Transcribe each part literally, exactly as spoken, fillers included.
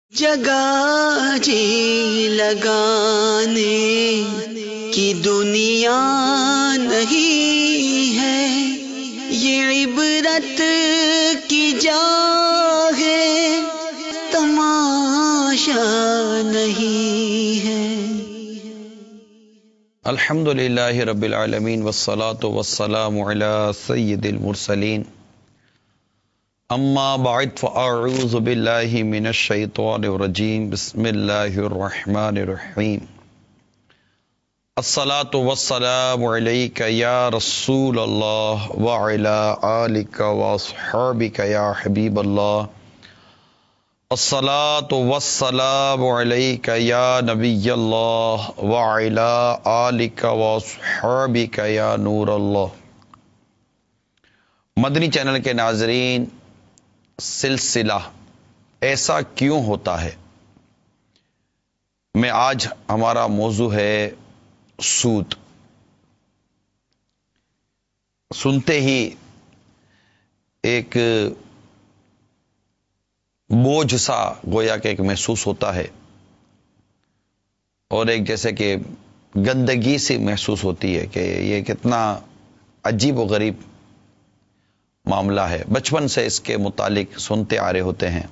جگہ جی لگانے کی دنیا نہیں ہے، یہ عبرت کی جا ہے، تماشا نہیں ہے۔ الحمد للہ رب العالمین والصلاة والسلام علی سید المرسلین، اما بعد فاعوذ باللہ من الشیطان الرجیم، بسم اللہ الرحمن الرحیم۔ الصلاة والسلام علیک یا رسول اللہ وعلی آلک واصحابک یا حبیب اللہ۔ الصلاة والسلام علیک یا نبی اللہ وعلی آلک واصحابک یا نور اللہ۔ مدنی چینل کے ناظرین، سلسلہ ایسا کیوں ہوتا ہے میں آج ہمارا موضوع ہے سود۔ سنتے ہی ایک بوجھ سا گویا کہ ایک محسوس ہوتا ہے، اور ایک جیسے کہ گندگی سی محسوس ہوتی ہے کہ یہ کتنا عجیب و غریب معاملہ ہے۔ بچپن سے اس کے متعلق سنتے آ رہے ہوتے ہیں،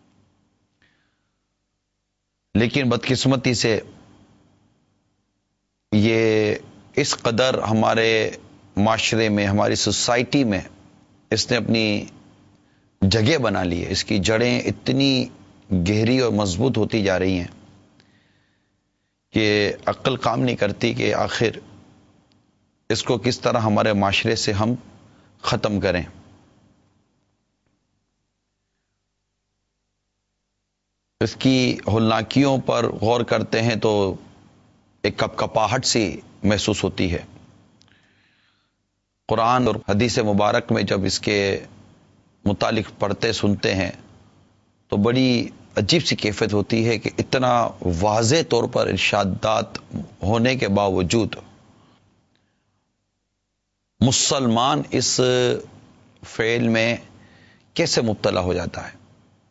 لیکن بدقسمتی سے یہ اس قدر ہمارے معاشرے میں، ہماری سوسائٹی میں اس نے اپنی جگہ بنا لی ہے، اس کی جڑیں اتنی گہری اور مضبوط ہوتی جا رہی ہیں کہ عقل کام نہیں کرتی کہ آخر اس کو کس طرح ہمارے معاشرے سے ہم ختم کریں۔ اس کی ہولناکیوں پر غور کرتے ہیں تو ایک کپ کپاہٹ سی محسوس ہوتی ہے۔ قرآن اور حدیث مبارک میں جب اس کے متعلق پڑھتے سنتے ہیں تو بڑی عجیب سی کیفیت ہوتی ہے کہ اتنا واضح طور پر ارشادات ہونے کے باوجود مسلمان اس فعل میں کیسے مبتلا ہو جاتا ہے۔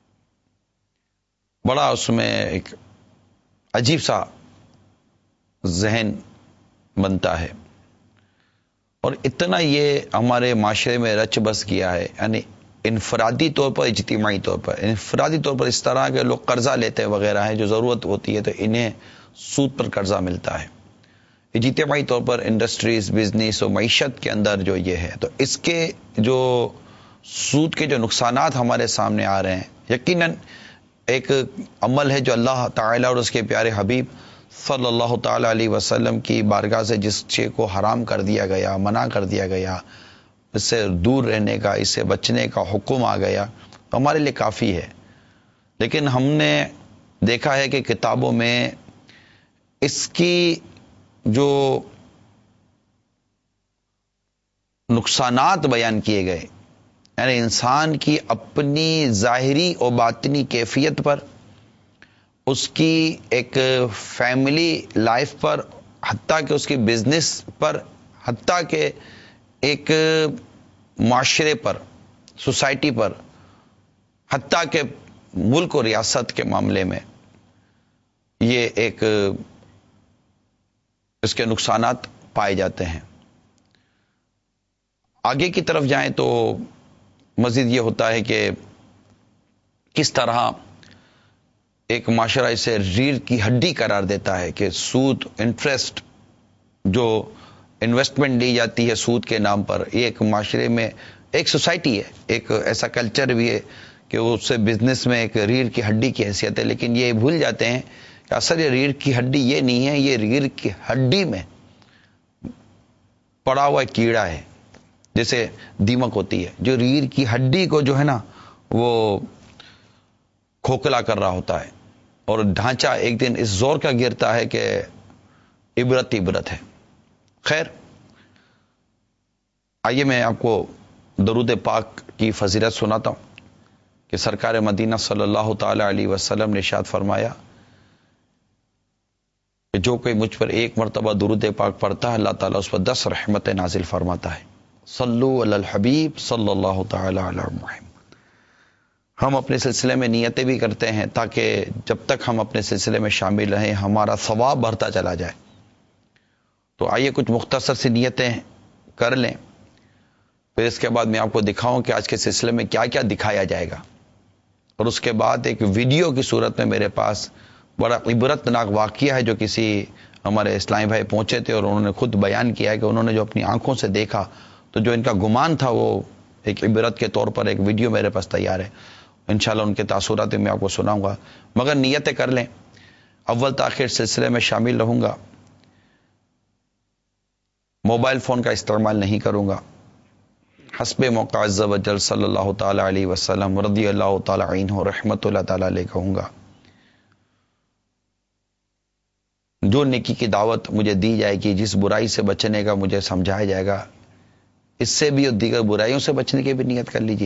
بڑا اس میں ایک عجیب سا ذہن بنتا ہے، اور اتنا یہ ہمارے معاشرے میں رچ بس گیا ہے، یعنی انفرادی طور پر، اجتماعی طور پر۔ انفرادی طور پر اس طرح کے لوگ قرضہ لیتے وغیرہ ہیں، جو ضرورت ہوتی ہے تو انہیں سود پر قرضہ ملتا ہے۔ اجتماعی طور پر انڈسٹریز، بزنس اور معیشت کے اندر جو یہ ہے، تو اس کے جو سود کے جو نقصانات ہمارے سامنے آ رہے ہیں، یقیناً ایک عمل ہے جو اللہ تعالیٰ اور اس کے پیارے حبیب صلی اللہ تعالیٰ علیہ وسلم کی بارگاہ سے جس چیز کو حرام کر دیا گیا، منع کر دیا گیا، اس سے دور رہنے کا، اس سے بچنے کا حکم آ گیا، تو ہمارے لیے کافی ہے۔ لیکن ہم نے دیکھا ہے کہ کتابوں میں اس کی جو نقصانات بیان کیے گئے، یعنی انسان کی اپنی ظاہری اور باطنی کیفیت پر، اس کی ایک فیملی لائف پر، حتیٰ کہ اس کی بزنس پر، حتیٰ کہ ایک معاشرے پر، سوسائٹی پر، حتیٰ کہ ملک و ریاست کے معاملے میں یہ ایک اس کے نقصانات پائے جاتے ہیں۔ آگے کی طرف جائیں تو مزید یہ ہوتا ہے کہ کس طرح ایک معاشرہ اسے ریڑھ کی ہڈی قرار دیتا ہے کہ سود، انٹرسٹ، جو انویسٹمنٹ لی جاتی ہے سود کے نام پر، یہ ایک معاشرے میں ایک سوسائٹی ہے، ایک ایسا کلچر بھی ہے کہ اس سے بزنس میں ایک ریڑھ کی ہڈی کی حیثیت ہے۔ لیکن یہ بھول جاتے ہیں کہ اصل یہ ریڑھ کی ہڈی یہ نہیں ہے، یہ ریڑھ کی ہڈی میں پڑا ہوا کیڑا ہے، جیسے دیمک ہوتی ہے، جو ریڑھ کی ہڈی کو جو ہے نا وہ کھوکھلا کر رہا ہوتا ہے، اور ڈھانچہ ایک دن اس زور کا گرتا ہے کہ عبرت عبرت ہے۔ خیر، آئیے میں آپ کو درود پاک کی فضیلت سناتا ہوں کہ سرکار مدینہ صلی اللہ تعالی علیہ وسلم نے ارشاد فرمایا کہ جو کوئی مجھ پر ایک مرتبہ درود پاک پڑھتا ہے، اللہ تعالیٰ اس پر دس رحمتیں نازل فرماتا ہے۔ صلو علی الحبیب صلی اللہ تعالی علی محمد۔ ہم اپنے سلسلے میں نیتیں بھی کرتے ہیں تاکہ جب تک ہم اپنے سلسلے میں شامل رہیں ہمارا ثواب بڑھتا چلا جائے. تو آئیے کچھ مختصر سی نیتیں کر لیں، پھر اس کے بعد میں آپ کو دکھاؤں کہ آج کے سلسلے میں کیا کیا دکھایا جائے گا. اور اس کے بعد ایک ویڈیو کی صورت میں میرے پاس بڑا عبرتناک واقعہ ہے جو کسی ہمارے اسلامی بھائی پہنچے تھے اور انہوں نے خود بیان کیا ہے کہ انہوں نے جو اپنی آنکھوں سے دیکھا تو جو ان کا گمان تھا وہ ایک عبرت کے طور پر ایک ویڈیو میرے پاس تیار ہے. انشاءاللہ ان کے تاثرات میں آپ کو سناؤں گا، مگر نیتیں کر لیں. اول تاخیر سلسلے میں شامل رہوں گا، موبائل فون کا استعمال نہیں کروں گا، حسب موقع عز و جل صلی اللہ تعالی علیہ وسلم رضی اللہ تعالی عنہ رحمت اللہ تعالی علیہ کہوں گا. جو نیکی کی دعوت مجھے دی جائے گی، جس برائی سے بچنے کا مجھے سمجھایا جائے گا، اس سے بھی اور دیگر برائیوں سے بچنے کی بھی نیت کر لیجئے.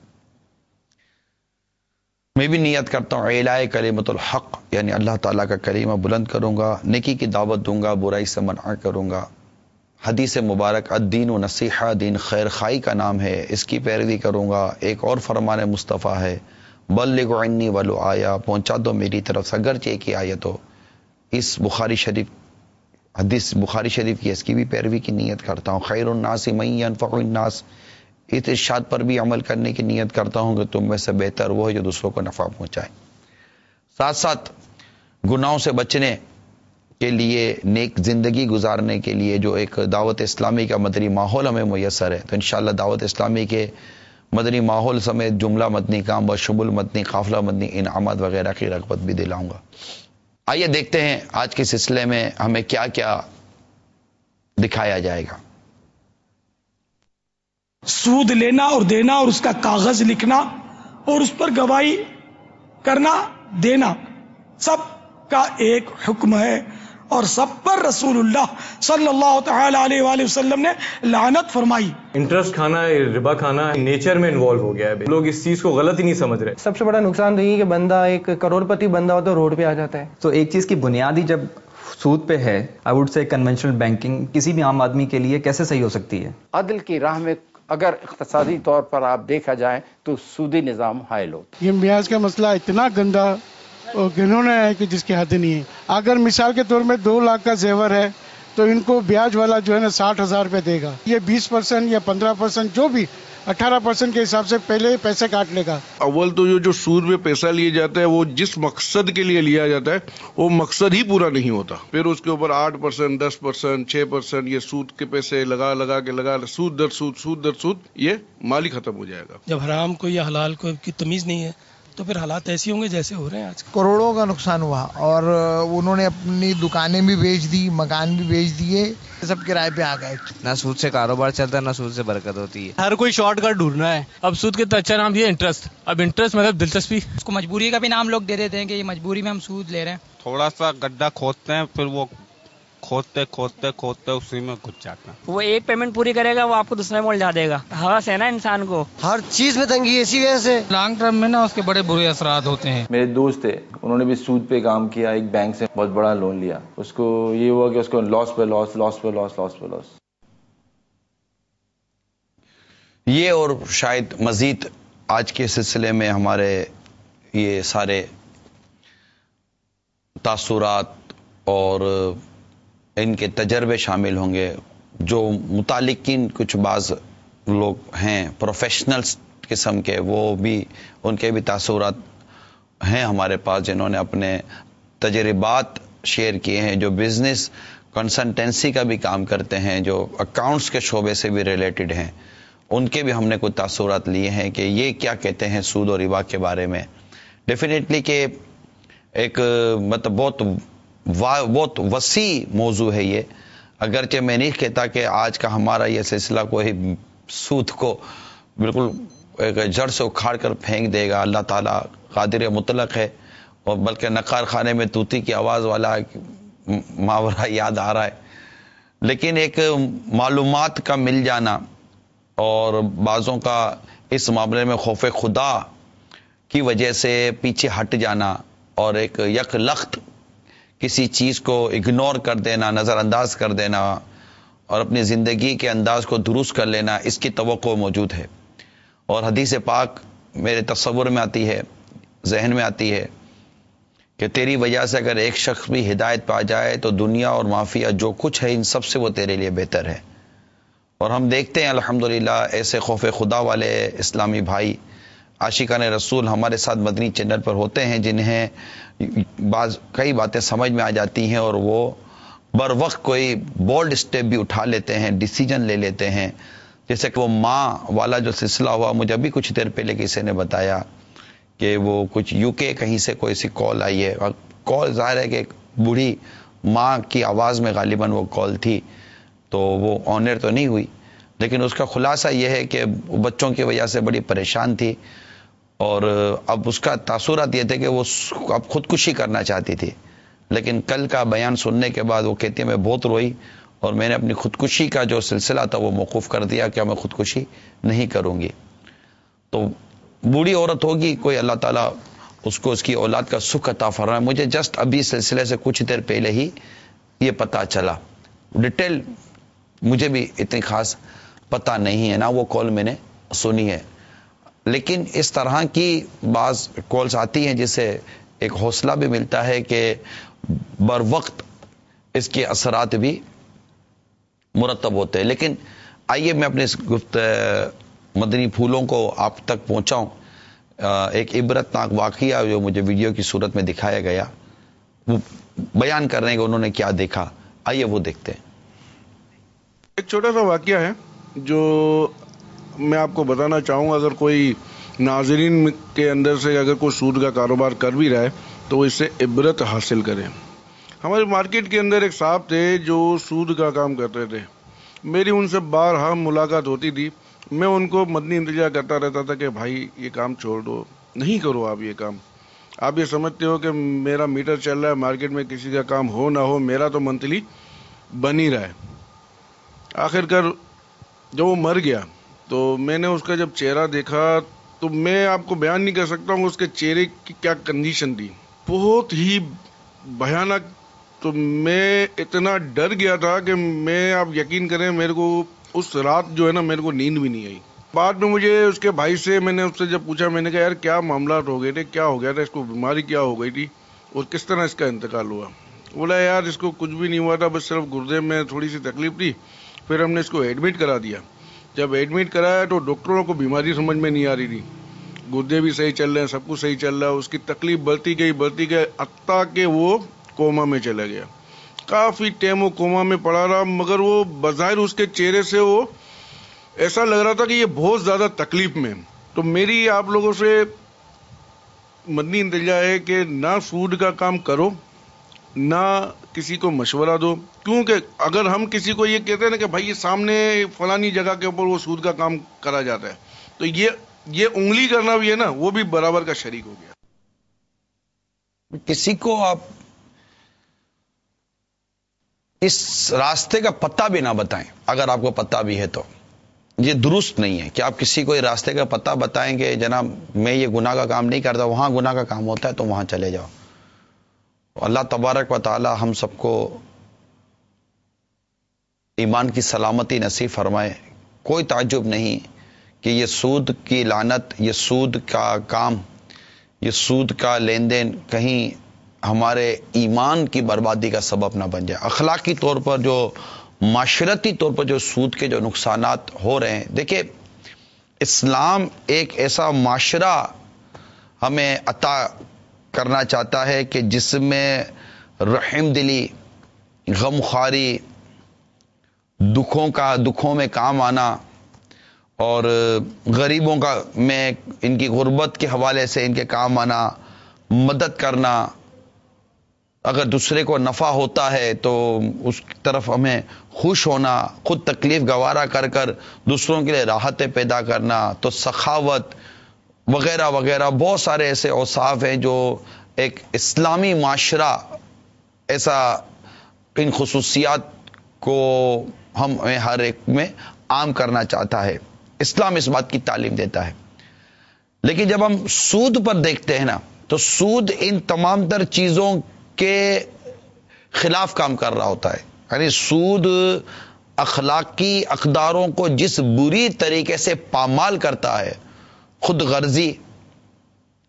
میں بھی نیت کرتا ہوں اعلاء کلمۃ الحق، یعنی اللہ تعالیٰ کا کلمہ بلند کروں گا، نیکی کی دعوت دوں گا، برائی سے منع کروں گا. حدیث مبارک الدین و نصیحہ، دین خیر خائی کا نام ہے، اس کی پیروی کروں گا. ایک اور فرمان مصطفیٰ ہے بلغ عنی ولو آیا، پہنچا دو میری طرف سے اگرچہ ایک ہی آیت ہو. اس بخاری شریف حدیث بخاری شریف کی اس کی بھی پیروی کی نیت کرتا ہوں. خیر الناس من ينفع الناس، اس ارشاد پر بھی عمل کرنے کی نیت کرتا ہوں کہ تم میں سے بہتر وہ ہے جو دوسروں کو نفع پہنچائے. ساتھ ساتھ گناہوں سے بچنے کے لیے، نیک زندگی گزارنے کے لیے جو ایک دعوت اسلامی کا مدنی ماحول ہمیں میسر ہے، تو انشاءاللہ دعوت اسلامی کے مدنی ماحول سمیت جملہ مدنی کام بشمول مدنی قافلہ مدنی انعامات وغیرہ کی رغبت بھی دلاؤں گا. آئیے دیکھتے ہیں آج کے سلسلے میں ہمیں کیا کیا دکھایا جائے گا. سود لینا اور دینا اور اس کا کاغذ لکھنا اور اس پر گواہی کرنا دینا، سب کا ایک حکم ہے اور سب پر رسول اللہ صلی اللہ تعالی علیہ وآلہ وسلم نے لعنت فرمائی. انٹرسٹ کھانا، ربا کھانا نیچر میں انوالو ہو گیا ہے. لوگ اس چیز کو غلط ہی نہیں سمجھ رہے. سب سے بڑا نقصان رہی ہے کہ بندہ ایک کروڑ پتی بندہ ہوتا ہے روڈ پہ آ جاتا ہے. تو ایک چیز کی بنیادی جب سود پہ ہے، I would say conventional banking کسی بھی عام آدمی کے لیے کیسے صحیح ہو سکتی ہے؟ عدل کی راہ میں اگر اقتصادی طور پر آپ دیکھا جائے تو سودی نظام حائل ہوتا. یہ بیاج کا مسئلہ اتنا گندا اور گھنونا ہے کہ جس کی حد نہیں ہے. اگر مثال کے طور میں دو لاکھ کا زیور ہے تو ان کو بیاج والا جو ہے نا ساٹھ ہزار روپے دے گا. یہ بیس پرسینٹ یا پندرہ پرسینٹ جو بھی اٹھارہ پرسینٹ کے حساب سے پہلے ہی پیسے کاٹ لے گا. اول تو جو جو سود میں پیسہ لیا جاتا ہے وہ جس مقصد کے لیے لیا جاتا ہے وہ مقصد ہی پورا نہیں ہوتا. پھر اس کے اوپر آٹھ پرسینٹ دس پرسینٹ چھ پرسینٹ یہ سود کے پیسے لگا لگا کے لگا سود در سود سود در سود یہ مال ہی ختم ہو جائے گا. جب حرام کو یا حلال کو کی تمیز نہیں ہے تو پھر حالات ایسی ہوں گے جیسے ہو رہے ہیں آج. کروڑوں کا نقصان ہوا اور انہوں نے اپنی دکانیں بھی بیچ دی، مکان بھی بیچ دیے، سب کرائے پہ آ گئے. نہ سود سے کاروبار چلتا ہے نہ سود سے برکت ہوتی ہے. ہر کوئی شارٹ کٹ ڈھونڈنا ہے. اب سود کا اچھا نام دیا انٹرسٹ. اب انٹرسٹ مطلب دلچسپی، اس کو مجبوری کا بھی نام لوگ دے دیتے ہیں کہ یہ مجبوری میں ہم سود لے رہے ہیں. تھوڑا سا گڈھا کھودتے ہیں پھر وہ کھودتے کھودتے کھودتے اسی میں گھس جاتے ہیں. وہ ایک پیمنٹ پوری کرے گا وہ آپ کو دوسرے میں الجھا دے گا. ہوس ہے نا انسان کو ہر چیز میں تنگی، اسی وجہ سے لانگ ٹرم میں نا اس کے بڑے برے اثرات ہوتے ہیں. میرے دوست تھے، انہوں نے بھی سود پہ کام کیا، ایک بینک سے بہت بڑا لون لیا، اس کو یہ ہوا کہ اس کو لاس پہ لاس لاس پہ لاس لاس پہ لاس. یہ اور شاید مزید آج کے سلسلے میں ہمارے یہ سارے تاثرات اور ان کے تجربے شامل ہوں گے. جو متعلقین کچھ بعض لوگ ہیں پروفیشنلز قسم کے، وہ بھی ان کے بھی تاثرات ہیں ہمارے پاس، جنہوں نے اپنے تجربات شیئر کیے ہیں، جو بزنس کنسلٹنسی کا بھی کام کرتے ہیں، جو اکاؤنٹس کے شعبے سے بھی ریلیٹڈ ہیں. ان کے بھی ہم نے کچھ تاثرات لیے ہیں کہ یہ کیا کہتے ہیں سود اور ربا کے بارے میں. ڈیفینیٹلی کہ ایک مطلب بہت بہت وسیع موضوع ہے یہ. اگرچہ میں نہیں کہتا کہ آج کا ہمارا یہ سلسلہ کوئی سود کو بالکل ایک جڑ سے اکھاڑ کر پھینک دے گا. اللہ تعالیٰ قادر مطلق ہے، اور بلکہ نقار خانے میں طوطی کی آواز والا محاورہ یاد آ رہا ہے. لیکن ایک معلومات کا مل جانا اور بعضوں کا اس معاملے میں خوف خدا کی وجہ سے پیچھے ہٹ جانا اور ایک یک لخت کسی چیز کو اگنور کر دینا، نظر انداز کر دینا اور اپنی زندگی کے انداز کو درست کر لینا، اس کی توقع موجود ہے. اور حدیث پاک میرے تصور میں آتی ہے، ذہن میں آتی ہے کہ تیری وجہ سے اگر ایک شخص بھی ہدایت پا جائے تو دنیا اور مافیا جو کچھ ہے ان سب سے وہ تیرے لیے بہتر ہے۔ اور ہم دیکھتے ہیں الحمدللہ ایسے خوف خدا والے اسلامی بھائی عاشقان رسول ہمارے ساتھ مدنی چینل پر ہوتے ہیں، جنہیں بعض کئی باتیں سمجھ میں آ جاتی ہیں اور وہ بر وقت کوئی بولڈ اسٹیپ بھی اٹھا لیتے ہیں، ڈیسیجن لے لیتے ہیں۔ جیسے کہ وہ ماں والا جو سلسلہ ہوا، مجھے ابھی کچھ دیر پہلے کسی نے بتایا کہ وہ کچھ یو کے کہیں سے کوئی سی کال آئی ہے، اور کال ظاہر ہے کہ ایک بوڑھی ماں کی آواز میں غالباً وہ کال تھی، تو وہ آن ایئر تو نہیں ہوئی، لیکن اس کا خلاصہ یہ ہے کہ بچوں کی وجہ سے بڑی پریشان تھی، اور اب اس کا تاثرات یہ تھے کہ وہ اب خودکشی کرنا چاہتی تھی، لیکن کل کا بیان سننے کے بعد وہ کہتی ہے میں بہت روئی اور میں نے اپنی خودکشی کا جو سلسلہ تھا وہ موقوف کر دیا کہ میں خودکشی نہیں کروں گی۔ تو بوڑھی عورت ہوگی، کوئی اللہ تعالیٰ اس کو اس کی اولاد کا سکھ عطا فرمائے۔ مجھے جسٹ ابھی سلسلے سے کچھ دیر پہلے ہی یہ پتہ چلا، ڈیٹیل مجھے بھی اتنی خاص پتہ نہیں ہے، نہ وہ کال میں نے سنی ہے، لیکن اس طرح کی بعض کالز آتی ہیں جس سے ایک حوصلہ بھی ملتا ہے کہ بر وقت اس کے اثرات بھی مرتب ہوتے ہیں۔ لیکن آئیے میں اپنے اس گفت مدنی پھولوں کو آپ تک پہنچاؤں۔ ایک عبرت ناک واقعہ جو مجھے ویڈیو کی صورت میں دکھایا گیا، وہ بیان کر رہے ہیں کہ انہوں نے کیا دیکھا، آئیے وہ دیکھتے ہیں۔ ایک چھوٹا سا واقعہ ہے جو میں آپ کو بتانا چاہوں گا، اگر کوئی ناظرین کے اندر سے اگر کوئی سود کا کاروبار کر بھی رہا ہے تو اس سے عبرت حاصل کریں۔ ہمارے مارکیٹ کے اندر ایک صاحب تھے جو سود کا کام کرتے تھے، میری ان سے بارہا ملاقات ہوتی تھی، میں ان کو مدنی انتجا کرتا رہتا تھا کہ بھائی یہ کام چھوڑ دو، نہیں کرو آپ یہ کام، آپ یہ سمجھتے ہو کہ میرا میٹر چل رہا ہے مارکیٹ میں، کسی کا کام ہو نہ ہو میرا تو منتھلی بن ہی رہا ہے۔ آخر کر جب وہ مر گیا تو میں نے اس کا جب چہرہ دیکھا تو میں آپ کو بیان نہیں کر سکتا ہوں اس کے چہرے کی کیا کنڈیشن تھی، بہت ہی بھیانک۔ تو میں اتنا ڈر گیا تھا کہ میں آپ یقین کریں میرے کو اس رات جو ہے نا میرے کو نیند بھی نہیں آئی۔ بعد میں مجھے اس کے بھائی سے میں نے اس سے جب پوچھا، میں نے کہا یار کیا معاملات ہو گئے تھے، کیا ہو گیا تھا، اس کو بیماری کیا ہو گئی تھی اور کس طرح اس کا انتقال ہوا؟ بولا یار اس کو کچھ بھی نہیں ہوا تھا، بس صرف گردے میں تھوڑی سی تکلیف تھی، پھر ہم نے اس کو ایڈمٹ کرا دیا۔ جب ایڈمٹ کرایا تو ڈاکٹروں کو بیماری سمجھ میں نہیں آ رہی تھی، گردے بھی صحیح چل رہے ہیں، سب کچھ صحیح چل رہا ہے، اس کی تکلیف بڑھتی گئی بڑھتی گئی حتیٰ کہ وہ کوما میں چلا گیا۔ کافی ٹائم وہ کوما میں پڑا رہا، مگر وہ بظاہر اس کے چہرے سے وہ ایسا لگ رہا تھا کہ یہ بہت زیادہ تکلیف میں۔ تو میری آپ لوگوں سے مدنی التجا ہے کہ نہ سود کا کام کرو، نہ کسی کو مشورہ دو، کیونکہ اگر ہم کسی کو یہ کہتے ہیں نا کہ بھائی یہ سامنے فلانی جگہ کے اوپر وہ سود کا کام کرا جاتا ہے، تو یہ یہ انگلی کرنا بھی ہے نا، وہ بھی برابر کا شریک ہو گیا۔ کسی کو آپ اس راستے کا پتہ بھی نہ بتائیں، اگر آپ کو پتہ بھی ہے تو یہ درست نہیں ہے کہ آپ کسی کو یہ راستے کا پتہ بتائیں کہ جناب میں یہ گناہ کا کام نہیں کرتا، وہاں گناہ کا کام ہوتا ہے تو وہاں چلے جاؤ۔ اللہ تبارک و تعالی ہم سب کو ایمان کی سلامتی نصیب فرمائے۔ کوئی تعجب نہیں کہ یہ سود کی لعنت، یہ سود کا کام، یہ سود کا لین دین کہیں ہمارے ایمان کی بربادی کا سبب نہ بن جائے۔ اخلاقی طور پر جو معاشرتی طور پر جو سود کے جو نقصانات ہو رہے ہیں، دیکھیں اسلام ایک ایسا معاشرہ ہمیں عطا کرنا چاہتا ہے کہ جس میں رحم دلی، غم خواری، دکھوں کا دکھوں میں کام آنا، اور غریبوں کا میں ان کی غربت کے حوالے سے ان کے کام آنا، مدد کرنا، اگر دوسرے کو نفع ہوتا ہے تو اس طرف ہمیں خوش ہونا، خود تکلیف گوارا کر کر دوسروں کے لیے راحتیں پیدا کرنا، تو سخاوت وغیرہ وغیرہ بہت سارے ایسے اوصاف ہیں جو ایک اسلامی معاشرہ ایسا ان خصوصیات کو ہم ہر ایک میں عام کرنا چاہتا ہے۔ اسلام اس بات کی تعلیم دیتا ہے، لیکن جب ہم سود پر دیکھتے ہیں نا تو سود ان تمام تر چیزوں کے خلاف کام کر رہا ہوتا ہے۔ یعنی سود اخلاقی اقداروں کو جس بری طریقے سے پامال کرتا ہے، خود غرضی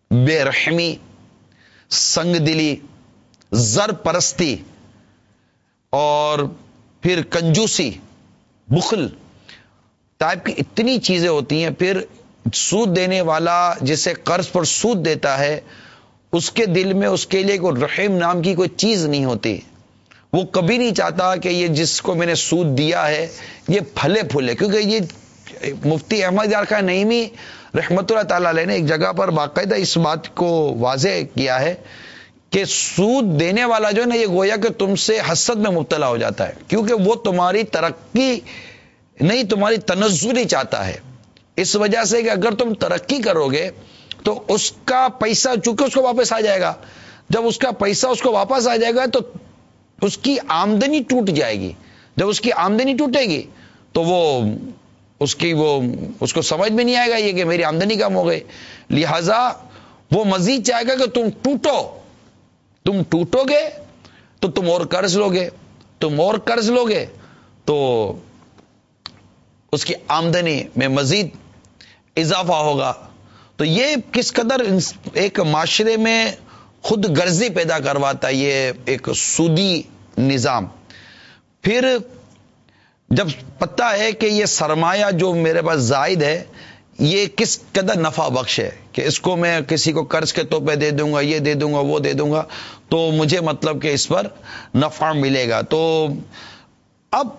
بے رحمی، سنگ دلی، زر پرستی اور پھر کنجوسی، بخل ٹائپ کی اتنی چیزیں ہوتی ہیں. پھر سود دینے والا جسے قرض پر سود دیتا ہے اس کے دل میں اس کے لیے کوئی رحم نام کی کوئی چیز نہیں ہوتی. وہ کبھی نہیں چاہتا کہ یہ جس کو میں نے سود دیا ہے یہ پھلے پھولے، کیونکہ یہ مفتی احمد یار خان نعیمی رحمت اللہ تعالی علیہ نے ایک جگہ پر باقاعدہ اس بات کو واضح کیا ہے کہ سود دینے والا جو ہے نا یہ گویا کہ تم سے حسد میں مبتلا ہو جاتا ہے، کیونکہ وہ تمہاری ترقی نہیں تمہاری تنزلی چاہتا ہے. اس وجہ سے کہ اگر تم ترقی کرو گے تو اس کا پیسہ چونکہ اس کو واپس آ جائے گا، جب اس کا پیسہ اس کو واپس آ جائے گا تو اس کی آمدنی ٹوٹ جائے گی. جب اس کی آمدنی ٹوٹے گی تو وہ اس کی وہ اس کو سمجھ میں نہیں آئے گا یہ کہ میری آمدنی کم ہو گئی، لہذا وہ مزید چاہے گا کہ تم ٹوٹو. تم ٹوٹو گے تو تم اور قرض لو گے، تم اور قرض لو گے تو اس کی آمدنی میں مزید اضافہ ہوگا. تو یہ کس قدر ایک معاشرے میں خود غرضی پیدا کرواتا ہے یہ ایک سودی نظام. پھر جب پتہ ہے کہ یہ سرمایہ جو میرے پاس زائد ہے یہ کس قدر نفع بخش ہے کہ اس کو میں کسی کو قرض کے طور پہ دے دوں گا، یہ دے دوں گا، وہ دے دوں گا تو مجھے مطلب کہ اس پر نفع ملے گا، تو اب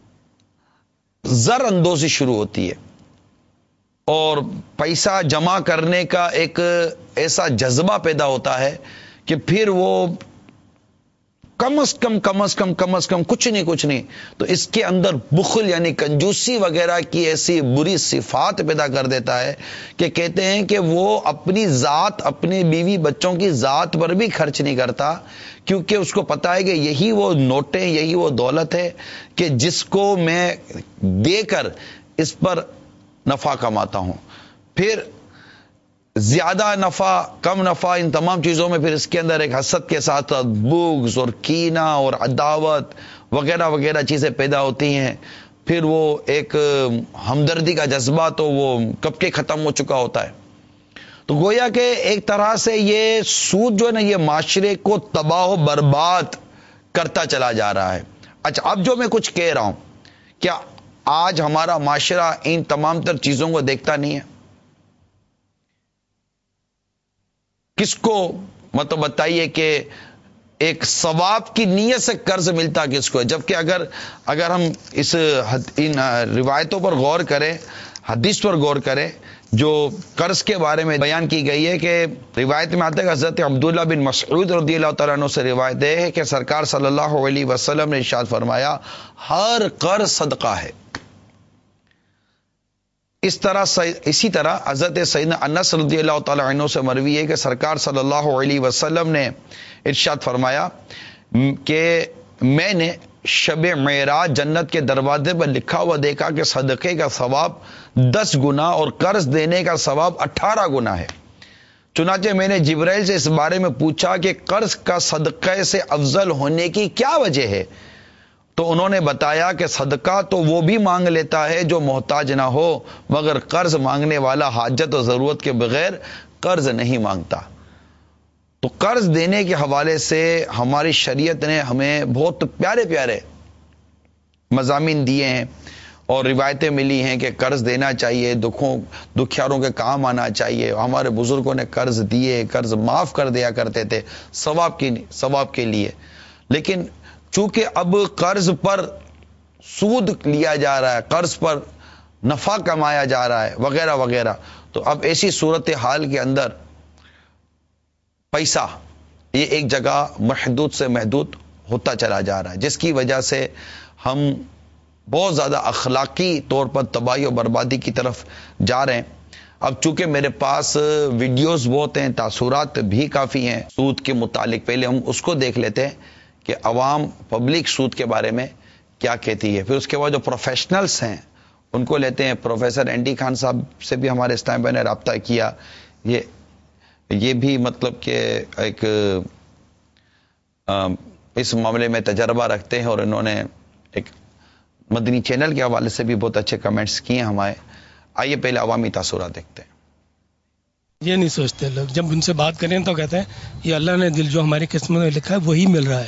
زر اندوزی شروع ہوتی ہے اور پیسہ جمع کرنے کا ایک ایسا جذبہ پیدا ہوتا ہے کہ پھر وہ کم از کم کم از کم کم از کم کچھ نہیں کچھ نہیں تو اس کے اندر بخل یعنی کنجوسی وغیرہ کی ایسی بری صفات پیدا کر دیتا ہے کہ کہتے ہیں کہ وہ اپنی ذات، اپنے بیوی بچوں کی ذات پر بھی خرچ نہیں کرتا، کیونکہ اس کو پتا ہے کہ یہی وہ نوٹیں، یہی وہ دولت ہے کہ جس کو میں دے کر اس پر نفع کماتا ہوں. پھر زیادہ نفع، کم نفع، ان تمام چیزوں میں پھر اس کے اندر ایک حسد کے ساتھ بغض اور کینہ اور عداوت وغیرہ وغیرہ چیزیں پیدا ہوتی ہیں. پھر وہ ایک ہمدردی کا جذبہ تو وہ کب کے ختم ہو چکا ہوتا ہے. تو گویا کہ ایک طرح سے یہ سود جو ہے نا یہ معاشرے کو تباہ و برباد کرتا چلا جا رہا ہے. اچھا اب جو میں کچھ کہہ رہا ہوں کیا آج ہمارا معاشرہ ان تمام تر چیزوں کو دیکھتا نہیں ہے؟ کس کو مطلب بتائیے کہ ایک ثواب کی نیت سے قرض ملتا کس کو ہے؟ جبکہ اگر اگر ہم اس ان روایتوں پر غور کریں، حدیث پر غور کریں جو قرض کے بارے میں بیان کی گئی ہے کہ روایت میں آتا ہے کہ حضرت عبداللہ بن مسعود رضی اللہ تعالیٰ عنہ سے روایت ہے کہ سرکار صلی اللہ علیہ وسلم نے ارشاد فرمایا ہر قرض صدقہ ہے. اس طرح اسی طرح حضرت سیدنا انس رضی اللہ تعالیٰ عنہ سے مروی ہے کہ سرکار صلی اللہ علیہ وسلم نے ارشاد فرمایا کہ میں نے شب معراج جنت کے دروازے پر لکھا ہوا دیکھا کہ صدقے کا ثواب دس گنا اور قرض دینے کا ثواب اٹھارہ گنا ہے. چنانچہ میں نے جبرائیل سے اس بارے میں پوچھا کہ قرض کا صدقے سے افضل ہونے کی کیا وجہ ہے، تو انہوں نے بتایا کہ صدقہ تو وہ بھی مانگ لیتا ہے جو محتاج نہ ہو، مگر قرض مانگنے والا حاجت و ضرورت کے بغیر قرض نہیں مانگتا. تو قرض دینے کے حوالے سے ہماری شریعت نے ہمیں بہت پیارے پیارے مضامین دیے ہیں اور روایتیں ملی ہیں کہ قرض دینا چاہیے، دکھوں دکھیاروں کے کام آنا چاہیے. ہمارے بزرگوں نے قرض دیے، قرض معاف کر دیا کرتے تھے ثواب کی ثواب کے لیے. لیکن چونکہ اب قرض پر سود لیا جا رہا ہے، قرض پر نفع کمایا جا رہا ہے وغیرہ وغیرہ، تو اب ایسی صورت حال کے اندر پیسہ یہ ایک جگہ محدود سے محدود ہوتا چلا جا رہا ہے، جس کی وجہ سے ہم بہت زیادہ اخلاقی طور پر تباہی و بربادی کی طرف جا رہے ہیں. اب چونکہ میرے پاس ویڈیوز بہت ہیں، تاثرات بھی کافی ہیں سود کے متعلق، پہلے ہم اس کو دیکھ لیتے ہیں کہ عوام پبلک سود کے بارے میں کیا کہتی ہے. پھر اس کے بعد جو پروفیشنلز ہیں ان کو لیتے ہیں. پروفیسر اینڈی خان صاحب سے بھی ہمارے اس ٹائم پہ نے رابطہ کیا، یہ یہ بھی مطلب کہ ایک اس معاملے میں تجربہ رکھتے ہیں اور انہوں نے ایک مدنی چینل کے حوالے سے بھی بہت اچھے کمنٹس کیے ہیں ہمارے. آئیے پہلے عوامی تاثرات دیکھتے ہیں. یہ نہیں سوچتے لوگ، جب ان سے بات کریں تو کہتے ہیں یہ اللہ نے دل جو ہماری قسمت میں لکھا ہے وہی مل رہا ہے.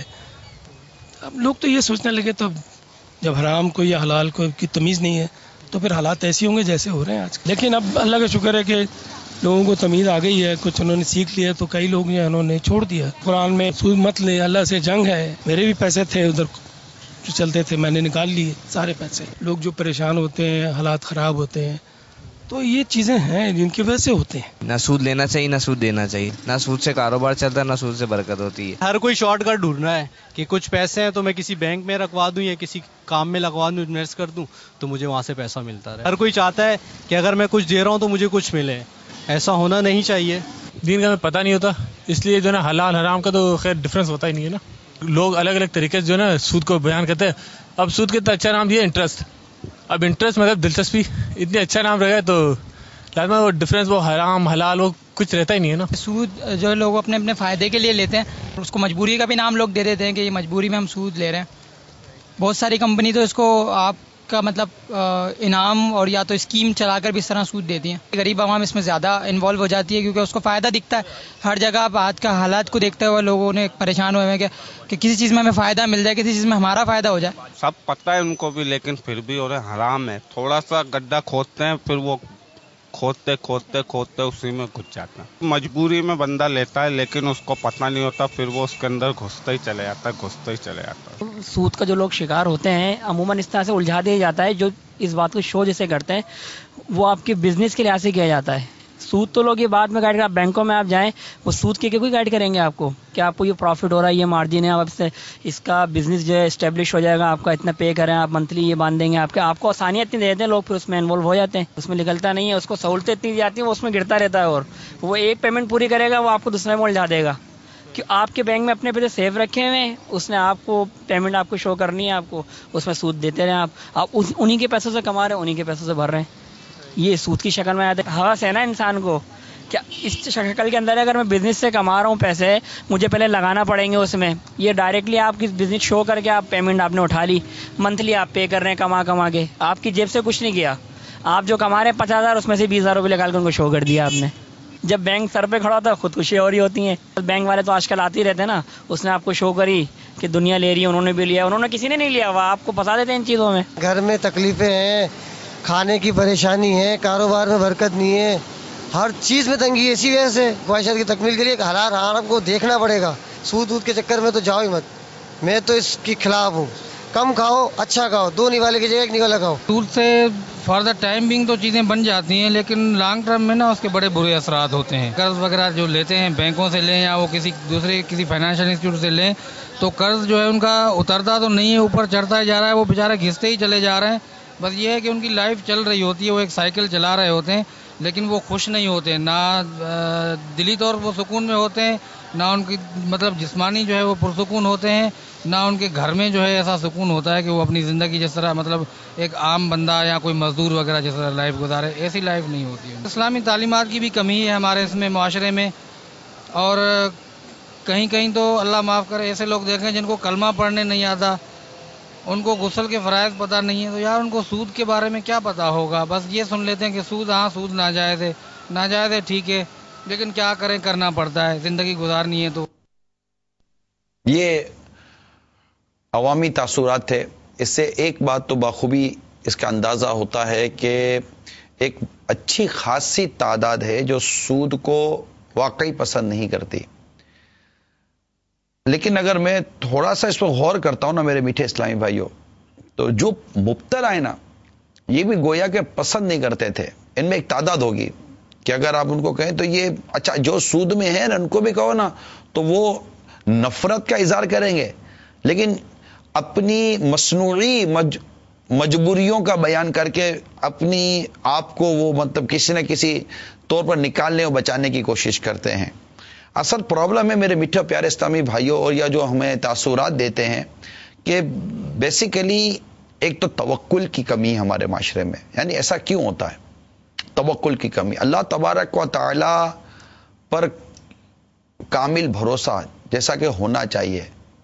اب لوگ تو یہ سوچنے لگے تو جب حرام کو یا حلال کو کی تمیز نہیں ہے تو پھر حالات ایسے ہوں گے جیسے ہو رہے ہیں آج. لیکن اب اللہ کا شکر ہے کہ لوگوں کو تمیز آ گئی ہے، کچھ انہوں نے سیکھ لیا، تو کئی لوگ انہوں نے چھوڑ دیا. قرآن میں سود مت لے، اللہ سے جنگ ہے. میرے بھی پیسے تھے ادھر جو چلتے تھے، میں نے نکال لیے سارے پیسے. لوگ جو پریشان ہوتے ہیں، حالات خراب ہوتے ہیں، تو یہ چیزیں ہیں جن کی وجہ سے ہوتے ہیں. نہ سود لینا چاہیے نہ سود دینا چاہیے، نہ سود سے کاروبار چلتا ہے نہ سود سے برکت ہوتی ہے. ہر کوئی شارٹ کٹ ڈھونڈ رہا ہے کہ کچھ پیسے ہیں تو میں کسی بینک میں رکھوا دوں یا کسی کام میں لگوا دوں، انویسٹ کر دوں تو مجھے وہاں سے پیسہ ملتا رہے. ہر کوئی چاہتا ہے کہ اگر میں کچھ دے رہا ہوں تو مجھے کچھ ملے. ایسا ہونا نہیں چاہیے. دین کا ہمیں پتہ نہیں ہوتا، اس لیے جو ہے نا حلال حرام کا تو خیر ڈفرینس ہوتا ہی نہیں ہے نا. لوگ الگ الگ طریقے سے جو ہے نا سود کو بیان کرتے ہیں. اب سود کے اچھا نام یہ انٹرسٹ. اب انٹرسٹ مطلب دلچسپی، اتنے اچھا نام رہے گا تو لازم وہ ڈفرینس وہ حرام حلال وہ کچھ رہتا ہی نہیں ہے نا. سود جو لوگ اپنے اپنے فائدے کے لیے لیتے ہیں، اس کو مجبوری کا بھی نام لوگ دے دیتے ہیں کہ یہ مجبوری میں ہم سود لے رہے ہیں. بہت ساری کمپنی تو اس کو آپ کا مطلب انعام اور یا تو اسکیم چلا کر بھی اس طرح سود دیتی ہیں. غریب عوام اس میں زیادہ انوالو ہو جاتی ہے کیونکہ اس کو فائدہ دکھتا ہے. ہر جگہ آپ آج کا حالات کو دیکھتے ہوئے لوگوں نے پریشان ہوئے ہیں کہ, کہ کسی چیز میں ہمیں فائدہ مل جائے، کسی چیز میں ہمارا فائدہ ہو جائے. سب پتہ ہے ان کو بھی، لیکن پھر بھی اور حرام ہے. تھوڑا سا گڈھا کھودتے ہیں پھر وہ کھودتے کھودتے کھودتے اسی میں گھس جاتا ہے. مجبوری میں بندہ لیتا ہے لیکن اس کو پتہ نہیں ہوتا، پھر وہ اس کے اندر گھستا ہی چلے جاتا ہے گھستا ہی چلے جاتا ہے. سود کا جو لوگ شکار ہوتے ہیں عموماً اس طرح سے الجھا دیا جاتا ہے، جو اس بات کو شو جیسے کرتے ہیں وہ آپ کے بزنس کے لحاظ سے کیا جاتا ہے. سود تو لوگ یہ بعد میں گائڈ کر، آپ بینکوں میں آپ جائیں وہ سود کے کوئی گائڈ کریں گے آپ کو کہ آپ کو یہ پروفٹ ہو رہا ہے، یہ مارجن ہے، آپ سے اس کا بزنس جو ہے اسٹیبلش ہو جائے گا، آپ کا اتنا پے کریں، آپ منتھلی یہ باندھ دیں گے. آپ کے آپ کو آسانیاں اتنی دے دیتے ہیں لوگ، پھر اس میں انوالو ہو جاتے ہیں، اس میں نکلتا نہیں ہے. اس کو سہولتیں اتنی دی جاتی ہیں وہ اس میں گرتا رہتا ہے، اور وہ ایک پیمنٹ پوری کرے گا وہ آپ کو دوسرے میں الجھا دے گا کہ آپ کے بینک میں اپنے پیسے سیو رکھے ہوئے ہیں، اس نے آپ کو پیمنٹ آپ کو شو کرنی ہے، آپ کو اس میں سود دیتے رہیں. آپ آپ انہی کے پیسوں سے کما رہے ہیں، انہی کے پیسوں سے بھر رہے ہیں. یہ سود کی شکل میں آتے ہیں. حوث ہے نا انسان کو کیا اس شکل کے اندر اگر میں بزنس سے کما رہا ہوں پیسے، مجھے پہلے لگانا پڑیں گے اس میں. یہ ڈائریکٹلی آپ کی بزنس شو کر کے آپ پیمنٹ آپ نے اٹھا لی، منتھلی آپ پے کر رہے ہیں کما کما کے، آپ کی جیب سے کچھ نہیں کیا. آپ جو کما رہے ہیں پچاس ہزار اس میں سے بیس ہزار روپئے نکال کے ان کو شو کر دیا آپ نے. جب بینک سر پہ کھڑا ہوتا ہے خودکشی اور ہی ہوتی ہیں. بینک والے تو آج کل آتے ہی رہتے ہیں نا، اس نے آپ کو شو کری کہ دنیا لے رہی ہے، انہوں نے بھی لیا، انہوں نے کسی نے نہیں لیا، وہ آپ کو پھنسا دیتے ہیں ان چیزوں میں. گھر میں تکلیفیں ہیں، کھانے کی پریشانی ہے، کاروبار میں برکت نہیں ہے، ہر چیز میں تنگی ہے. اسی وجہ سے خواہشات کی تکمیل کے لیے حلال حرام کو دیکھنا پڑے گا. سود وود کے چکر میں تو جاؤ ہی مت. میں تو اس کے خلاف ہوں. کم کھاؤ اچھا کھاؤ، دو نوالے کی جگہ ایک نوالا کھاؤ. سود سے فار دا ٹائم بینگ تو چیزیں بن جاتی ہیں، لیکن لانگ ٹرم میں نا اس کے بڑے برے اثرات ہوتے ہیں. قرض وغیرہ جو لیتے ہیں بینکوں سے لیں یا وہ کسی دوسرے کسی فائنینشیل انسٹیٹیوٹ سے لیں تو قرض جو ہے ان کا اترتا تو نہیں ہے، اوپر چڑھتا جا رہا ہے، وہ بیچارے گھستے ہی چلے جا رہے ہیں. بس یہ ہے کہ ان کی لائف چل رہی ہوتی ہے، وہ ایک سائیکل چلا رہے ہوتے ہیں، لیکن وہ خوش نہیں ہوتے. نہ دلی طور وہ سکون میں ہوتے ہیں، نہ ان کی مطلب جسمانی جو ہے وہ پرسکون ہوتے ہیں، نہ ان کے گھر میں جو ہے ایسا سکون ہوتا ہے کہ وہ اپنی زندگی جس طرح مطلب ایک عام بندہ یا کوئی مزدور وغیرہ جس طرح لائف گزارے، ایسی لائف نہیں ہوتی ہے. اسلامی تعلیمات کی بھی کمی ہے ہمارے اس میں معاشرے میں، اور کہیں کہیں تو اللہ معاف کرے ایسے لوگ دیکھیں جن کو کلمہ پڑھنے نہیں آتا، ان کو غسل کے فرائض پتہ نہیں ہے، تو یار ان کو سود کے بارے میں کیا پتہ ہوگا. بس یہ سن لیتے ہیں کہ سود ہاں سود ناجائز ہے، ناجائز ہے ٹھیک ہے، لیکن کیا کریں کرنا پڑتا ہے، زندگی گزارنی ہے. تو یہ عوامی تاثرات تھے. اس سے ایک بات تو بخوبی اس کا اندازہ ہوتا ہے کہ ایک اچھی خاصی تعداد ہے جو سود کو واقعی پسند نہیں کرتی. لیکن اگر میں تھوڑا سا اس پر غور کرتا ہوں نا میرے میٹھے اسلامی بھائیوں، تو جو مبتلا ہے نا یہ بھی گویا کہ پسند نہیں کرتے تھے. ان میں ایک تعداد ہوگی کہ اگر آپ ان کو کہیں تو یہ اچھا جو سود میں ہے نا ان کو بھی کہو نا تو وہ نفرت کا اظہار کریں گے، لیکن اپنی مصنوعی مج مجبوریوں کا بیان کر کے اپنی آپ کو وہ مطلب کسی نہ کسی طور پر نکالنے اور بچانے کی کوشش کرتے ہیں. اصل پرابلم ہے میرے میٹھے پیارے اسلامی بھائیوں، اور یا جو ہمیں تاثرات دیتے ہیں کہ بیسیکلی ایک تو توکل کی کمی ہمارے معاشرے میں. یعنی ایسا کیوں ہوتا ہے؟ توکل کی کمی. اللہ تبارک و تعالی پر کامل بھروسہ جیسا کہ ہونا چاہیے،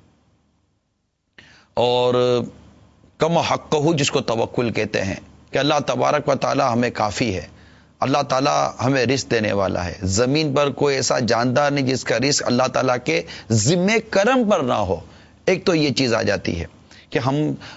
اور کم حق ہو جس کو توکل کہتے ہیں کہ اللہ تبارک و تعالی ہمیں کافی ہے. اللہ تعالیٰ ہمیں رزق دینے والا ہے. زمین پر کوئی ایسا جاندار نہیں جس کا رزق اللہ تعالیٰ کے ذمہ کرم پر نہ ہو. ایک تو یہ چیز آ جاتی ہے کہ ہم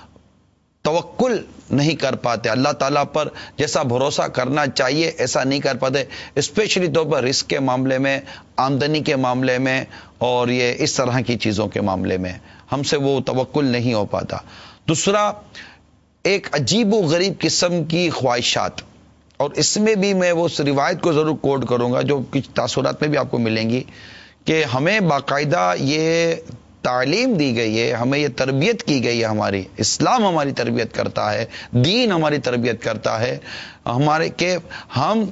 توکل نہیں کر پاتے, اللہ تعالیٰ پر جیسا بھروسہ کرنا چاہیے ایسا نہیں کر پاتے, اسپیشلی طور پر رزق کے معاملے میں, آمدنی کے معاملے میں, اور یہ اس طرح کی چیزوں کے معاملے میں ہم سے وہ توکل نہیں ہو پاتا. دوسرا, ایک عجیب و غریب قسم کی خواہشات, اور اس میں بھی میں وہ روایت کو ضرور کوٹ کروں گا جو کچھ تاثرات میں بھی آپ کو ملیں گی, کہ ہمیں باقاعدہ یہ تعلیم دی گئی ہے, ہمیں یہ تربیت کی گئی ہے, ہماری اسلام ہماری تربیت کرتا ہے, دین ہماری تربیت کرتا ہے ہمارے, کہ ہم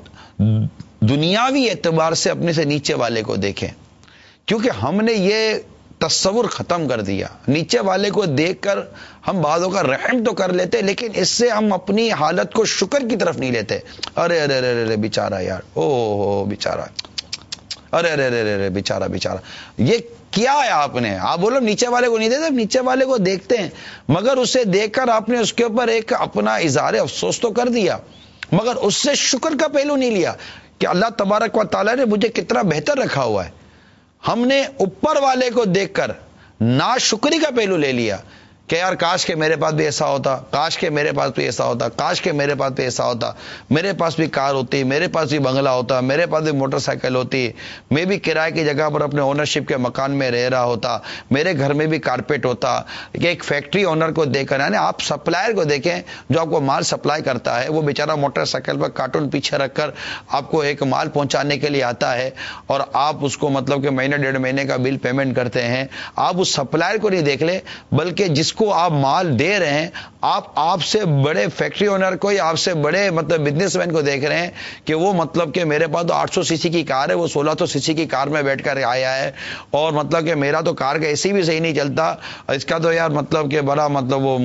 دنیاوی اعتبار سے اپنے سے نیچے والے کو دیکھیں, کیونکہ ہم نے یہ تصور ختم کر دیا. نیچے والے کو دیکھ کر ہم بعضوں کا رحم تو کر لیتے, لیکن اس سے ہم اپنی حالت کو شکر کی طرف نہیں لیتے. ارے ارے ارے ارے بیچارہ یار, او ہو بیچارہ, ارے ارے ارے ارے بیچارہ بیچارہ, یہ کیا ہے آپ نے؟ آپ بولو نیچے والے کو نہیں دیتے, نیچے والے کو دیکھتے ہیں, مگر اسے دیکھ کر آپ نے اس کے اوپر ایک اپنا اظہار افسوس تو کر دیا, مگر اس سے شکر کا پہلو نہیں لیا کہ اللہ تبارک و تعالیٰ نے مجھے کتنا بہتر رکھا ہوا ہے. ہم نے اوپر والے کو دیکھ کر ناشکری کا پہلو لے لیا کہ یار کاش کہ میرے پاس بھی ایسا ہوتا, کاش کہ میرے پاس بھی ایسا ہوتا, کاش کہ میرے پاس بھی ایسا ہوتا, میرے پاس بھی کار ہوتی, میرے پاس بھی بنگلہ ہوتا, میرے پاس بھی موٹر سائیکل ہوتی, میں بھی کرائے کی جگہ پر اپنے اونرشپ کے مکان میں رہ رہا ہوتا, میرے گھر میں بھی کارپیٹ ہوتا. کہ ایک فیکٹری اونر کو دیکھ کر, یعنی آپ سپلائر کو دیکھیں جو آپ کو مال سپلائی کرتا ہے, وہ بیچارہ موٹر سائیکل پر کارٹون پیچھے رکھ کر آپ کو ایک مال پہنچانے کے لیے آتا ہے, اور آپ اس کو مطلب کہ مہینے ڈیڑھ مہینے کا بل پیمنٹ کرتے ہیں. آپ اس سپلائر کو نہیں دیکھ لیں, بلکہ جس کو آپ مال دے رہے ہیں, آپ آپ سے بڑے فیکٹری اونر کو یا آپ سے بڑے مطلب بزنس مین کو دیکھ رہے ہیں کہ وہ مطلب کہ میرے پاس تو آٹھ سو سی سی کی کار ہے, وہ سولہ سو سی سی کی کار میں بیٹھ کر آیا ہے, اور مطلب کہ میرا تو کار کا اے سی بھی صحیح نہیں چلتا, اس کا تو یار مطلب کہ بڑا مطلب وہ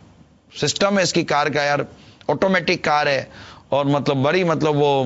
سسٹم ہے اس کی کار کا, یار آٹومیٹک کار ہے, اور مطلب بڑی مطلب وہ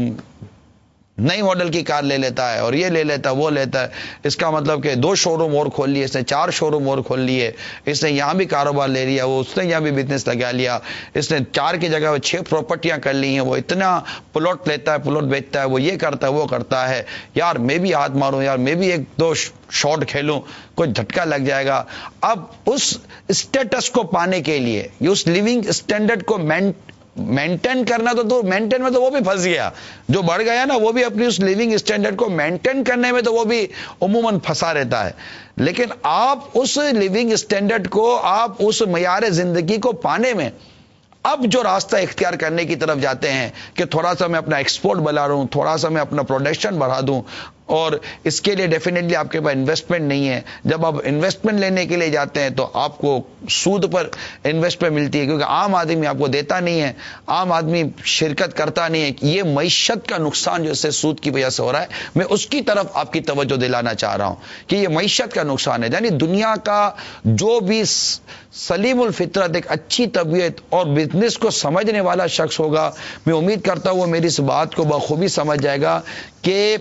نئی ماڈل کی کار لے لیتا ہے, اور یہ لے لیتا ہے وہ لیتا ہے. اس کا مطلب کہ دو شو روم اور کھول لیے اس نے, چار شو روم اور کھول لیے اس نے, یہاں بھی کاروبار لے لیا, وہ اس نے یہاں بھی بزنس لگا لیا, اس نے چار کی جگہ چھ پراپرٹیاں کر لی ہیں, وہ اتنا پلاٹ لیتا ہے, پلاٹ بیچتا ہے, وہ یہ کرتا ہے وہ کرتا ہے. یار میں بھی ہاتھ ماروں, یار میں بھی ایک دو شاٹ کھیلوں, کوئی جھٹکا لگ جائے گا. اب اس اسٹیٹس کو پانے کے لیے, اس لیونگ اسٹینڈرڈ کو مینٹ مینٹین کرنا, تو تو مینٹین میں تو وہ بھی پھنس گیا, جو بڑھ گیا نا وہ بھی اپنی اس لیونگ اسٹینڈرڈ کو مینٹین کرنے میں تو وہ بھی عموماً پھنسا رہتا ہے. لیکن آپ اس لیونگ اسٹینڈرڈ کو, آپ اس معیار زندگی کو پانے میں اب جو راستہ اختیار کرنے کی طرف جاتے ہیں کہ تھوڑا سا میں اپنا ایکسپورٹ بڑھا رہا ہوں, تھوڑا سا میں اپنا پروڈکشن بڑھا دوں, اور اس کے لیے ڈیفینیٹلی آپ کے پاس انویسٹمنٹ نہیں ہے. جب آپ انویسٹمنٹ لینے کے لیے جاتے ہیں تو آپ کو سود پر انویسٹمنٹ ملتی ہے, کیونکہ عام آدمی آپ کو دیتا نہیں ہے, عام آدمی شرکت کرتا نہیں ہے. یہ معیشت کا نقصان جو اس سے سود کی وجہ سے ہو رہا ہے, میں اس کی طرف آپ کی توجہ دلانا چاہ رہا ہوں کہ یہ معیشت کا نقصان ہے. یعنی دنیا کا جو بھی سلیم الفطرت, ایک اچھی طبیعت اور بزنس کو سمجھنے والا شخص ہوگا, میں امید کرتا ہوں وہ میری اس بات کو بخوبی سمجھ جائے گا کہ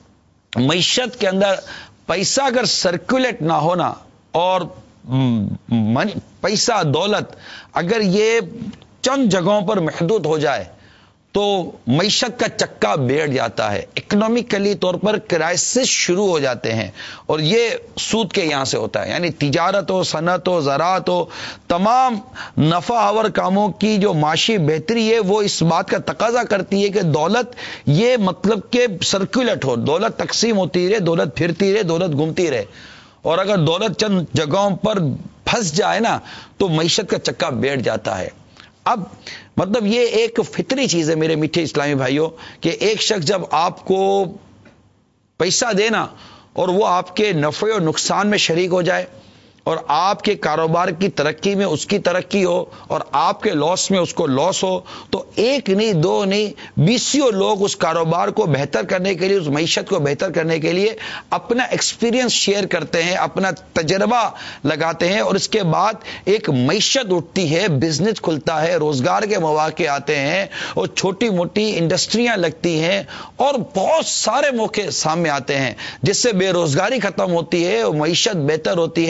معیشت کے اندر پیسہ اگر سرکولیٹ نہ ہونا, اور پیسہ دولت اگر یہ چند جگہوں پر محدود ہو جائے تو معیشت کا چکا بیٹھ جاتا ہے, اکنامکلی طور پر کرائسس شروع ہو جاتے ہیں, اور یہ سود کے یہاں سے ہوتا ہے. یعنی تجارت ہو, صنعت ہو, زراعت ہو, تمام نفع آور کاموں کی جو معاشی بہتری ہے وہ اس بات کا تقاضا کرتی ہے کہ دولت یہ مطلب کہ سرکولیٹ ہو, دولت تقسیم ہوتی رہے, دولت پھرتی رہے, دولت گھومتی رہے. اور اگر دولت چند جگہوں پر پھنس جائے نا تو معیشت کا چکا بیٹھ جاتا ہے. اب مطلب یہ ایک فطری چیز ہے میرے میٹھے اسلامی بھائیوں کہ ایک شخص جب آپ کو پیسہ دینا اور وہ آپ کے نفع و نقصان میں شریک ہو جائے, اور آپ کے کاروبار کی ترقی میں اس کی ترقی ہو اور آپ کے لاس میں اس کو لاس ہو, تو ایک نہیں دو نہیں بیسیوں لوگ اس کاروبار کو بہتر کرنے کے لیے, اس معیشت کو بہتر کرنے کے لیے اپنا ایکسپیرینس شیئر کرتے ہیں, اپنا تجربہ لگاتے ہیں, اور اس کے بعد ایک معیشت اٹھتی ہے, بزنس کھلتا ہے, روزگار کے مواقع آتے ہیں, اور چھوٹی موٹی انڈسٹریاں لگتی ہیں, اور بہت سارے موقع سامنے آتے ہیں جس سے بے روزگاری ختم ہوتی ہے, اور معیشت بہتر ہوتی ہے,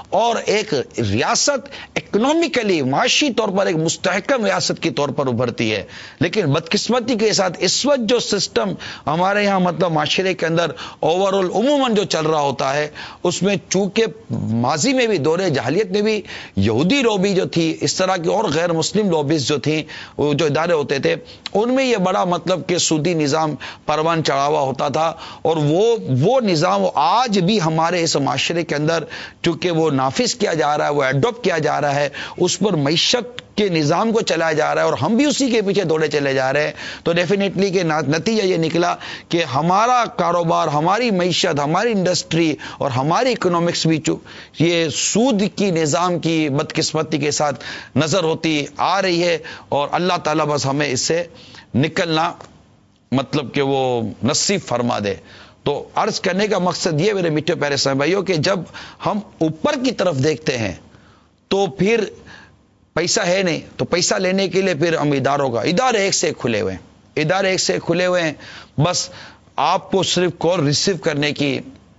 اور ایک ریاست اکنامیکلی معاشی طور پر ایک مستحکم ریاست کے طور پر ابھرتی ہے. لیکن بدقسمتی کے ساتھ اس وقت جو سسٹم ہمارے یہاں مطلب معاشرے کے اندر اوور آل عموماً جو چل رہا ہوتا ہے, اس میں چونکہ ماضی میں بھی دور جاہلیت میں بھی یہودی لوبی جو تھی, اس طرح کی اور غیر مسلم لوبیز جو تھیں, جو ادارے ہوتے تھے, ان میں یہ بڑا مطلب کہ سودی نظام پروان چڑھا ہوا ہوتا تھا. اور وہ وہ نظام آج بھی ہمارے اس معاشرے کے اندر چونکہ وہ نافذ کیا جا رہا ہے, وہ ایڈاپٹ کیا جا رہا ہے, اس پر معیشت کے نظام کو چلایا جا رہا ہے اور ہم بھی اسی کے پیچھے دوڑے چلے جا رہے ہیں. تو ڈیفینیٹلی کہ نتیجہ یہ نکلا کہ ہمارا کاروبار, ہماری معیشت, ہماری انڈسٹری اور ہماری اکنامکس بھی یہ سود کی نظام کی بدقسمتی کے ساتھ نظر ہوتی آ رہی ہے. اور اللہ تعالیٰ بس ہمیں اس سے نکلنا مطلب کہ وہ نصیب فرما دے. تو عرض کرنے کا مقصد یہ میرے میٹھے پیارے اسلامی بھائیوں کہ جب ہم اوپر کی طرف دیکھتے ہیں تو پھر پیسہ ہے نہیں, تو پیسہ لینے کے لیے پھر ہم اداروں کا ادارے ایک سے ایک کھلے ہوئے ہیں, ادارے ایک سے ایک کھلے ہوئے ہیں. بس آپ کو صرف کال ریسیو کرنے کی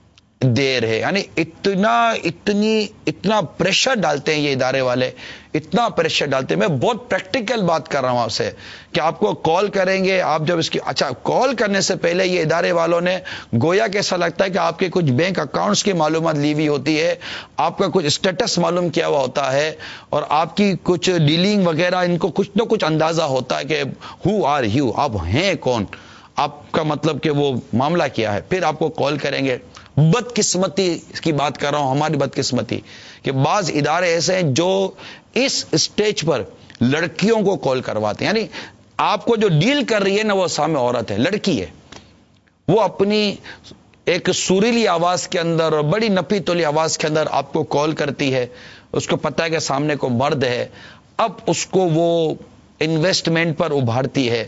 دیر ہے. یعنی اتنا اتنی اتنا پریشر ڈالتے ہیں یہ ادارے والے, اتنا پریشر ڈالتے ہیں. میں بہت پریکٹیکل بات کر رہا ہوں آپ سے کہ آپ کو کال کریں گے, آپ جب اس کی اچھا کال کرنے سے پہلے یہ ادارے والوں نے گویا کیسا لگتا ہے کہ آپ کے کچھ بینک اکاؤنٹس کی معلومات لی ہوئی ہوتی ہے, آپ کا کچھ اسٹیٹس معلوم کیا ہوا ہوتا ہے, اور آپ کی کچھ ڈیلنگ وغیرہ ان کو کچھ نہ کچھ اندازہ ہوتا ہے کہ ہو آر یو, آپ ہیں کون, آپ کا مطلب کہ وہ معاملہ کیا ہے. پھر آپ کو کال کریں گے. بدقسمتی کی بات کر رہا ہوں, ہماری بدقسمتی کہ بعض ادارے ایسے ہیں جو اس اسٹیج پر لڑکیوں کو کال کرواتے ہیں. یعنی آپ کو جو ڈیل کر رہی ہے نا وہ سامنے عورت ہے, لڑکی ہے, وہ اپنی ایک سریلی آواز کے اندر, بڑی نپی تولی آواز کے اندر آپ کو کال کرتی ہے. اس کو پتہ ہے کہ سامنے کو مرد ہے, اب اس کو وہ انویسٹمنٹ پر ابھارتی ہے,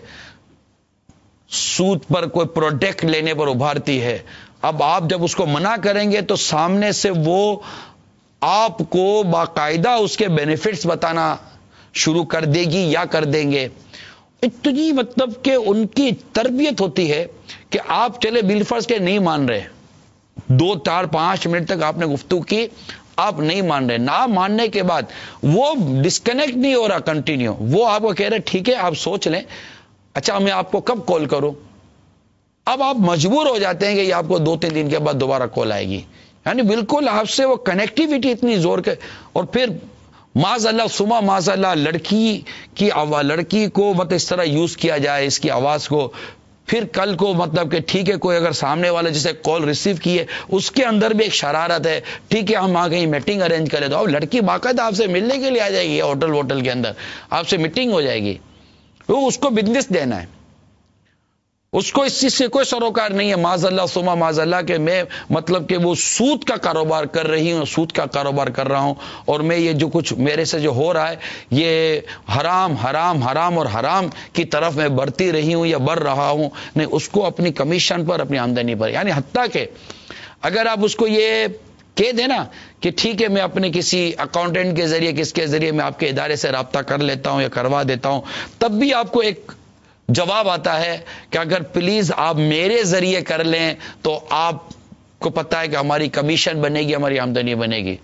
سود پر کوئی پروڈکٹ لینے پر ابھارتی ہے. اب آپ جب اس کو منع کریں گے تو سامنے سے وہ آپ کو باقاعدہ اس کے بینیفٹس بتانا شروع کر دے گی یا کر دیں گے. اتنی مطلب کہ ان کی تربیت ہوتی ہے کہ آپ چلے بالفرض کے نہیں مان رہے, دو چار پانچ منٹ تک آپ نے گفتگو کی, آپ نہیں مان رہے, نہ ماننے کے بعد وہ ڈسکنیکٹ نہیں ہو رہا, کنٹینیو, وہ آپ کو کہہ رہے ٹھیک ہے آپ سوچ لیں, اچھا میں آپ کو کب کال کروں. اب آپ مجبور ہو جاتے ہیں کہ یہ آپ کو دو تین دن کے بعد دوبارہ کال آئے گی. یعنی بالکل آپ سے وہ کنیکٹیویٹی اتنی زور کے, اور پھر معاذ اللہ سما معاذ اللہ لڑکی کی آواز, لڑکی کو مطلب اس طرح یوز کیا جائے اس کی آواز کو. پھر کل کو مطلب کہ ٹھیک ہے کوئی اگر سامنے والا جسے کال ریسیو کی ہے اس کے اندر بھی ایک شرارت ہے, ٹھیک ہے ہم آ کہیں میٹنگ ارینج کریں, تو اب لڑکی باقاعدہ آپ سے ملنے کے لیے آ جائے گی, ہوٹل ووٹل کے اندر آپ سے میٹنگ ہو جائے گی. وہ اس کو بزنس دینا ہے, اس کو اس چیز سے کوئی سروکار نہیں ہے معاذ اللہ سما معاذ اللہ کہ میں مطلب کہ وہ سود کا کاروبار کر رہی ہوں, سود کا کاروبار کر رہا ہوں, اور میں یہ جو کچھ میرے سے جو ہو رہا ہے یہ حرام حرام حرام اور حرام کی طرف میں بڑھتی رہی ہوں یا بڑھ رہا ہوں. نہیں, اس کو اپنی کمیشن پر, اپنی آمدنی پر, یعنی حتیٰ کہ اگر آپ اس کو یہ کہہ دینا کہ ٹھیک ہے میں اپنے کسی اکاؤنٹنٹ کے ذریعے کس کے ذریعے میں آپ کے ادارے سے رابطہ کر لیتا ہوں یا کروا دیتا ہوں, تب بھی آپ کو ایک جواب آتا ہے کہ اگر پلیز آپ میرے ذریعے کر لیں تو آپ کو پتا ہے کہ ہماری کمیشن بنے گی, ہماری آمدنی بنے گی.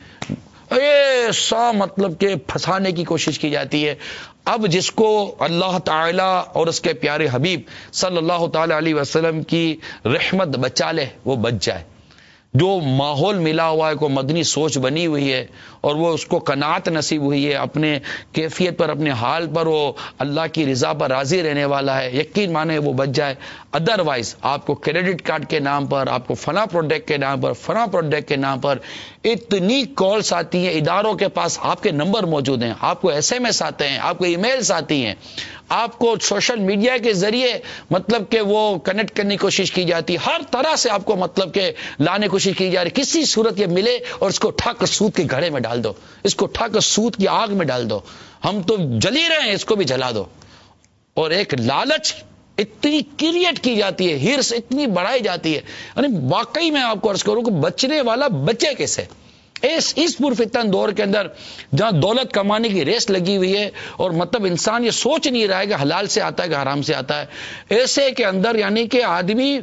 ایسا مطلب کہ پھنسانے کی کوشش کی جاتی ہے. اب جس کو اللہ تعالی اور اس کے پیارے حبیب صلی اللہ تعالی علیہ وسلم کی رحمت بچا لے وہ بچ جائے. جو ماحول ملا ہوا ہے, کو مدنی سوچ بنی ہوئی ہے اور وہ اس کو قناعت نصیب ہوئی ہے, اپنے کیفیت پر, اپنے حال پر وہ اللہ کی رضا پر راضی رہنے والا ہے, یقین مانے وہ بچ جائے. ادروائز آپ کو کریڈٹ کارڈ کے نام پر, آپ کو فلاں پروڈکٹ کے نام پر, فلاں پروڈکٹ کے نام پر اتنی کالز آتی ہیں, اداروں کے پاس آپ کے نمبر موجود ہیں, آپ کو ایس ایم ایس آتے ہیں, آپ کو ای میلز آتی ہیں, آپ کو سوشل میڈیا کے ذریعے مطلب کہ وہ کنیکٹ کرنے کی کوشش کی جاتی ہے, ہر طرح سے آپ کو مطلب کہ لانے کی کوشش کی جا رہی. کسی صورت یہ ملے اور اس کو اٹھا کر سود کے گھڑے میں ڈال دو, اس کو اٹھا کر سود کی آگ میں ڈال دو, ہم تو جل ہی رہے ہیں اس کو بھی جلا دو. اور ایک لالچ اتنی کریٹ کی جاتی ہے, ہرس اتنی بڑھائی جاتی ہے, یعنی واقعی میں آپ کو عرض کروں کہ بچنے والا بچے کیسے. اس اس پرفتن دور کے اندر جہاں دولت کمانے کی ریس لگی ہوئی ہے اور مطلب انسان یہ سوچ نہیں رہا ہے کہ حلال سے آتا ہے کہ حرام سے آتا ہے, ایسے کے اندر یعنی کہ آدمی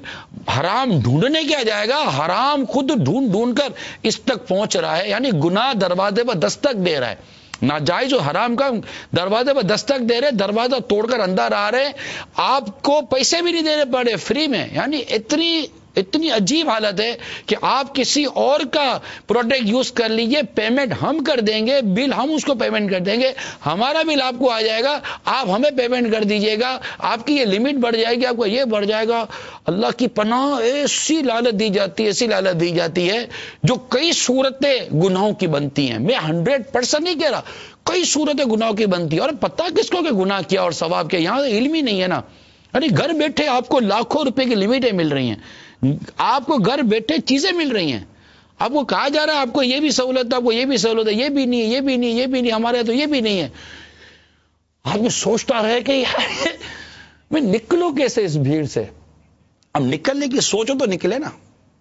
حرام ڈھونڈنے کیا جائے گا، حرام خود ڈھونڈ ڈھونڈ کر اس تک پہنچ رہا ہے. یعنی گناہ دروازے پر دستک دے رہا ہے، ناجائز و حرام کا دروازے پر دستک دے رہے، دروازہ توڑ کر اندر آ رہے، آپ کو پیسے بھی نہیں دینے پڑے، فری میں. یعنی اتنی اتنی عجیب حالت ہے کہ آپ کسی اور کا پروڈکٹ یوز کر لیجئے، پیمنٹ ہم کر دیں گے، بل ہم اس کو پیمنٹ کر دیں گے، ہمارا بل آپ کو آ جائے گا، آپ ہمیں پیمنٹ کر دیجئے گا، آپ کی یہ لمٹ بڑھ جائے گی، آپ کو یہ بڑھ جائے گا. اللہ کی پناہ، ایسی لعنت دی جاتی ہے، ایسی لعنت دی جاتی ہے جو کئی صورتیں گناہوں کی بنتی ہیں. میں ہنڈریڈ پرسینٹ نہیں کہہ رہا، کئی صورتیں گناہوں کی بنتی ہیں. اور پتہ کس کو کہ گناہ کیا اور ثواب کیا؟ یہاں علم ہی نہیں ہے نا. یعنی گھر بیٹھے آپ کو لاکھوں روپے کی لمٹیں مل رہی ہیں، آپ کو گھر بیٹھے چیزیں مل رہی ہیں، آپ کو کہا جا رہا ہے آپ کو یہ بھی سہولت ہے، آپ کو یہ بھی سہولت ہے، یہ بھی نہیں ہے، یہ بھی نہیں، یہ بھی نہیں، ہمارے تو یہ بھی نہیں ہے. آدمی سوچتا رہے کہ یار میں نکلوں کیسے اس بھیڑ سے. اب نکلنے کی سوچو تو نکلے نا.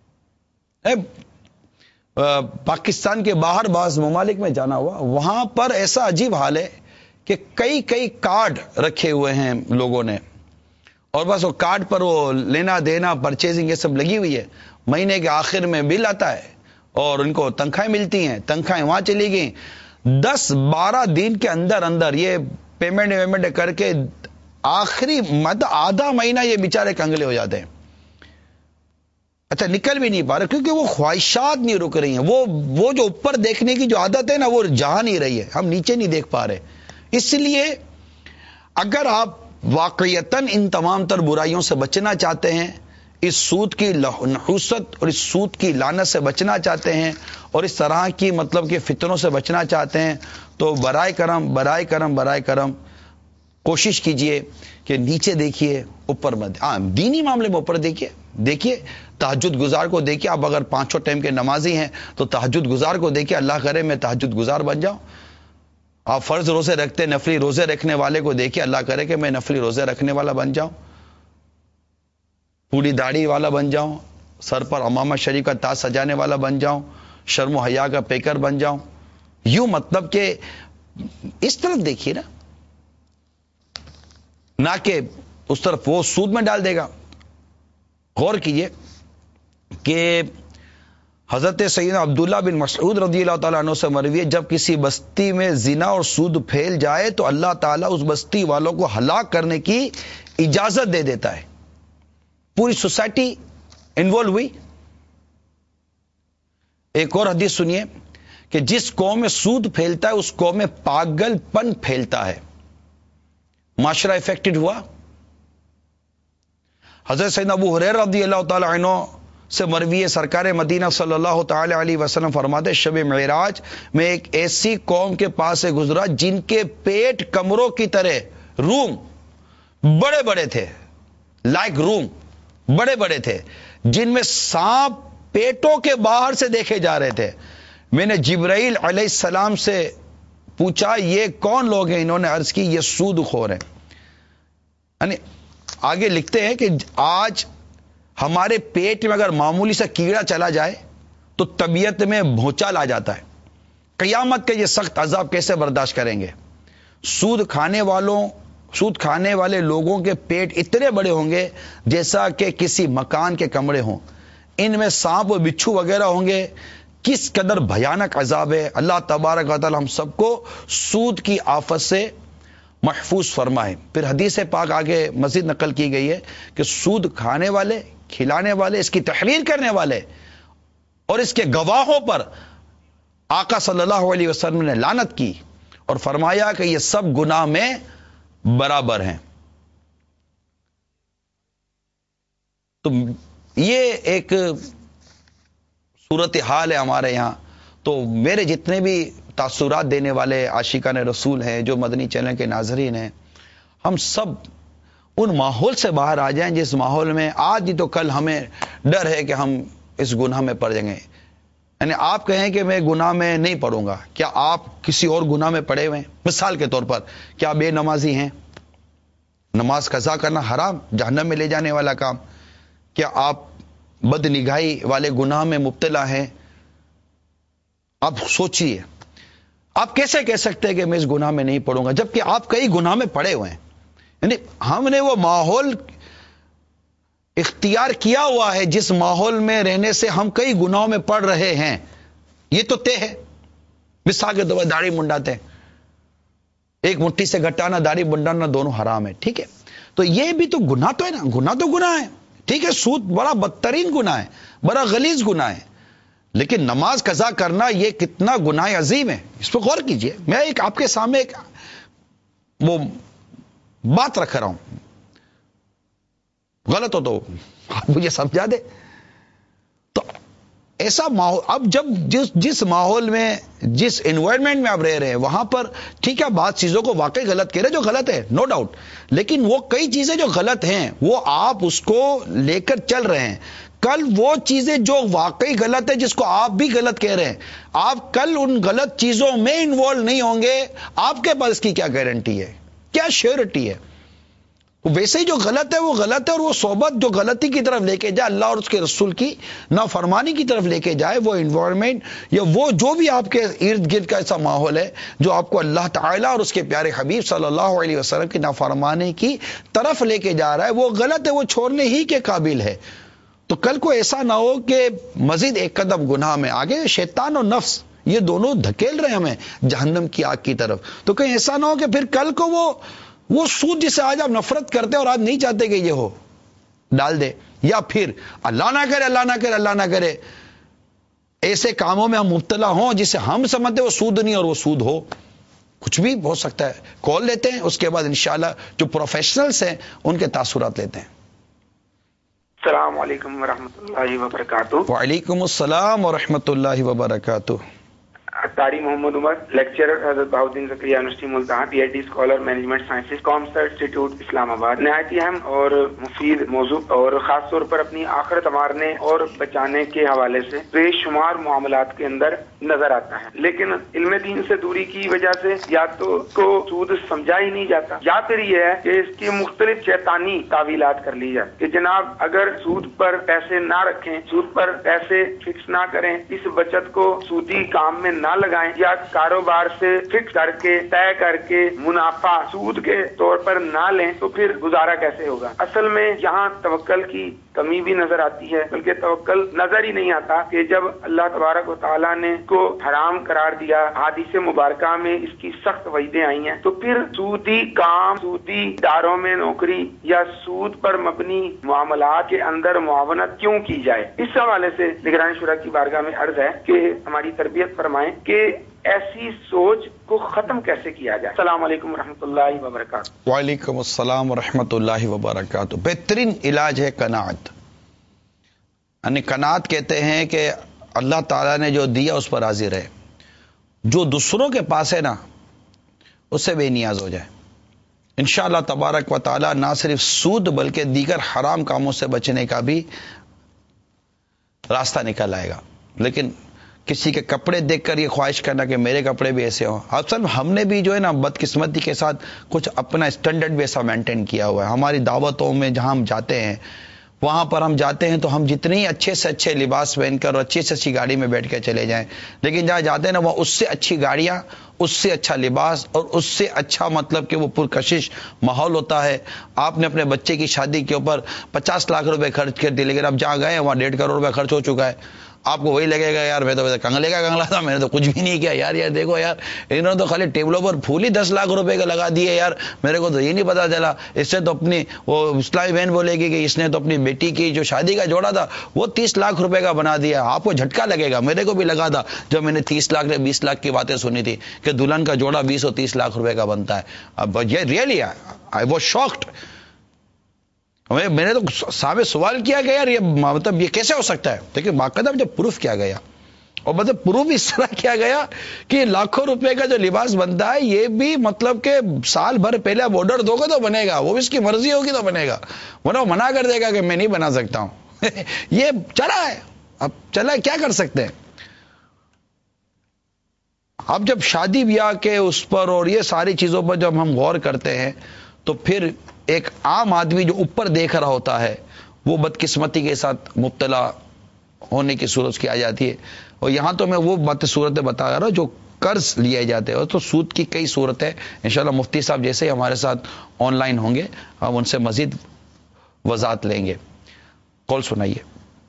پاکستان کے باہر بعض ممالک میں جانا ہوا، وہاں پر ایسا عجیب حال ہے کہ کئی کئی کارڈ رکھے ہوئے ہیں لوگوں نے، اور بس وہ کارڈ پر وہ لینا دینا پرچیزنگ یہ سب لگی ہوئی ہے. مہینے کے آخر میں بل آتا ہے اور ان کو تنخواہیں ملتی ہیں، تنخواہیں وہاں چلی گئیں. دس بارہ دن کے اندر اندر یہ پیمنٹ ویمنٹ کر کے آخری مد آدھا مہینہ یہ بیچارے کنگلے ہو جاتے ہیں. اچھا نکل بھی نہیں پا رہے کیونکہ وہ خواہشات نہیں رک رہی ہیں. وہ وہ جو اوپر دیکھنے کی جو عادت ہے نا وہ جہاں نہیں رہی ہے، ہم نیچے نہیں دیکھ پا رہے. اس لیے اگر آپ واقعتاً ان تمام تر برائیوں سے بچنا چاہتے ہیں، اس سود کی نحوست اور اس سود کی لعنت سے بچنا چاہتے ہیں، اور اس طرح کی مطلب کہ فتنوں سے بچنا چاہتے ہیں، تو برائے کرم برائے کرم برائے کرم کوشش کیجئے کہ نیچے دیکھیے، اوپر مت. ہاں دینی معاملے میں اوپر دیکھیے دیکھیے تہجد گزار کو دیکھیے. آپ اگر پانچوں ٹائم کے نمازی ہیں تو تہجد گزار کو دیکھیے. اللہ کرے میں تہجد گزار بن جاؤں. آپ فرض روزے رکھتے، نفلی روزے رکھنے والے کو دیکھیے، اللہ کرے کہ میں نفلی روزے رکھنے والا بن جاؤں، پوری داڑھی والا بن جاؤں، سر پر امامہ شریف کا تاج سجانے والا بن جاؤں، شرم و حیا کا پیکر بن جاؤں. یوں مطلب کہ اس طرف دیکھیے نا، نہ کہ اس طرف وہ سود میں ڈال دے گا. غور کیجئے کہ حضرت سیدنا عبداللہ بن مسعود رضی اللہ تعالیٰ عنہ سے مروی ہے، جب کسی بستی میں زنا اور سود پھیل جائے تو اللہ تعالیٰ اس بستی والوں کو ہلاک کرنے کی اجازت دے دیتا ہے. پوری سوسائٹی انوالو ہوئی. ایک اور حدیث سنیے کہ جس قوم میں سود پھیلتا ہے اس قوم میں پاگل پن پھیلتا ہے. معاشرہ افیکٹڈ ہوا. حضرت سیدنا ابو ہریرہ رضی اللہ تعالیٰ عنہ سے مروی ہے، سرکار مدینہ صلی اللہ تعالی علیہ وسلم فرماتے شب معراج میں ایک ایسی قوم کے پاس سے گزرا جن کے پیٹ کمروں کی طرح روم بڑے بڑے تھے، لائک روم بڑے بڑے تھے، جن میں سانپ پیٹوں کے باہر سے دیکھے جا رہے تھے. میں نے جبرائیل علیہ السلام سے پوچھا یہ کون لوگ ہیں؟ انہوں نے عرض کی یہ سود خور ہیں. یعنی آگے لکھتے ہیں کہ آج ہمارے پیٹ میں اگر معمولی سا کیڑا چلا جائے تو طبیعت میں بھونچال آ جاتا ہے. قیامت کے یہ سخت عذاب کیسے برداشت کریں گے؟ سود کھانے والوں سود کھانے والے لوگوں کے پیٹ اتنے بڑے ہوں گے جیسا کہ کسی مکان کے کمرے ہوں. ان میں سانپ و بچھو وغیرہ ہوں گے. کس قدر بھیانک عذاب ہے. اللہ تبارک و تعالی ہم سب کو سود کی آفت سے محفوظ فرمائے. پھر حدیث پاک آگے مزید نقل کی گئی ہے کہ سود کھانے والے، کھلانے والے، اس کی تحریر کرنے والے اور اس کے گواہوں پر آقا صلی اللہ علیہ وسلم نے لعنت کی اور فرمایا کہ یہ سب گناہ میں برابر ہیں. تو یہ ایک صورتحال ہے ہمارے یہاں. تو میرے جتنے بھی تاثرات دینے والے عاشقان رسول ہیں، جو مدنی چینل کے ناظرین ہیں، ہم سب ان ماحول سے باہر آ جائیں جس ماحول میں آج نہیں تو کل ہمیں ڈر ہے کہ ہم اس گناہ میں پڑ جائیں گے. یعنی آپ کہیں کہ میں گناہ میں نہیں پڑوں گا، کیا آپ کسی اور گناہ میں پڑے ہوئے ہیں؟ مثال کے طور پر کیا بے نمازی ہیں؟ نماز قضا کرنا حرام، جہنم میں لے جانے والا کام. کیا آپ بد نگاہی والے گناہ میں مبتلا ہیں؟ آپ سوچئے، آپ کیسے کہہ سکتے ہیں کہ میں اس گناہ میں نہیں پڑوں گا جبکہ آپ کئی گناہ میں پڑے ہوئے ہیں؟ یعنی ہم نے وہ ماحول اختیار کیا ہوا ہے جس ماحول میں رہنے سے ہم کئی گناہوں میں پڑ رہے ہیں، یہ تو طے ہے. مثال کے طور پر داڑھی منڈاتے ہیں، ایک مٹھی سے گھٹانا داڑھی منڈانا دونوں حرام ہے، ٹھیک ہے. تو یہ بھی تو گناہ تو ہے نا، گناہ تو گناہ ہے، ٹھیک ہے. سود بڑا بدترین گناہ ہے، بڑا غلیظ گناہ ہے، لیکن نماز قضا کرنا یہ کتنا گناہ عظیم ہے، اس پہ غور کیجئے. میں ایک آپ کے سامنے ایک وہ بات رکھ رہا ہوں، غلط ہو تو آپ مجھے سمجھا دے. تو ایسا ماحول، اب جب جس جس ماحول میں جس انوائرمنٹ میں آپ رہ رہے ہیں وہاں پر ٹھیک ہے بات چیزوں کو واقعی غلط کہہ رہے جو غلط ہے، نو ڈاؤٹ، لیکن وہ کئی چیزیں جو غلط ہیں وہ آپ اس کو لے کر چل رہے ہیں. کل وہ چیزیں جو واقعی غلط ہے جس کو آپ بھی غلط کہہ رہے ہیں، آپ کل ان غلط چیزوں میں انوالو نہیں ہوں گے، آپ کے پاس کی کیا گارنٹی ہے، کیا شیورٹی ہے؟ ویسے ہی جو غلط ہے وہ غلط ہے، اور وہ صحبت جو غلطی کی طرف لے کے جائے، اللہ اور اس کے رسول کی نافرمانی کی طرف لے کے جائے، وہ انوائرمنٹ یا وہ جو بھی آپ کے ارد گرد کا ایسا ماحول ہے جو آپ کو اللہ تعالیٰ اور اس کے پیارے حبیب صلی اللہ علیہ وسلم کی نافرمانی کی طرف لے کے جا رہا ہے، وہ غلط ہے، وہ چھوڑنے ہی کے قابل ہے. تو کل کو ایسا نہ ہو کہ مزید ایک قدم گناہ میں آگے شیطان اور نفس یہ دونوں دھکیل رہے ہمیں جہنم کی آگ کی طرف. تو کہیں ایسا نہ ہو کہ پھر کل کو وہ وہ سود جسے آج آپ نفرت کرتے اور آج نہیں چاہتے کہ یہ ہو ڈال دے، یا پھر اللہ نہ کرے اللہ نہ کرے اللہ نہ کرے ایسے کاموں میں ہم مبتلا ہوں جسے ہم سمجھتے وہ سود نہیں اور وہ سود ہو. کچھ بھی ہو سکتا ہے. کال لیتے ہیں، اس کے بعد انشاءاللہ جو پروفیشنلز ہیں ان کے تاثرات لیتے ہیں. السلام علیکم ورحمۃ اللہ وبرکاتہ. وعلیکم السلام ورحمۃ اللہ وبرکاتہ. طاری محمد Umar, lecturer Hazrat Bahauddin Zakariya university Multan, P H D scholar management sciences, کامسر انسٹیٹیوٹ اسلام آباد. نہایت ہی اہم اور مفید موضوع، اور خاص طور پر اپنی آخرت سنوارنے اور بچانے کے حوالے سے بے شمار معاملات کے اندر نظر آتا ہے. لیکن علم دین سے دوری کی وجہ سے یا تو اس کو سود سمجھا ہی نہیں جاتا، یا پھر یہ ہے کہ اس کی مختلف شیطانی تعویلات کر لی جاتی کہ جناب اگر سود پر پیسے نہ رکھیں، سود پر پیسے فکس نہ کریں، اس بچت کو سودی کام میں نہ لگائیں، یا کاروبار سے فکس کر کے طے کر کے منافع سود کے طور پر نہ لیں، تو پھر گزارا کیسے ہوگا؟ اصل میں یہاں توکل کی کمی بھی نظر آتی ہے، بلکہ توکل نظر ہی نہیں آتا کہ جب اللہ تبارک و تعالیٰ نے کو حرام قرار دیا، حدیث مبارکہ میں اس کی سخت وعیدیں آئی ہیں، تو پھر سودی کام، سودی اداروں میں نوکری یا سود پر مبنی معاملات کے اندر معاونت کیوں کی جائے؟ اس حوالے سے نگران شورا کی بارگاہ میں عرض ہے کہ ہماری تربیت فرمائیں کہ ایسی سوچ کو ختم کیسے کیا جائے. السلام علیکم ورحمۃ اللہ وبرکاتہ. وعلیکم السلام ورحمۃ اللہ وبرکاتہ. بہترین علاج ہے قناعت. یعنی قناعت کہتے ہیں کہ اللہ تعالیٰ نے جو دیا اس پر راضی رہے، جو دوسروں کے پاس ہے نا اس سے بے نیاز ہو جائے. انشاءاللہ تبارک و تعالیٰ نہ صرف سود بلکہ دیگر حرام کاموں سے بچنے کا بھی راستہ نکل آئے گا. لیکن کسی کے کپڑے دیکھ کر یہ خواہش کرنا کہ میرے کپڑے بھی ایسے ہوں. اصل ہم نے بھی جو ہے نا بدقسمتی کے ساتھ کچھ اپنا اسٹینڈرڈ بھی ایسا مینٹین کیا ہوا ہے. ہماری دعوتوں میں جہاں ہم جاتے ہیں وہاں پر ہم جاتے ہیں تو ہم جتنے ہی اچھے سے اچھے لباس پہن کر اور اچھی سے اچھی گاڑی میں بیٹھ کے چلے جائیں، لیکن جہاں جاتے ہیں نا وہاں اس سے اچھی گاڑیاں، اس سے اچھا لباس اور اس سے اچھا مطلب کہ وہ پرکشش ماحول ہوتا ہے. آپ نے اپنے بچے کی شادی کے اوپر پچاس لاکھ روپے خرچ کر دیے، لیکن اب جہاں گئے وہاں ڈیڑھ کروڑ روپے خرچ ہو چکا ہے. آپ کو وہی لگے گا یار میں تو کنگلے کا کنگلا تھا، میں نے تو کچھ بھی نہیں کیا یار. یار دیکھو یار انہوں نے تو خالی ٹیبلوں پر پھول ہی دس لاکھ روپے کا لگا دیے یار، میرے کو تو یہ نہیں پتا چلا. اس سے تو اپنی وہ اسلامی بہن بولے گی کہ اس نے تو اپنی بیٹی کی جو شادی کا جوڑا تھا وہ تیس لاکھ روپے کا بنا دیا. آپ کو جھٹکا لگے گا، میرے کو بھی لگا تھا جب میں نے تیس لاکھ نے بیس لاکھ کی باتیں سنی تھی کہ دلہن کا جوڑا بیس اور تیس لاکھ روپے کا بنتا ہے. اب یہ ریئلی آئی واز شاکڈ. میں نے تو صاحب سوال کیا کہ یار یہ مطلب یہ کیسے ہو سکتا ہے، لیکن باقاعدہ جب پروف کیا گیا اور مطلب پروف اس طرح کیا گیا کہ لاکھوں روپے کا جو لباس بنتا ہے یہ بھی مطلب کہ سال بھر پہلے آپ آرڈر دو گے تو بنے گا، وہ بھی اس کی مرضی ہوگی تو بنے گا، ورنہ وہ منع کر دے گا کہ میں نہیں بنا سکتا ہوں. یہ چلا ہے، اب چلا ہے، کیا کر سکتے ہیں. اب جب شادی بیاہ کے اس پر اور یہ ساری چیزوں پر جب ہم غور کرتے ہیں تو پھر ایک عام آدمی جو اوپر دیکھ رہا ہوتا ہے وہ بدقسمتی کے ساتھ مبتلا ہونے کی صورت کی آ جاتی ہے. اور یہاں تو میں وہ بات صورتیں بتا رہا ہوں جو قرض لیے جاتے ہیں، تو سود کی کئی صورتیں انشاءاللہ مفتی صاحب جیسے ہی ہمارے ساتھ آن لائن ہوں گے ہم ان سے مزید وضاحت لیں گے. کال سنائیے.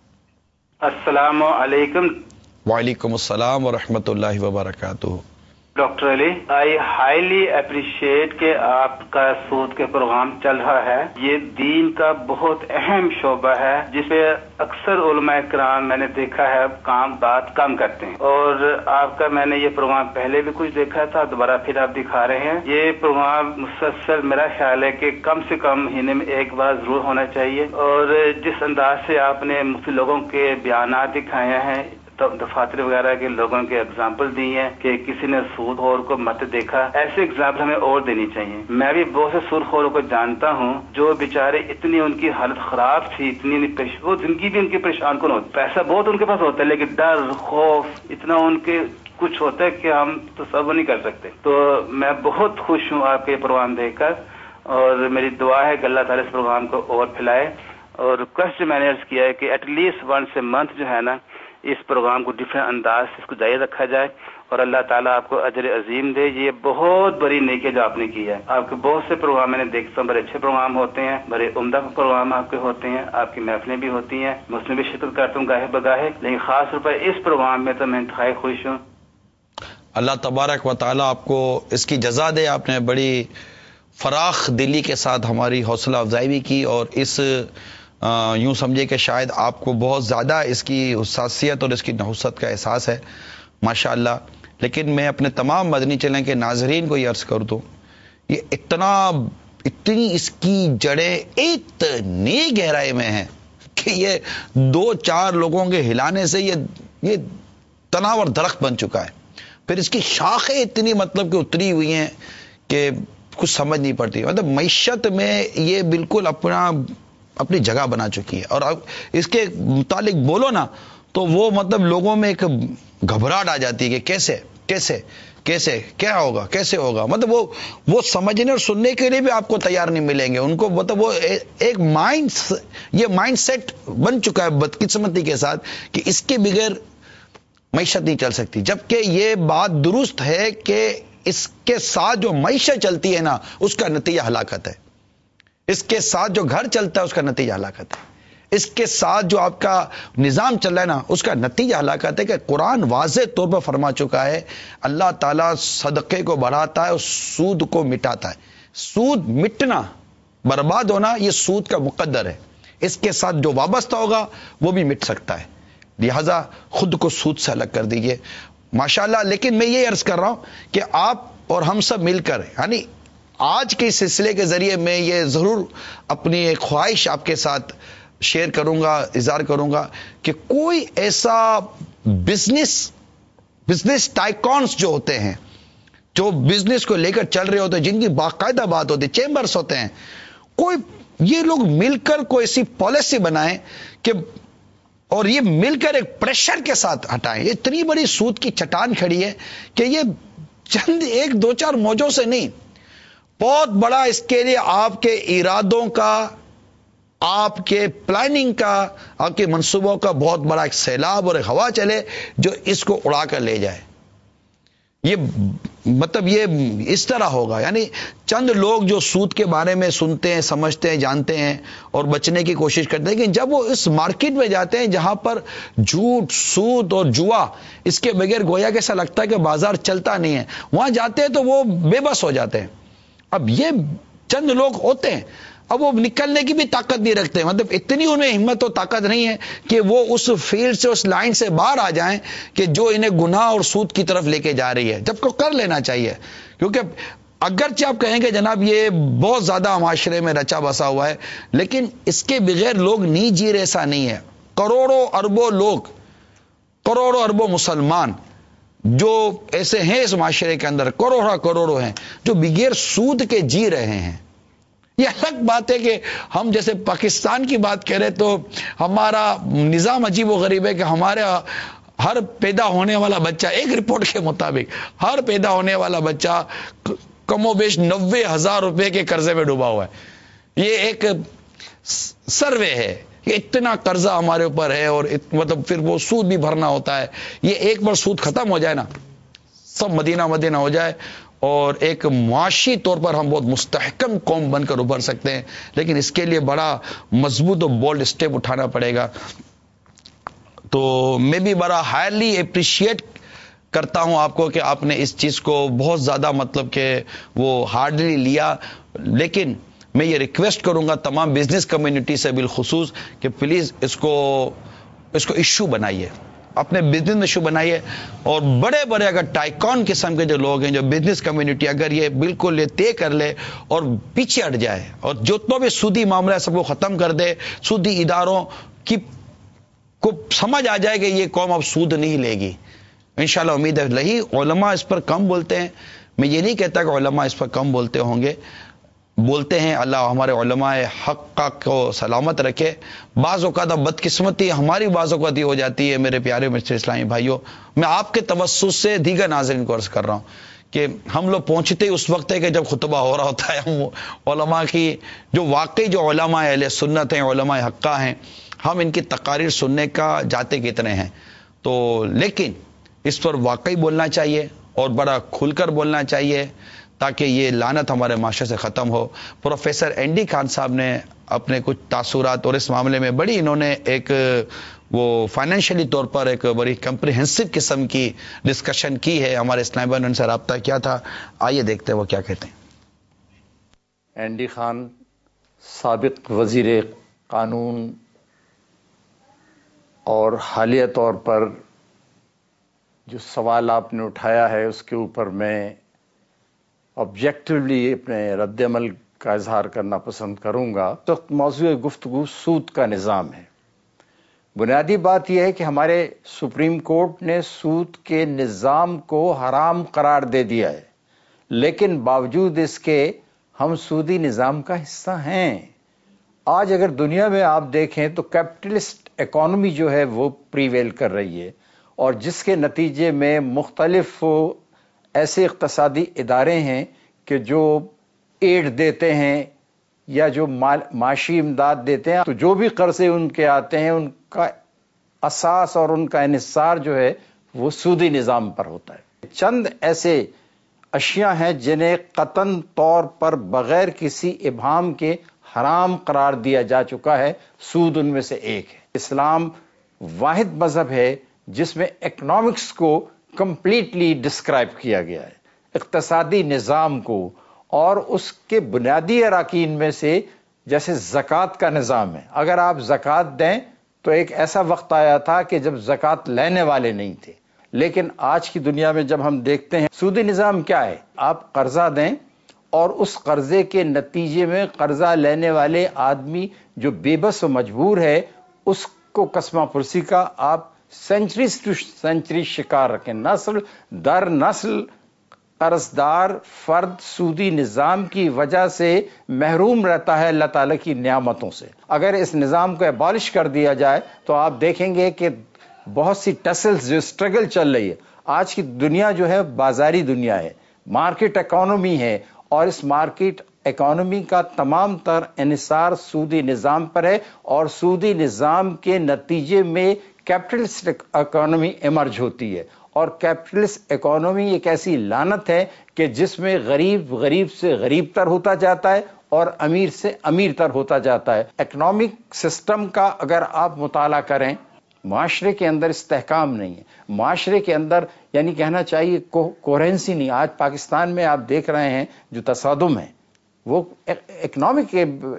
السلام علیکم. وعلیکم السلام ورحمۃ اللہ وبرکاتہ. Doctor Ali, I highly appreciate کہ آپ کا سود کے پروگرام چل رہا ہے. یہ دین کا بہت اہم شعبہ ہے جس پہ اکثر علماء کرام میں نے دیکھا ہے کام بات کم کرتے ہیں, اور آپ کا میں نے یہ پروگرام پہلے بھی کچھ دیکھا تھا, دوبارہ پھر آپ دکھا رہے ہیں. یہ پروگرام مسلسل میرا خیال ہے کہ کم سے کم مہینے میں ایک بار ضرور ہونا چاہیے. اور جس انداز سے آپ نے مختلف لوگوں کے بیانات دکھائے ہیں, دفاتر وغیرہ کے لوگوں کے اگزامپل دی ہیں کہ کسی نے سود خور کو مت دیکھا, ایسے اگزامپل ہمیں اور دینی چاہیے. میں بھی بہت سے سود خوروں کو جانتا ہوں جو بیچارے اتنی ان کی حالت خراب تھی, اتنی وہ زندگی بھی ان کی پریشان کن ہوتی, پیسہ بہت ان کے پاس ہوتا ہے لیکن ڈر خوف اتنا ان کے کچھ ہوتا ہے کہ ہم تصور نہیں کر سکتے. تو میں بہت خوش ہوں آپ کے پروگرام دیکھ کر, اور میری دعا ہے کہ اللہ تعالیٰ اس پروگرام کو اور پھیلائے. اور ریکویسٹ میں نے عرض کیا ہے کہ at least once a month جو ہے نا اس پروگرام کو ڈفرینٹ انداز سے اس کو جاری رکھا جائے, اور اللہ تعالیٰ آپ کو اجر عظیم دے. یہ بہت بڑی نیکی جو آپ نے کی ہے. آپ کے بہت سے پروگرام میں نے دیکھتا ہوں, بڑے اچھے پروگرام ہوتے ہیں, بڑے عمدہ پروگرام آپ کے ہوتے ہیں, آپ کی محفلیں بھی ہوتی ہیں, میں اس میں بھی شرکت کرتا ہوں گاہے بگاہے, لیکن خاص طور پر اس پروگرام میں تو میں انتہائی خوش ہوں. اللہ تبارک و تعالیٰ آپ کو اس کی جزا دے. آپ نے بڑی فراخ دلی کے ساتھ ہماری حوصلہ افزائی بھی کی, اور اس یوں سمجھے کہ شاید آپ کو بہت زیادہ اس کی حساسیت اور اس کی نحوست کا احساس ہے, ماشاء اللہ. لیکن میں اپنے تمام مدنی چینل کے ناظرین کو یہ عرض کر دوں, یہ اتنا اتنی اس کی جڑیں اتنی گہرائی میں ہیں کہ یہ دو چار لوگوں کے ہلانے سے یہ یہ تناور درخت بن چکا ہے. پھر اس کی شاخیں اتنی مطلب کہ اتری ہوئی ہیں کہ کچھ سمجھ نہیں پڑتی. مطلب معیشت میں یہ بالکل اپنا اپنی جگہ بنا چکی ہے, اور اب اس کے متعلق بولو نا تو وہ مطلب لوگوں میں ایک گھبراہٹ آ جاتی ہے کہ کیسے کیسے کیسے کیا ہوگا کیسے ہوگا. مطلب وہ وہ سمجھنے اور سننے کے لیے بھی آپ کو تیار نہیں ملیں گے. ان کو مطلب وہ ایک مائنڈ یہ مائنڈ سیٹ بن چکا ہے بدقسمتی کے ساتھ کہ اس کے بغیر معیشت نہیں چل سکتی. جبکہ یہ بات درست ہے کہ اس کے ساتھ جو معیشت چلتی ہے نا اس کا نتیجہ ہلاکت ہے. اس کے ساتھ جو گھر چلتا ہے اس کا نتیجہ ہلاکت ہے. اس کے ساتھ جو آپ کا نظام چل رہا ہے نا اس کا نتیجہ ہلاکت ہے. کہ قرآن واضح طور پر فرما چکا ہے, اللہ تعالیٰ صدقے کو بڑھاتا ہے اور سود کو مٹاتا ہے. سود مٹنا برباد ہونا یہ سود کا مقدر ہے. اس کے ساتھ جو وابستہ ہوگا وہ بھی مٹ سکتا ہے. لہذا خود کو سود سے الگ کر دیجئے ماشاءاللہ. لیکن میں یہ عرض کر رہا ہوں کہ آپ اور ہم سب مل کر, یعنی آج کے سلسلے کے ذریعے میں یہ ضرور اپنی ایک خواہش آپ کے ساتھ شیئر کروں گا, اظہار کروں گا کہ کوئی ایسا بزنس بزنس ٹائکونس جو ہوتے ہیں, جو بزنس کو لے کر چل رہے ہوتے ہیں, جن کی باقاعدہ بات ہوتی ہے, چیمبرز ہوتے ہیں, کوئی یہ لوگ مل کر کوئی ایسی پالیسی بنائیں کہ اور یہ مل کر ایک پریشر کے ساتھ ہٹائیں. یہ اتنی بڑی سود کی چٹان کھڑی ہے کہ یہ چند ایک دو چار موجوں سے نہیں, بہت بڑا اس کے لیے آپ کے ارادوں کا, آپ کے پلاننگ کا, آپ کے منصوبوں کا بہت بڑا ایک سیلاب اور ایک ہوا چلے جو اس کو اڑا کر لے جائے. یہ مطلب یہ اس طرح ہوگا. یعنی چند لوگ جو سود کے بارے میں سنتے ہیں, سمجھتے ہیں, جانتے ہیں اور بچنے کی کوشش کرتے ہیں, لیکن جب وہ اس مارکیٹ میں جاتے ہیں جہاں پر جھوٹ, سود اور جوا اس کے بغیر گویا کیسا لگتا ہے کہ بازار چلتا نہیں ہے, وہاں جاتے ہیں تو وہ بے بس ہو جاتے ہیں. اب یہ چند لوگ ہوتے ہیں, اب وہ نکلنے کی بھی طاقت نہیں رکھتے, مطلب اتنی ان میں ہمت اور طاقت نہیں ہے کہ وہ اس فیلڈ سے, اس لائن سے باہر آ جائیں کہ جو انہیں گناہ اور سود کی طرف لے کے جا رہی ہے. جب کو کر لینا چاہیے, کیونکہ اگرچہ آپ کہیں گے جناب یہ بہت زیادہ معاشرے میں رچا بسا ہوا ہے, لیکن اس کے بغیر لوگ نہیں جی رہے, ایسا نہیں ہے. کروڑوں اربوں لوگ, کروڑوں اربوں مسلمان جو ایسے ہیں اس معاشرے کے اندر, کروڑوں کروڑوں ہیں جو بغیر سود کے جی رہے ہیں. یہ الگ بات ہے کہ ہم جیسے پاکستان کی بات کہہ رہے تو ہمارا نظام عجیب و غریب ہے کہ ہمارے ہر پیدا ہونے والا بچہ, ایک رپورٹ کے مطابق ہر پیدا ہونے والا بچہ کم و بیش نوے ہزار روپے کے قرضے میں ڈوبا ہوا ہے. یہ ایک سروے ہے, یہ اتنا قرضہ ہمارے اوپر ہے, اور مطلب پھر وہ سود بھی بھرنا ہوتا ہے. یہ ایک بار سود ختم ہو جائے نا, سب مدینہ مدینہ ہو جائے, اور ایک معاشی طور پر ہم بہت مستحکم قوم بن کر ابھر سکتے ہیں، لیکن اس کے لیے بڑا مضبوط اور بولڈ اسٹیپ اٹھانا پڑے گا. تو میں بھی بڑا ہائیلی اپریشیٹ کرتا ہوں آپ کو کہ آپ نے اس چیز کو بہت زیادہ مطلب کہ وہ ہارڈلی لیا، لیکن میں یہ ریکویسٹ کروں گا تمام بزنس کمیونٹی سے بالخصوص کہ پلیز اس کو اس کو ایشو بنائیے، اپنے بزنس میں ایشو بنائیے. اور بڑے بڑے اگر ٹائکون قسم کے جو لوگ ہیں، جو بزنس کمیونٹی، اگر یہ بالکل یہ طے کر لے اور پیچھے ہٹ جائے اور جو تو بھی سودی معاملہ ہے سب کو ختم کر دے، سودی اداروں کی کو سمجھ آ جائے کہ یہ قوم اب سود نہیں لے گی. انشاءاللہ امید ہے لہی. علماء اس پر کم بولتے ہیں، میں یہ نہیں کہتا کہ علماء اس پر کم بولتے ہوں گے، بولتے ہیں. اللہ ہمارے علماء حق کو سلامت رکھے. بعض اوقات بدقسمتی ہماری بعض اوقات ہی ہو جاتی ہے میرے پیارے مجھ اسلامی بھائیوں. میں آپ کے توسط سے دیگر ناظرین کو عرض کر رہا ہوں کہ ہم لوگ پہنچتے ہی اس وقت ہے کہ جب خطبہ ہو رہا ہوتا ہے. ہم علماء کی جو واقعی جو علماء اہل سنت ہیں، علماء حقہ ہیں، ہم ان کی تقاریر سننے کا جاتے کتنے ہیں. تو لیکن اس پر واقعی بولنا چاہیے اور بڑا کھل کر بولنا چاہیے تاکہ یہ لعنت ہمارے معاشرے سے ختم ہو. پروفیسر اینڈی خان صاحب نے اپنے کچھ تاثرات اور اس معاملے میں بڑی انہوں نے ایک وہ فائنینشلی طور پر ایک بڑی کمپریہنسو قسم کی ڈسکشن کی ہے. ہمارے اسلامی بھائیوں نے ان سے رابطہ کیا تھا، آئیے دیکھتے ہیں وہ کیا کہتے ہیں. اینڈی خان سابق وزیر قانون اور حالیہ طور پر جو سوال آپ نے اٹھایا ہے اس کے اوپر میں آبجیکٹیولی اپنے رد عمل کا اظہار کرنا پسند کروں گا. تو موضوع گفتگو سود کا نظام ہے. بنیادی بات یہ ہے کہ ہمارے سپریم کورٹ نے سود کے نظام کو حرام قرار دے دیا ہے، لیکن باوجود اس کے ہم سودی نظام کا حصہ ہیں. آج اگر دنیا میں آپ دیکھیں تو کیپٹلسٹ اکانومی جو ہے وہ پریویل کر رہی ہے، اور جس کے نتیجے میں مختلف ایسے اقتصادی ادارے ہیں کہ جو ایڈ دیتے ہیں یا جو معاشی امداد دیتے ہیں، تو جو بھی قرضے ان کے آتے ہیں ان کا اساس اور ان کا انحصار جو ہے وہ سودی نظام پر ہوتا ہے. چند ایسے اشیاء ہیں جنہیں قطعاً طور پر بغیر کسی ابہام کے حرام قرار دیا جا چکا ہے. سود ان میں سے ایک ہے. اسلام واحد مذہب ہے جس میں اکنامکس کو کمپلیٹلی ڈسکرائب کیا گیا ہے، اقتصادی نظام کو، اور اس کے بنیادی اراکین میں سے جیسے زکوٰۃ کا نظام ہے. اگر آپ زکوٰۃ دیں تو ایک ایسا وقت آیا تھا کہ جب زکوٰۃ لینے والے نہیں تھے، لیکن آج کی دنیا میں جب ہم دیکھتے ہیں سودی نظام کیا ہے، آپ قرضہ دیں اور اس قرضے کے نتیجے میں قرضہ لینے والے آدمی جو بے بس و مجبور ہے اس کو قسمہ پرسی کا آپ سینچریز ٹو سینچری شکار رکھیں. نسل در نسل قرضدار فرد سودی نظام کی وجہ سے محروم رہتا ہے اللہ تعالیٰ کی نعمتوں سے. اگر اس نظام کو ایبالش کر دیا جائے تو آپ دیکھیں گے کہ بہت سی ٹسلز جو اسٹرگل چل رہی ہے. آج کی دنیا جو ہے بازاری دنیا ہے، مارکیٹ اکانومی ہے، اور اس مارکیٹ اکانومی کا تمام تر انحصار سودی نظام پر ہے، اور سودی نظام کے نتیجے میں کیپٹلسٹ اکانومی ایمرج ہوتی ہے. اور کیپٹلسٹ اکانومی ایک ایسی لعنت ہے کہ جس میں غریب غریب سے غریب تر ہوتا جاتا ہے اور امیر سے امیر تر ہوتا جاتا ہے. اکنامک سسٹم کا اگر آپ مطالعہ کریں، معاشرے کے اندر استحکام نہیں ہے، معاشرے کے اندر یعنی کہنا چاہیے کوہرنسی نہیں. آج پاکستان میں آپ دیکھ رہے ہیں جو تصادم ہے وہ اکنامک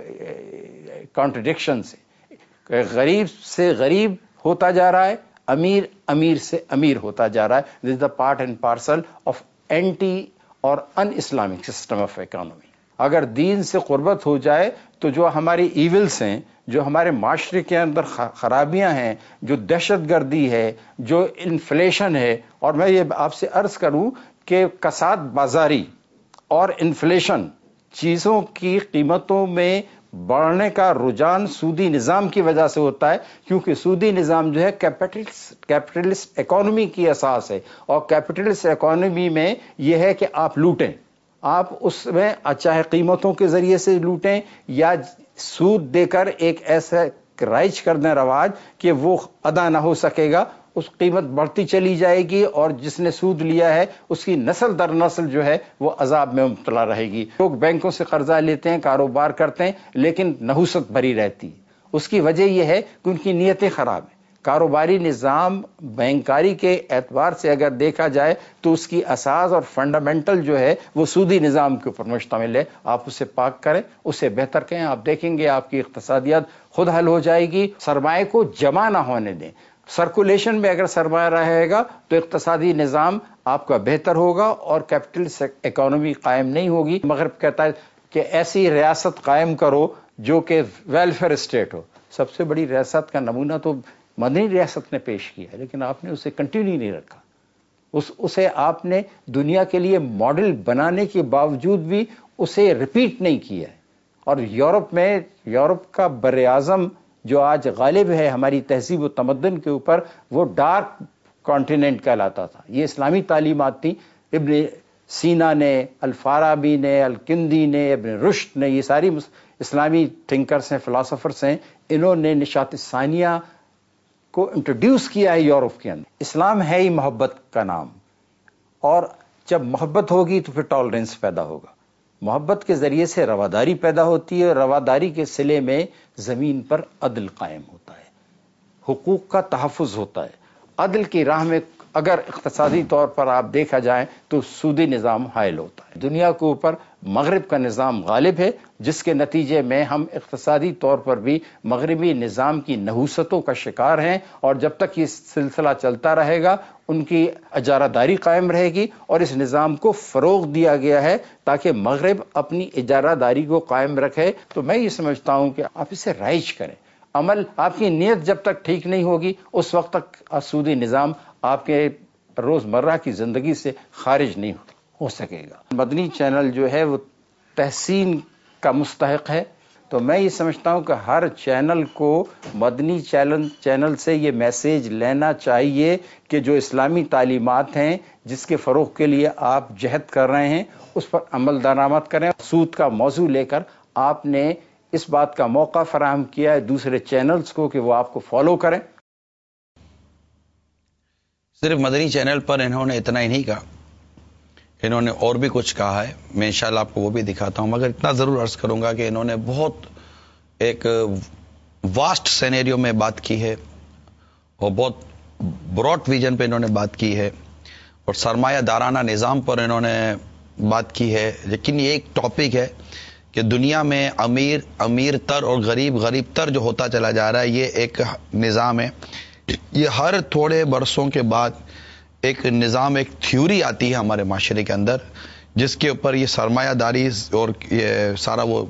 کانٹرڈکشن سے، غریب سے غریب ہوتا جا رہا ہے، امیر امیر سے امیر ہوتا جا رہا ہے. This is the part and parcel of anti اور un Islamic system of economy. اگر دین سے قربت ہو جائے تو جو ہماری ایولز ہیں، جو ہمارے معاشرے کے اندر خرابیاں ہیں، جو دہشت گردی ہے، جو انفلیشن ہے، اور میں یہ آپ سے عرض کروں کہ کساد بازاری اور انفلیشن، چیزوں کی قیمتوں میں بڑھنے کا رجحان سودی نظام کی وجہ سے ہوتا ہے، کیونکہ سودی نظام جو ہے کیپٹلسٹ کیپٹلسٹ اکانومی کی اساس ہے. اور کیپٹلسٹ اکانومی میں یہ ہے کہ آپ لوٹیں، آپ اس میں چاہے قیمتوں کے ذریعے سے لوٹیں یا سود دے کر ایک ایسا رائج کر دیں رواج کہ وہ ادا نہ ہو سکے گا، اس قیمت بڑھتی چلی جائے گی اور جس نے سود لیا ہے اس کی نسل در نسل جو ہے وہ عذاب میں مبتلا رہے گی. لوگ بینکوں سے قرضہ لیتے ہیں، کاروبار کرتے ہیں، لیکن نحوست بھری رہتی ہے. اس کی وجہ یہ ہے کہ ان کی نیتیں خراب ہیں. کاروباری نظام بینکاری کے اعتبار سے اگر دیکھا جائے تو اس کی اساس اور فنڈامنٹل جو ہے وہ سودی نظام کے اوپر مشتمل ہے. آپ اسے پاک کریں، اسے بہتر کریں، آپ دیکھیں گے آپ کی اقتصادیات خود حل ہو جائے گی. سرمایہ کو جمع نہ ہونے دیں. سرکولیشن میں اگر سرمایہ رہے گا تو اقتصادی نظام آپ کا بہتر ہوگا اور کیپٹل اکانومی قائم نہیں ہوگی. مغرب کہتا ہے کہ ایسی ریاست قائم کرو جو کہ ویلفیئر اسٹیٹ ہو. سب سے بڑی ریاست کا نمونہ تو مدنی ریاست نے پیش کیا ہے، لیکن آپ نے اسے کنٹینیو نہیں رکھا. اس اسے آپ نے دنیا کے لیے ماڈل بنانے کے باوجود بھی اسے ریپیٹ نہیں کیا ہے. اور یورپ میں یورپ کا بر اعظم جو آج غالب ہے ہماری تہذیب و تمدن کے اوپر، وہ ڈارک کانٹیننٹ کہلاتا تھا. یہ اسلامی تعلیمات تھیں. ابن سینا نے، الفارابی نے، الکندی نے، ابن رشد نے، یہ ساری اسلامی تھنکرز ہیں، فلاسفرز ہیں. انہوں نے نشاط ثانیہ کو انٹروڈیوس کیا ہے یورپ کے اندر. اسلام ہے ہی محبت کا نام، اور جب محبت ہوگی تو پھر ٹالرنس پیدا ہوگا. محبت کے ذریعے سے رواداری پیدا ہوتی ہے، اور رواداری کے صلے میں زمین پر عدل قائم ہوتا ہے، حقوق کا تحفظ ہوتا ہے. عدل کی راہ میں اگر اقتصادی طور پر آپ دیکھا جائے تو سودی نظام حائل ہوتا ہے. دنیا کے اوپر مغرب کا نظام غالب ہے، جس کے نتیجے میں ہم اقتصادی طور پر بھی مغربی نظام کی نحوستوں کا شکار ہیں. اور جب تک یہ سلسلہ چلتا رہے گا ان کی اجارہ داری قائم رہے گی، اور اس نظام کو فروغ دیا گیا ہے تاکہ مغرب اپنی اجارہ داری کو قائم رکھے. تو میں یہ سمجھتا ہوں کہ آپ اسے رائج کریں. عمل آپ کی نیت جب تک ٹھیک نہیں ہوگی اس وقت تک سودی نظام آپ کے روزمرہ کی زندگی سے خارج نہیں ہو سکے گا. مدنی چینل جو ہے وہ تحسین کا مستحق ہے. تو میں یہ سمجھتا ہوں کہ ہر چینل کو مدنی چینل چینل سے یہ میسیج لینا چاہیے کہ جو اسلامی تعلیمات ہیں جس کے فروغ کے لیے آپ جہد کر رہے ہیں اس پر عمل درآمد کریں. سود کا موضوع لے کر آپ نے اس بات کا موقع فراہم کیا ہے دوسرے چینلز کو کہ وہ آپ کو فالو کریں. صرف مدنی چینل پر انہوں نے اتنا ہی نہیں کہا، انہوں نے اور بھی کچھ کہا ہے. میں انشاءاللہ آپ کو وہ بھی دکھاتا ہوں، مگر اتنا ضرور عرض کروں گا کہ انہوں نے بہت ایک واسٹ سینیریو میں بات کی ہے اور بہت براڈ ویژن پہ انہوں نے بات کی ہے، اور سرمایہ دارانہ نظام پر انہوں نے بات کی ہے. لیکن یہ ایک ٹاپک ہے کہ دنیا میں امیر امیر تر اور غریب غریب تر جو ہوتا چلا جا رہا ہے، یہ ایک نظام ہے. یہ ہر تھوڑے برسوں کے بعد ایک نظام، ایک تھیوری آتی ہے ہمارے معاشرے کے اندر جس کے اوپر یہ سرمایہ داری اور یہ سارا وہ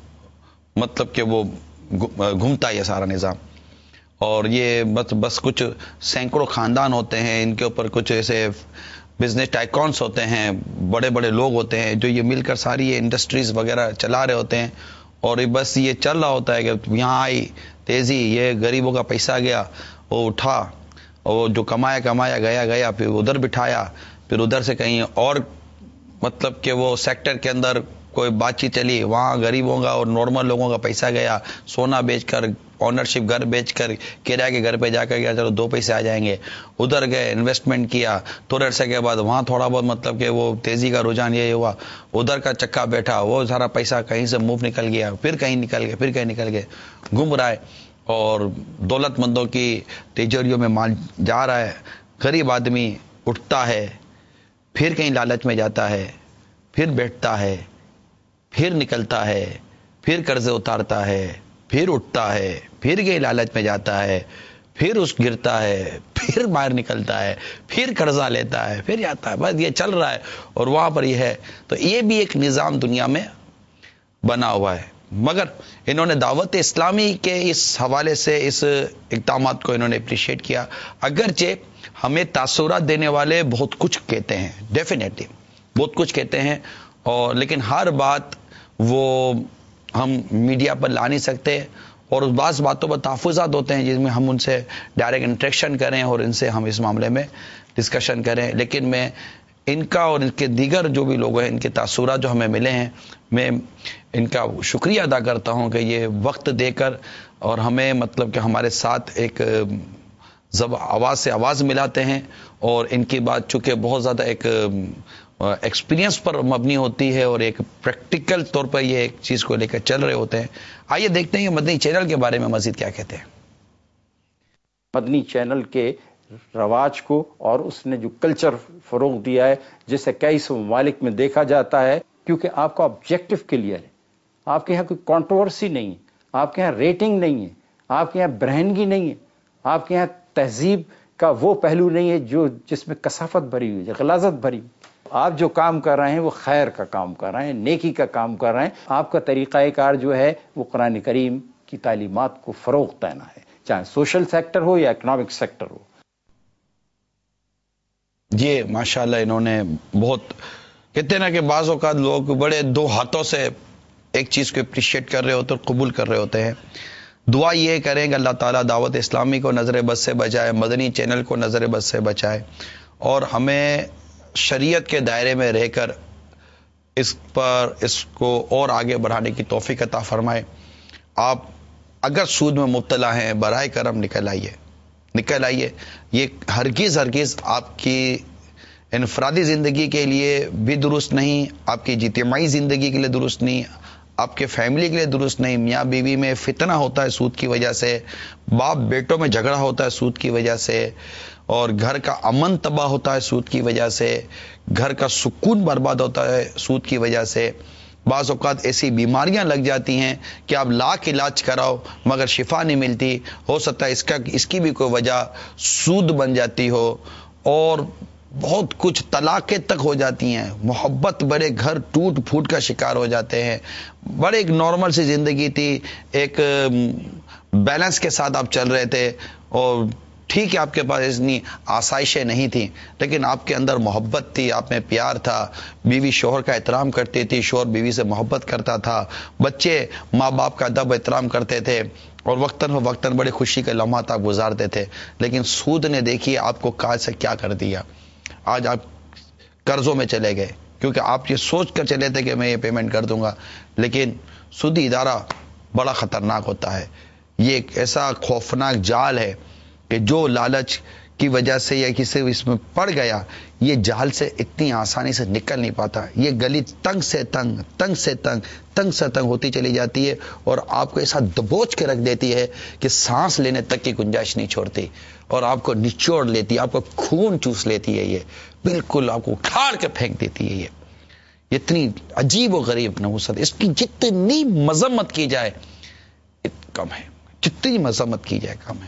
مطلب کہ وہ گھومتا ہے یہ سارا نظام. اور یہ بس بس کچھ سینکڑوں خاندان ہوتے ہیں، ان کے اوپر کچھ ایسے بزنس ٹائکونس ہوتے ہیں، بڑے بڑے لوگ ہوتے ہیں جو یہ مل کر ساری یہ انڈسٹریز وغیرہ چلا رہے ہوتے ہیں. اور بس یہ چل رہا ہوتا ہے کہ یہاں آئی تیزی، یہ غریبوں کا پیسہ گیا، وہ اٹھا، اور جو کمایا کمایا گیا گیا پھر ادھر بٹھایا، پھر ادھر سے کہیں اور مطلب کہ وہ سیکٹر کے اندر کوئی بات چیت چلی، وہاں غریبوں کا اور نارمل لوگوں کا پیسہ گیا. سونا بیچ کر، آنرشپ گھر بیچ کر، کرایہ کے گھر پہ جا کر گیا چلو دو پیسے آ جائیں گے. ادھر گئے انویسٹمنٹ کیا، تھوڑے عرصے کے بعد وہاں تھوڑا بہت مطلب کہ وہ تیزی کا رجحان یہ ہوا، ادھر کا چکا بیٹھا، وہ سارا پیسہ کہیں سے منہ نکل گیا، پھر کہیں نکل گیا، پھر کہیں نکل گئے، گھوم رہا ہے. اور دولت مندوں کی تجوریوں میں مال جا رہا ہے. غریب آدمی اٹھتا ہے، پھر کہیں لالچ میں جاتا ہے، پھر بیٹھتا ہے، پھر نکلتا ہے، پھر قرضے اتارتا ہے، پھر اٹھتا ہے، پھر کہیں لالچ میں جاتا ہے، پھر اس گرتا ہے، پھر باہر نکلتا ہے، پھر قرضہ لیتا ہے، پھر جاتا ہے. بس یہ چل رہا ہے اور وہاں پر یہ ہے. تو یہ بھی ایک نظام دنیا میں بنا ہوا ہے. مگر انہوں نے دعوت اسلامی کے اس حوالے سے اس اقدامات کو انہوں نے اپریشیٹ کیا. اگرچہ ہمیں تاثرات دینے والے بہت کچھ کہتے ہیں، ڈیفینیٹلی بہت کچھ کہتے ہیں، اور لیکن ہر بات وہ ہم میڈیا پر لا نہیں سکتے، اور بعض باتوں پر تحفظات ہوتے ہیں جس میں ہم ان سے ڈائریکٹ انٹریکشن کریں اور ان سے ہم اس معاملے میں ڈسکشن کریں. لیکن میں ان کا اور ان کے دیگر جو بھی لوگ ہیں، ان کے تاثرات جو ہمیں ملے ہیں، میں ان کا شکریہ ادا کرتا ہوں کہ یہ وقت دے کر اور ہمیں مطلب کہ ہمارے ساتھ ایک زب آواز سے آواز ملاتے ہیں، اور ان کی بات چونکہ بہت زیادہ ایک ایکسپیرینس پر مبنی ہوتی ہے اور ایک پریکٹیکل طور پر یہ ایک چیز کو لے کر چل رہے ہوتے ہیں. آئیے دیکھتے ہیں کہ مدنی چینل کے بارے میں مزید کیا کہتے ہیں. مدنی چینل کے رواج کو اور اس نے جو کلچر فروغ دیا ہے، جسے کئی سو ممالک میں دیکھا جاتا ہے، کیونکہ آپ کا آبجیکٹو کلیئر ہے. آپ کے یہاں کوئی کنٹروورسی نہیں ہے، آپ کے یہاں ریٹنگ نہیں ہے، آپ کے یہاں برہنگی نہیں ہے، آپ کے یہاں تہذیب کا وہ پہلو نہیں ہے جو جس میں کثافت بھری ہوئی ہے، غلاظت بھری ہوئی. آپ جو کام کر رہے ہیں وہ خیر کا کام کر رہے ہیں، نیکی کا کام کر رہے ہیں. آپ کا طریقہ کار جو ہے وہ قرآن کریم کی تعلیمات کو فروغ دینا ہے، چاہے سوشل سیکٹر ہو یا اکنامک سیکٹر ہو. یہ ماشاءاللہ انہوں نے بہت کہتے ہیں نا کہ بعض اوقات لوگ بڑے دو ہاتھوں سے ایک چیز کو اپریشیٹ کر رہے ہوتے اور قبول کر رہے ہوتے ہیں. دعا یہ کریں کہ اللہ تعالیٰ دعوت اسلامی کو نظر بد سے بچائے، مدنی چینل کو نظر بد سے بچائے، اور ہمیں شریعت کے دائرے میں رہ کر اس پر اس کو اور آگے بڑھانے کی توفیق عطا فرمائے. آپ اگر سود میں مبتلا ہیں، برائے کرم نکل آئیے نکل آئیے یہ ہرگز ہرگز آپ کی انفرادی زندگی کے لیے بھی درست نہیں، آپ کی اجتماعی زندگی کے لیے درست نہیں، آپ کے فیملی کے لیے درست نہیں. میاں بیوی میں فتنہ ہوتا ہے سود کی وجہ سے، باپ بیٹوں میں جھگڑا ہوتا ہے سود کی وجہ سے، اور گھر کا امن تباہ ہوتا ہے سود کی وجہ سے، گھر کا سکون برباد ہوتا ہے سود کی وجہ سے. بعض اوقات ایسی بیماریاں لگ جاتی ہیں کہ آپ لاکھ علاج کراؤ مگر شفا نہیں ملتی. ہو سکتا ہے اس کا اس کی بھی کوئی وجہ سود بن جاتی ہو، اور بہت کچھ طلاقیں تک ہو جاتی ہیں. محبت بڑے گھر ٹوٹ پھوٹ کا شکار ہو جاتے ہیں. بڑے ایک نارمل سی زندگی تھی، ایک بیلنس کے ساتھ آپ چل رہے تھے، اور ٹھیک ہے آپ کے پاس اتنی آسائشیں نہیں تھیں، لیکن آپ کے اندر محبت تھی، آپ میں پیار تھا. بیوی شوہر کا احترام کرتی تھی، شوہر بیوی سے محبت کرتا تھا، بچے ماں باپ کا ادب احترام کرتے تھے، اور وقتاً فوقتاً بڑے خوشی کے لمحات آپ گزارتے تھے. لیکن سود نے دیکھیے آپ کو کاج سے کیا کر دیا. آج آپ قرضوں میں چلے گئے کیونکہ آپ یہ سوچ کر چلے تھے کہ میں یہ پیمنٹ کر دوں گا، لیکن سودی ادارہ بڑا خطرناک ہوتا ہے. یہ ایک ایسا خوفناک جال ہے کہ جو لالچ کی وجہ سے یا کسی اس میں پڑ گیا، یہ جال سے اتنی آسانی سے نکل نہیں پاتا. یہ گلی تنگ سے تنگ تنگ سے تنگ تنگ سے تنگ ہوتی چلی جاتی ہے، اور آپ کو ایسا دبوچ کے رکھ دیتی ہے کہ سانس لینے تک کی گنجائش نہیں چھوڑتی، اور آپ کو نچوڑ لیتی ہے، آپ کو خون چوس لیتی ہے. یہ بالکل آپ کو اکھاڑ کے پھینک دیتی ہے. یہ اتنی عجیب و غریب نحوست، اس کی جتنی مذمت کی جائے کم ہے، جتنی مذمت کی جائے کم ہے.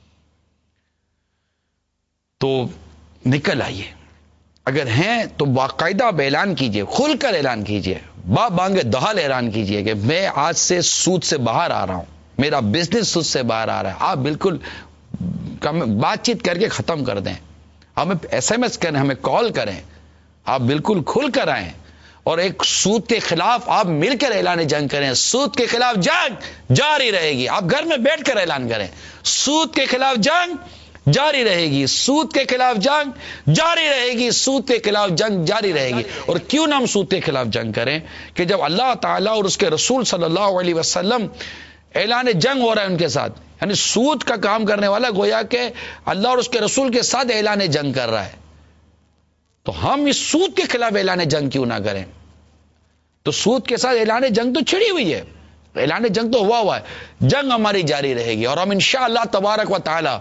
تو نکل آئیے، اگر ہیں تو باقاعدہ اب اعلان کیجئے، کھل کر اعلان کیجئے، با بانگ دہل اعلان کیجئے کہ میں آج سے سود سے باہر آ رہا ہوں، میرا بزنس سود سے باہر آ رہا ہے. آپ بالکل بات چیت کر کے ختم کر دیں، ہمیں ایس ایم ایس کریں، ہمیں کال کریں، آپ بالکل کھل کر آئیں، اور ایک سود کے خلاف آپ مل کر اعلان جنگ کریں. سود کے خلاف جنگ جاری رہے گی. آپ گھر میں بیٹھ کر اعلان کریں، سود کے خلاف جنگ جاری رہے گی، سود کے خلاف جنگ جاری رہے گی، سود کے خلاف جنگ جاری رہے گی. اور کیوں نہ ہم سود کے خلاف جنگ کریں کہ جب اللہ تعالیٰ اور اس کے رسول صلی اللہ علیہ وسلم اعلان جنگ ہو رہا ہے ان کے ساتھ، یعنی سود کا کام کرنے والا گویا کہ اللہ اور اس کے رسول کے ساتھ اعلان جنگ کر رہا ہے، تو ہم اس سود کے خلاف اعلان جنگ کیوں نہ کریں. تو سود کے ساتھ اعلان جنگ تو چھڑی ہوئی ہے، اعلان جنگ تو ہوا ہوا ہے، جنگ ہماری جاری رہے گی. اور ہم انشاءاللہ تبارک و تعالی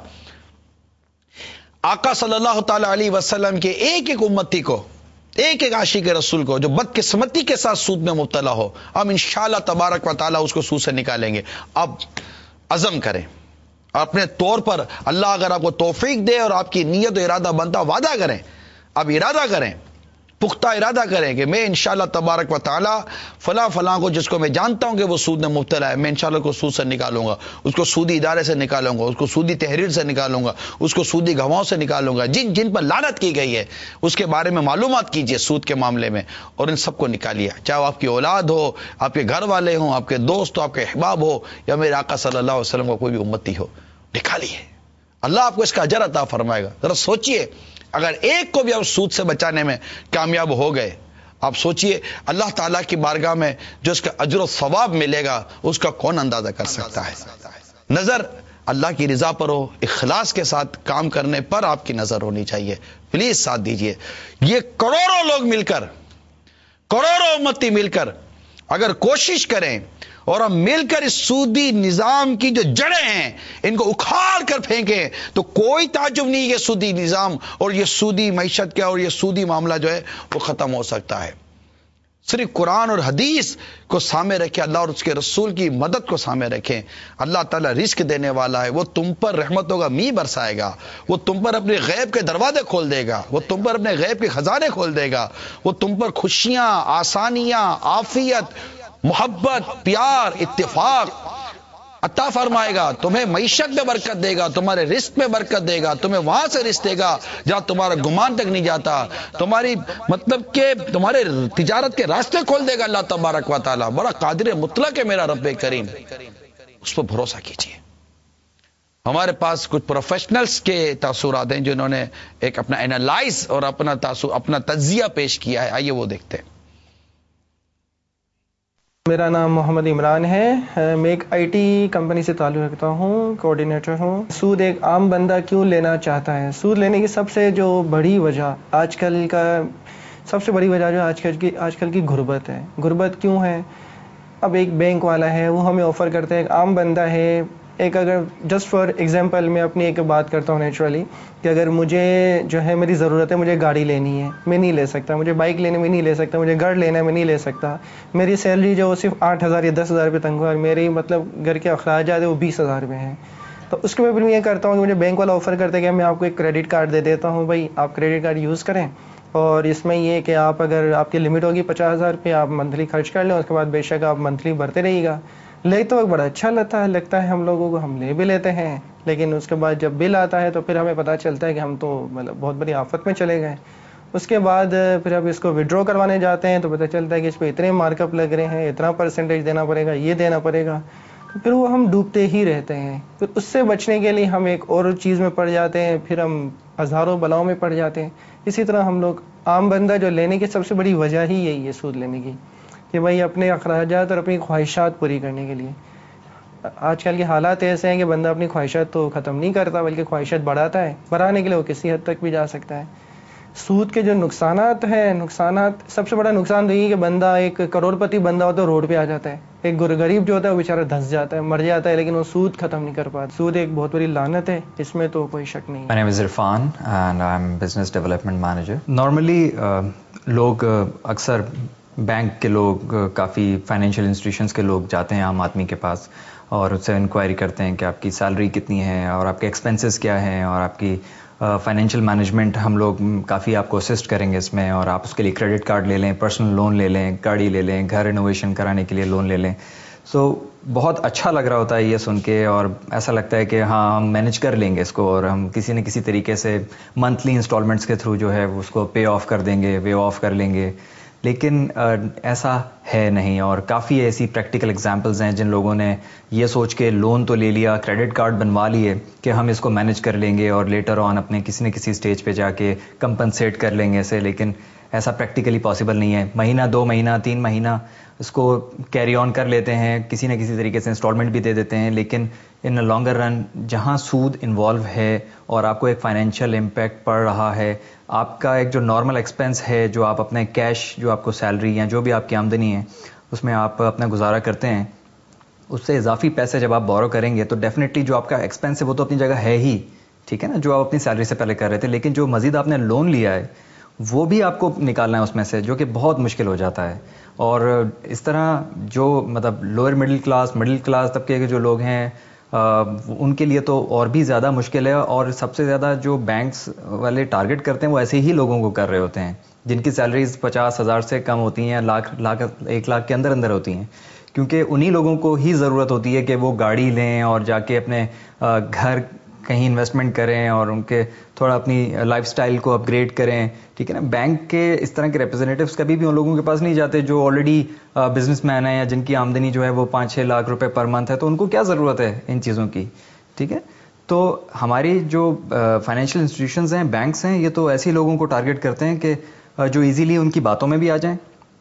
آقا صلی اللہ تعالی علیہ وسلم کے ایک ایک امتی کو، ایک ایک عاشق رسول کو جو بدقسمتی کے ساتھ سود میں مبتلا ہو، ہم انشاءاللہ تبارک و تعالی اس کو سود سے نکالیں گے. اب عزم کریں، اپنے طور پر اللہ اگر آپ کو توفیق دے اور آپ کی نیت و ارادہ بنتا، وعدہ کریں، اب ارادہ کریں، پختہ ارادہ کریں کہ میں انشاءاللہ تبارک و تعالی فلاں فلاں کو جس کو میں جانتا ہوں کہ وہ سود میں مبتلا ہے، میں انشاءاللہ کو سود سے نکالوں گا، اس کو سودی ادارے سے نکالوں گا، اس کو سودی تحریر سے نکالوں گا، اس کو سودی گواہوں سے نکالوں گا. جن جن پر لعنت کی گئی ہے اس کے بارے میں معلومات کیجئے سود کے معاملے میں، اور ان سب کو نکالیے، چاہے آپ کی اولاد ہو، آپ کے گھر والے ہوں، آپ کے دوست ہو، آپ کے احباب ہو، یا میرے آقا صلی اللہ علیہ وسلم کا کوئی بھی امتی ہو، نکالیے. اللہ آپ کو اس کا اجر عطا فرمائے گا. ذرا سوچئے، اگر ایک کو بھی آپ سود سے بچانے میں کامیاب ہو گئے، آپ سوچئے اللہ تعالیٰ کی بارگاہ میں جو اس کا اجر و ثواب ملے گا اس کا کون اندازہ کر سکتا ہے. نظر اللہ کی رضا پر ہو, اخلاص کے ساتھ کام کرنے پر آپ کی نظر ہونی چاہیے. پلیز ساتھ دیجئے. یہ کروڑوں لوگ مل کر, کروڑوں امتی مل کر اگر کوشش کریں اور ہم مل کر اس سودی نظام کی جو جڑیں ہیں ان کو اکھاڑ کر پھینکیں, تو کوئی تعجب نہیں یہ سودی نظام اور یہ سودی معیشت کا اور یہ سودی معاملہ جو ہے وہ ختم ہو سکتا ہے. صرف قرآن اور حدیث کو سامنے رکھیں, اللہ اور اس کے رسول کی مدد کو سامنے رکھیں. اللہ تعالیٰ رزق دینے والا ہے, وہ تم پر رحمتوں کا می برسائے گا, وہ تم پر اپنے غیب کے دروازے کھول دے گا, وہ تم پر اپنے غیب کے خزانے کھول دے گا, وہ تم پر خوشیاں, آسانیاں, عافیت, محبت, پیار, اتفاق عطا فرمائے گا. تمہیں معیشت میں برکت دے گا, تمہارے رزق میں برکت دے گا, تمہیں وہاں سے رزق دے گا جہاں تمہارا گمان تک نہیں جاتا, تمہاری مطلب کہ تمہارے تجارت کے راستے کھول دے گا اللہ تبارک و تعالیٰ. بڑا قادر مطلق ہے میرا رب کریم, اس پر بھروسہ کیجیے. ہمارے پاس کچھ پروفیشنلز کے تاثرات ہیں جنہوں نے ایک اپنا اینالائز اور اپنا تاثر اپنا تجزیہ پیش کیا ہے, آئیے وہ دیکھتے ہیں. میرا نام محمد عمران ہے, میں ایک آئی ٹی کمپنی سے تعلق رکھتا ہوں, کوآرڈینیٹر ہوں. سود ایک عام بندہ کیوں لینا چاہتا ہے؟ سود لینے کی سب سے جو بڑی وجہ آج کل کا سب سے بڑی وجہ جو آج کل کی آج کل کی غربت ہے. غربت کیوں ہے؟ اب ایک بینک والا ہے, وہ ہمیں آفر کرتا ہے, ایک عام بندہ ہے, ایک اگر جسٹ فار ایگزامپل میں اپنی ایک بات کرتا ہوں نیچرلی, کہ اگر مجھے جو ہے میری ضرورت ہے, مجھے گاڑی لینی ہے, میں نہیں لے سکتا, مجھے بائک لینے میں نہیں لے سکتا, مجھے گھر لینا ہے میں نہیں لے سکتا, میری سیلری جو صرف آٹھ ہزار یا دس ہزار روپے تنخواہ, میری مطلب گھر کے اخراجات ہے وہ بیس ہزار روپے ہیں, تو اس کے میں پھر میں یہ کرتا ہوں کہ مجھے بینک والا آفر کرتا ہے کہ میں آپ کو ایک کریڈٹ کارڈ دے دیتا ہوں, بھائی آپ کریڈٹ کارڈ یوز کریں, اور اس میں یہ کہ آپ اگر آپ کی لمٹ ہوگی پچاس ہزار روپے, آپ منتھلی خرچ کر لیں, اس کے بعد بے شک آپ منتھلی بھرتے رہیے گا. لے تو بڑا اچھا لگتا ہے لگتا ہے ہم لوگوں کو, ہم لے بھی لیتے ہیں, لیکن اس کے بعد جب بل آتا ہے تو پھر ہمیں پتہ چلتا ہے کہ ہم تو مطلب بہت بڑی آفت میں چلے گئے. اس کے بعد پھر اب اس کو وڈرا کروانے جاتے ہیں تو پتہ چلتا ہے کہ اس پہ اتنے مارک اپ لگ رہے ہیں, اتنا پرسنٹیج دینا پڑے گا, یہ دینا پڑے گا, تو پھر وہ ہم ڈوبتے ہی رہتے ہیں. پھر اس سے بچنے کے لیے ہم ایک اور چیز میں پڑ جاتے ہیں, پھر ہم ہزاروں بلاؤں میں پڑ جاتے ہیں. اسی طرح ہم لوگ عام بندہ جو لینے کی سب سے بڑی وجہ ہی یہی ہے سود لینے کی, کہ بھائی اپنے اخراجات اور اپنی خواہشات پوری کرنے کے لیے. آج کل کے حالات ایسے ہیں کہ بندہ اپنی خواہشات تو ختم نہیں کرتا بلکہ خواہشات بڑھاتا ہے, بڑھانے کے لیے وہ کسی حد تک بھی جا سکتا ہے. سود کے جو نقصانات ہیں, نقصانات سب سے بڑا نقصان تو یہ کہ بندہ ایک کروڑ پتی بندہ ہوتا ہے روڈ پہ آ جاتا ہے, ایک غریب جو ہوتا ہے وہ بیچارہ دھنس جاتا ہے, مر جاتا ہے, لیکن وہ سود ختم نہیں کر پاتا. سود ایک بہت بڑی لعنت ہے, اس میں تو کوئی شک نہیں. My name is Irfan and I'm business development manager. Normally لوگ اکثر بینک کے لوگ, کافی فائنینشیل انسٹیٹیوشنز کے لوگ جاتے ہیں عام آدمی کے پاس اور اس سے انکوائری کرتے ہیں کہ آپ کی سیلری کتنی ہے اور آپ کے ایکسپنسز کیا ہیں اور آپ کی فائنینشیل مینجمنٹ ہم لوگ کافی آپ کو اسسٹ کریں گے اس میں, اور آپ اس کے لیے کریڈٹ کارڈ لے لیں, پرسنل لون لے لیں, گاڑی لے لیں, گھر رینوویشن کرانے کے لیے لون لے لیں. سو بہت اچھا لگ رہا ہوتا ہے یہ سن کے, اور ایسا لگتا ہے کہ ہاں ہم مینیج کر لیں گے اس کو, اور ہم کسی نہ کسی طریقے سے منتھلی انسٹالمنٹس کے تھرو جو ہے اس کو پے آف کر دیں گے, وے آف کر لیں گے. لیکن ایسا ہے نہیں, اور کافی ایسی پریکٹیکل ایگزامپلز ہیں جن لوگوں نے یہ سوچ کے لون تو لے لیا, کریڈٹ کارڈ بنوا لیے کہ ہم اس کو مینیج کر لیں گے اور لیٹر آن اپنے کسی نہ کسی اسٹیج پہ جا کے کمپنسیٹ کر لیں گے اسے. لیکن ایسا پریکٹیکلی پاسبل نہیں ہے. مہینہ, دو مہینہ, تین مہینہ اس کو کیری آن کر لیتے ہیں, کسی نہ کسی طریقے سے انسٹالمنٹ بھی دے دیتے ہیں, لیکن ان اے لانگر رن جہاں سود انوالو ہے اور آپ کو ایک فائنینشیل امپیکٹ پڑ رہا ہے, آپ کا ایک جو نارمل ایکسپنس ہے, جو آپ اپنے کیش, جو آپ کو سیلری یا جو بھی آپ کی آمدنی ہے اس میں آپ اپنا گزارا کرتے ہیں, اس سے اضافی پیسے جب آپ بورو کریں گے تو ڈیفینیٹلی جو آپ کا ایکسپنس ہے وہ تو اپنی جگہ ہے ہی, ٹھیک ہے نا, جو آپ اپنی سیلری سے پہلے کر رہے تھے, لیکن جو مزید آپ نے لون لیا ہے وہ بھی آپ کو نکالنا ہے اس میں سے, جو کہ بہت مشکل ہو جاتا ہے. اور اس طرح جو مطلب lower middle class, middle class طبقے کے جو لوگ ہیں ان کے لیے تو اور بھی زیادہ مشکل ہے, اور سب سے زیادہ جو بینکس والے ٹارگٹ کرتے ہیں وہ ایسے ہی لوگوں کو کر رہے ہوتے ہیں جن کی سیلریز پچاس ہزار سے کم ہوتی ہیں, لاکھ لاکھ ایک لاکھ کے اندر اندر ہوتی ہیں, کیونکہ انہی لوگوں کو ہی ضرورت ہوتی ہے کہ وہ گاڑی لیں اور جا کے اپنے گھر کہیں انویسٹمنٹ کریں اور ان کے تھوڑا اپنی لائف سٹائل کو اپ گریڈ کریں, ٹھیک ہے نا. بینک کے اس طرح کے ریپرزینٹیوز کبھی بھی ان لوگوں کے پاس نہیں جاتے جو آلریڈی بزنس مین ہیں یا جن کی آمدنی جو ہے وہ پانچ چھ لاکھ روپے پر منتھ ہے, تو ان کو کیا ضرورت ہے ان چیزوں کی, ٹھیک ہے. تو ہماری جو فائنینشیل انسٹیٹیوشنز ہیں, بینکس ہیں, یہ تو ایسے لوگوں کو ٹارگٹ کرتے ہیں کہ جو ایزیلی ان کی باتوں میں بھی آ جائیں,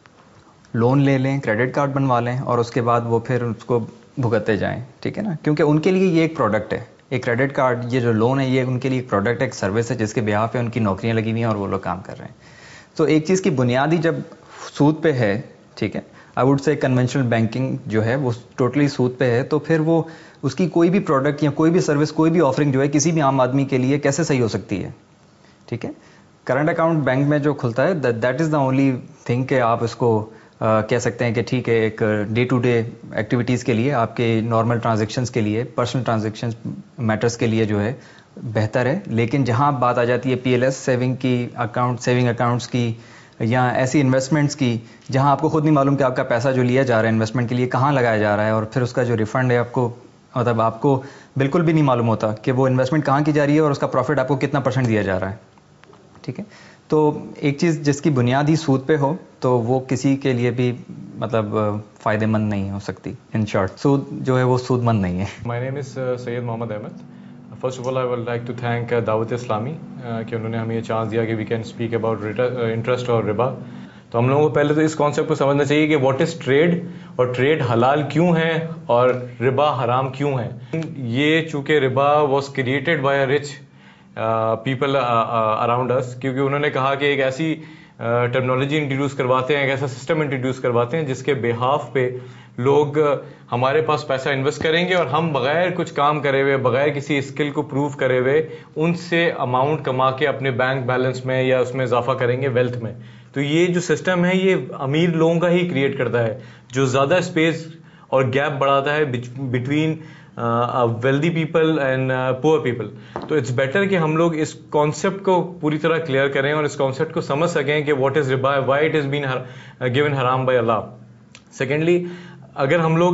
لون لے لیں, کریڈٹ کارڈ بنوا لیں اور اس کے بعد وہ پھر اس کو بھگتتے جائیں, ٹھیک ہے نا, کیونکہ ان کے لیے یہ ایک پروڈکٹ ہے, ایک کریڈٹ کارڈ یہ جو لون ہے یہ ان کے لیے ایک پروڈکٹ ہے, ایک سروس ہے جس کے بیہاف پہ ان کی نوکریاں لگی ہوئی ہیں اور وہ لوگ کام کر رہے ہیں. تو ایک چیز کی بنیادی جب سود پہ ہے, ٹھیک ہے, I would say conventional banking جو ہے وہ ٹوٹلی سود پہ ہے, تو پھر وہ اس کی کوئی بھی پروڈکٹ یا کوئی بھی سروس, کوئی بھی آفرنگ جو ہے کسی بھی عام آدمی کے لیے کیسے صحیح ہو سکتی ہے. ٹھیک ہے, کرنٹ اکاؤنٹ بینک میں جو کھلتا ہے that is the only thing کہ آپ اس کو Uh, کہہ سکتے ہیں کہ ٹھیک ہے ایک ڈے ٹو ڈے ایکٹیویٹیز کے لیے, آپ کے نارمل ٹرانزیکشنز کے لیے, پرسنل ٹرانزیکشنز میٹرز کے لیے جو ہے بہتر ہے. لیکن جہاں بات آ جاتی ہے پی ایل ایس سیونگ کی, اکاؤنٹ سیونگ اکاؤنٹس کی, یا ایسی انویسٹمنٹس کی جہاں آپ کو خود نہیں معلوم کہ آپ کا پیسہ جو لیا جا رہا ہے انویسٹمنٹ کے لیے کہاں لگایا جا رہا ہے, اور پھر اس کا جو ریفنڈ ہے آپ کو, مطلب آپ کو بالکل بھی نہیں معلوم ہوتا کہ وہ انویسٹمنٹ کہاں کی جا رہی ہے اور اس کا پروفٹ آپ کو کتنا پرسنٹ دیا جا رہا ہے. ٹھیک ہے, تو ایک چیز جس کی بنیاد ہی سود پہ ہو تو وہ کسی کے لیے بھی مطلب فائدہ مند نہیں ہو سکتی. ان شارٹ سود جو ہے وہ سود مند نہیں ہے. My name is Syed Muhammad Ahmed. First of all I would like to thank Dawat Islami کہ انہوں نے ہمیں یہ چانس دیا کہ we can speak about interest اور ربا. تو ہم لوگوں کو پہلے تو اس کانسیپٹ کو سمجھنا چاہیے کہ واٹ از ٹریڈ, اور ٹریڈ حلال کیوں ہے اور ربا حرام کیوں ہے. یہ چونکہ ربا was created by a rich people around us, کیونکہ انہوں نے کہا کہ ایک ایسی ٹیکنالوجی انٹروڈیوس کرواتے ہیں, ایک ایسا سسٹم انٹروڈیوس کرواتے ہیں جس کے بیہاف پہ لوگ ہمارے پاس پیسہ انویسٹ کریں گے اور ہم بغیر کچھ کام کرے ہوئے, بغیر کسی اسکل کو پروو کرے ہوئے ان سے اماؤنٹ کما کے اپنے بینک بیلنس میں یا اس میں اضافہ کریں گے, ویلتھ میں. تو یہ جو سسٹم ہے یہ امیر لوگوں کا ہی کریٹ کرتا ہے جو زیادہ اسپیس اور گیپ بڑھاتا ہے between wealthy people and poor people. تو اٹس بیٹر کہ ہم لوگ اس کانسیپٹ کو پوری طرح کلیئر کریں اور اس کانسیپٹ کو سمجھ سکیں کہ واٹ از ربا, why it is been given حرام بائی اللہ. سیکنڈلی, اگر ہم لوگ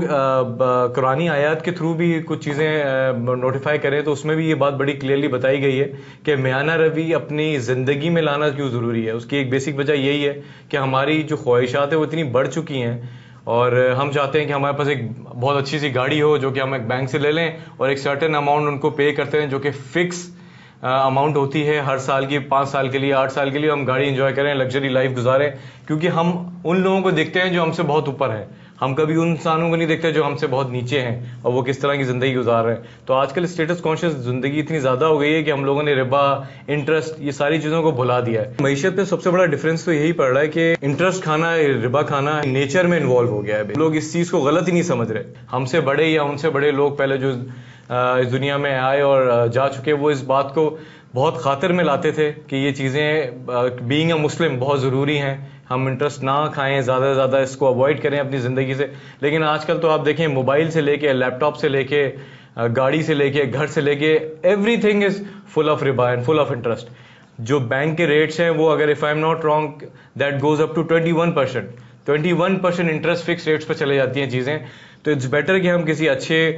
قرآنی آیات کے تھرو بھی کچھ چیزیں نوٹیفائی کریں تو اس میں بھی یہ بات بڑی کلیئرلی بتائی گئی ہے کہ میانہ روی اپنی زندگی میں لانا کیوں ضروری ہے. اس کی ایک بیسک وجہ یہی ہے کہ ہماری جو خواہشات ہیں وہ اتنی بڑھ چکی ہیں اور ہم چاہتے ہیں کہ ہمارے پاس ایک بہت اچھی سی گاڑی ہو جو کہ ہم ایک بینک سے لے لیں اور ایک سرٹن اماؤنٹ ان کو پے کرتے ہیں جو کہ فکس اماؤنٹ ہوتی ہے ہر سال کی, پانچ سال کے لیے, آٹھ سال کے لیے ہم گاڑی انجوائے کریں, لگژری لائف گزاریں. کیونکہ ہم ان لوگوں کو دیکھتے ہیں جو ہم سے بہت اوپر ہیں, ہم کبھی ان انسانوں کو نہیں دیکھتے جو ہم سے بہت نیچے ہیں اور وہ کس طرح کی زندگی گزار رہے ہیں. تو آج کل اسٹیٹس کانشیس زندگی اتنی زیادہ ہو گئی ہے کہ ہم لوگوں نے ربا, انٹرسٹ, یہ ساری چیزوں کو بھلا دیا ہے. معیشت میں سب سے بڑا ڈفرینس تو یہی پڑ رہا ہے کہ انٹرسٹ کھانا, ربا کھانا نیچر میں انوالو ہو گیا ہے. لوگ اس چیز کو غلط ہی نہیں سمجھ رہے. ہم سے بڑے یا ان سے بڑے لوگ پہلے جو اس دنیا میں آئے اور جا چکے وہ اس بات کو بہت خاطر میں لاتے تھے کہ یہ چیزیں بینگ اے مسلم بہت ضروری ہیں, ہم انٹرسٹ نہ کھائیں, زیادہ سے زیادہ اس کو اوائڈ کریں اپنی زندگی سے. لیکن آج کل تو آپ دیکھیں موبائل سے لے کے, لیپ ٹاپ سے لے کے, گاڑی سے لے کے, گھر سے لے کے, everything is full of ربا اینڈ فل آف انٹرسٹ. جو بینک کے ریٹس ہیں وہ اگر if I am not wrong that goes up to twenty one percent twenty one percent interest fix rates پہ چلے جاتی ہیں چیزیں. تو اٹس بیٹر کہ ہم کسی اچھے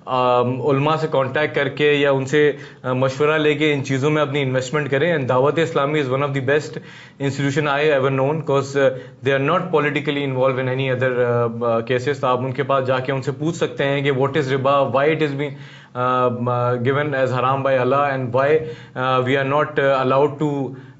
علماء سے کانٹیکٹ کر کے یا ان سے مشورہ لے کے ان چیزوں میں اپنی انویسٹمنٹ کریں. And Dawat Islami is one of the best institution I ever known because they are not politically involve in any other cases. تو آپ ان کے پاس جا کے ان سے پوچھ سکتے ہیں کہ واٹ از ربا, why it is been given as haram by Allah, and why uh, we are not uh, allowed to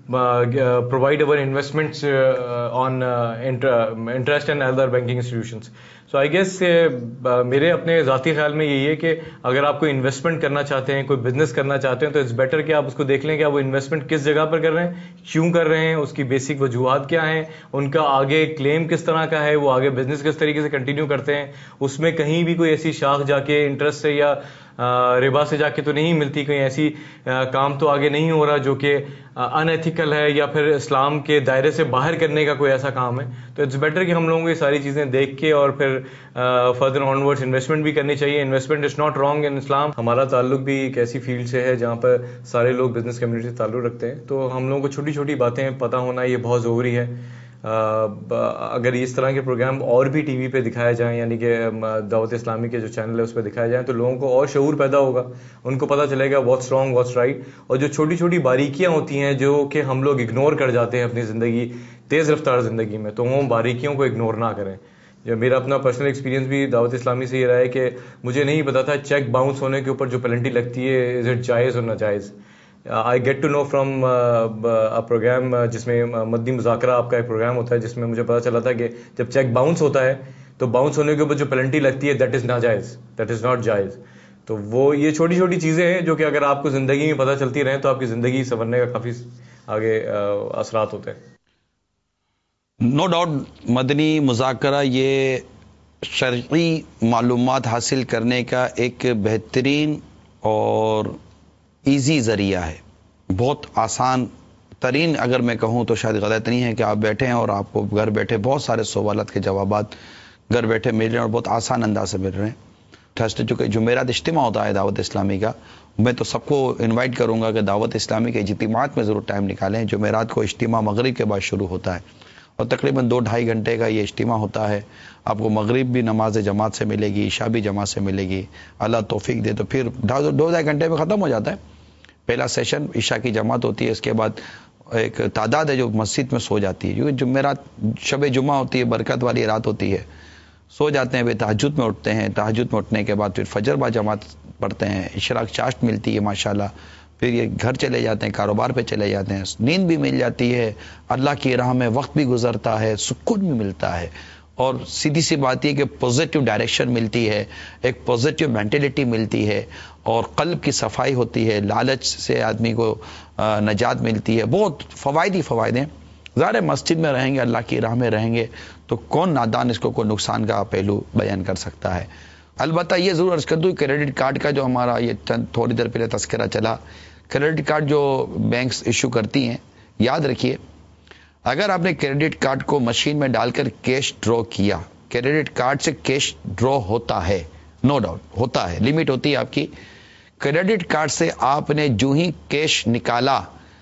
uh, provide our investments uh, on uh, inter- interest and other banking institutions. So I guess uh, میرے اپنے ذاتی خیال میں یہی ہے کہ اگر آپ کوئی انویسٹمنٹ کرنا چاہتے ہیں, کوئی بزنس کرنا چاہتے ہیں, تو اٹس بیٹر کہ آپ اس کو دیکھ لیں کہ آپ وہ انویسٹمنٹ کس جگہ پر کر رہے ہیں, کیوں کر رہے ہیں, اس کی بیسک وجوہات کیا ہیں, ان کا آگے کلیم کس طرح کا ہے, وہ آگے بزنس کس طریقے سے کنٹینیو کرتے ہیں, اس میں کہیں بھی کوئی ایسی شاخ جا کے انٹرسٹ سے یا ربا سے جا کے تو نہیں ملتی, کہیں ایسی کام تو آگے نہیں ہو رہا جو کہ ان ایتھیکل ہے یا پھر اسلام کے دائرے سے باہر کرنے کا کوئی ایسا کام ہے. تو اٹس بیٹر کہ ہم لوگوں کو یہ ساری چیزیں دیکھ کے اور پھر فردر آن ورڈس انویسٹمنٹ بھی کرنی چاہیے. Investment is not wrong in Islam. ہمارا تعلق بھی ایک ایسی فیلڈ سے ہے جہاں پر سارے لوگ بزنس کمیونٹی سے تعلق رکھتے ہیں, تو ہم لوگوں کو چھوٹی چھوٹی باتیں پتہ ہونا یہ بہت ضروری ہے. اگر اس طرح کے پروگرام اور بھی ٹی وی پہ دکھائے جائیں, یعنی کہ دعوت اسلامی کے جو چینل ہے اس پہ دکھائے جائیں, تو لوگوں کو اور شعور پیدا ہوگا, ان کو پتہ چلے گا واٹس رانگ واٹس رائٹ. اور جو چھوٹی چھوٹی باریکیاں ہوتی ہیں جو کہ ہم لوگ اگنور کر جاتے ہیں اپنی زندگی, تیز رفتار زندگی میں, تو وہ باریکیوں کو اگنور نہ کریں. میرا اپنا پرسنل ایکسپیرینس بھی دعوت اسلامی سے یہ رہا ہے کہ مجھے نہیں پتا تھا چیک باؤنس ہونے کے اوپر جو پینلٹی لگتی ہے از اٹ جائز اور ناجائز. I get to know from program جس میں مدنی مذاکرہ آپ کا ایک پروگرام ہوتا ہے, جس میں مجھے پتا چلا تھا کہ جب چیک باؤنس ہوتا ہے تو باؤنس ہونے کے اوپر جو پینلٹی لگتی ہے دیٹ از ناجائز, دیٹ از ناٹ جائز. تو وہ یہ چھوٹی چھوٹی چیزیں ہیں جو کہ اگر آپ کو زندگی میں پتہ چلتی رہیں تو آپ کی زندگی سنورنے کا کافی آگے اثرات ہوتے ہیں. نو ڈاؤٹ مدنی مذاکرہ یہ شرعی معلومات حاصل کرنے کا ایک بہترین اور ایزی ذریعہ ہے. بہت آسان ترین اگر میں کہوں تو شاید غلط نہیں ہے کہ آپ بیٹھے ہیں اور آپ کو گھر بیٹھے بہت سارے سوالات کے جوابات گھر بیٹھے مل رہے ہیں اور بہت آسان انداز سے مل رہے ہیں. تھرسڈے چونکہ جمعرات اجتماع ہوتا ہے دعوت اسلامی کا, میں تو سب کو انوائٹ کروں گا کہ دعوت اسلامی کے اجتماعات میں ضرور ٹائم نکالیں. جمعرات کو اجتماع مغرب کے بعد شروع ہوتا ہے اور تقریباً دو ڈھائی گھنٹے کا یہ اجتماع ہوتا ہے. آپ کو مغرب بھی نماز جماعت سے ملے گی, عشاء بھی جماعت سے ملے گی. اللہ توفیق دے تو پھر دو ڈھائی گھنٹے میں ختم ہو جاتا ہے. پہلا سیشن عشاء کی جماعت ہوتی ہے, اس کے بعد ایک تعداد ہے جو مسجد میں سو جاتی ہے, کیونکہ جمعرات شب جمعہ ہوتی ہے, برکت والی رات ہوتی ہے, سو جاتے ہیں, وہ تہجد میں اٹھتے ہیں. تہجد میں اٹھنے کے بعد پھر فجر با جماعت پڑھتے ہیں, اشراق چاشت ملتی ہے ماشاءاللہ. پھر یہ گھر چلے جاتے ہیں, کاروبار پہ چلے جاتے ہیں, نیند بھی مل جاتی ہے, اللہ کی راہ میں وقت بھی گزرتا ہے, سکون بھی ملتا ہے. اور سیدھی سی بات یہ کہ پازیٹیو ڈائریکشن ملتی ہے, ایک پازیٹیو مینٹلٹی ملتی ہے, اور قلب کی صفائی ہوتی ہے, لالچ سے آدمی کو نجات ملتی ہے. بہت فوائد ہی فوائد ہیں. ظاہر مسجد میں رہیں گے, اللہ کی راہ میں رہیں گے تو کون نادان اس کو کوئی نقصان کا پہلو بیان کر سکتا ہے. البتہ یہ ضرور عرض کر دوں, کریڈٹ کارڈ کا جو ہمارا یہ چند تھوڑی دیر پہلے تذکرہ چلا, کریڈٹ کارڈ جو بینکس ایشو کرتی ہیں, یاد رکھیے اگر آپ نے کریڈٹ کارڈ کو مشین میں ڈال کر کیش ڈرا کیا, کریڈٹ کارڈ سے کیش ڈرا ہوتا ہے, نو ڈاؤٹ ہوتا ہے, لمٹ ہوتی ہے آپ کی. کریڈٹ کارڈ سے آپ نے جو ہی کیش نکالا,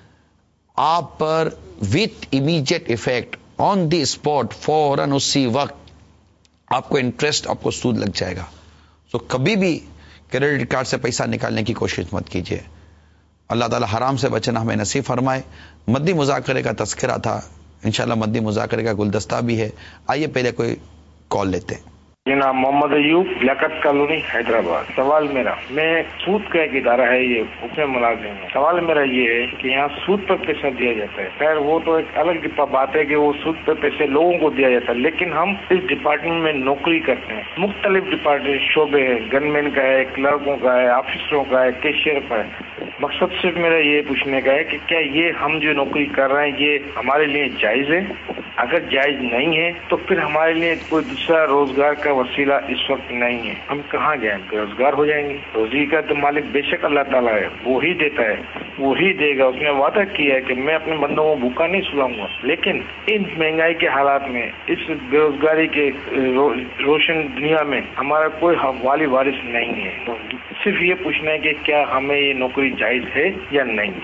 آپ پر with immediate effect on the spot فوراً اسی وقت آپ کو انٹرسٹ, آپ کو سود لگ جائے گا. سو کبھی بھی کریڈٹ کارڈ سے پیسہ نکالنے کی کوشش مت کیجیے. اللہ تعالی حرام سے بچنا ہمیں نصیب فرمائے. مدنی مذاکرے کا تذکرہ تھا, انشاءاللہ مدنی مذاکرے کا گلدستہ بھی ہے. آئیے پہلے کوئی کال لیتے ہیں. جی نام محمد ایوب, لیاقت کالونی, حیدرآباد. سوال میرا, میں سود کا ایک ادارہ ہے یہ, اس میں ملازم ہوں. سوال میرا یہ ہے کہ یہاں سود پر پیسہ دیا جاتا ہے. خیر وہ تو ایک الگ بات ہے کہ وہ سود پر پیسے لوگوں کو دیا جاتا ہے, لیکن ہم اس ڈپارٹمنٹ میں نوکری کرتے ہیں. مختلف ڈپارٹمنٹ شعبے ہیں, گن مین کا ہے, کلرکوں کا ہے, آفیسروں کا ہے, کیشیئر کا ہے. مقصد صرف میرا یہ پوچھنے کا ہے کہ کیا یہ ہم جو نوکری کر رہے ہیں یہ ہمارے لیے جائز ہے؟ اگر جائز نہیں ہے تو پھر ہمارے لیے کوئی دوسرا روزگار کا وسیلہ اس وقت نہیں ہے. ہم کہاں جائیں, بے روزگار ہو جائیں گے. روزی کا تو مالک بے شک اللہ تعالیٰ ہے, وہی دیتا ہے, وہی دے گا. اس نے وعدہ کیا ہے کہ میں اپنے بندوں کو بھوکا نہیں سلاؤں گا. لیکن ان مہنگائی کے حالات میں, اس بے روزگاری کے روشن دنیا میں ہمارا کوئی والی وارث نہیں ہے. تو صرف یہ پوچھنا ہے کہ کیا ہمیں یہ نوکری جائز ہے یا نہیں.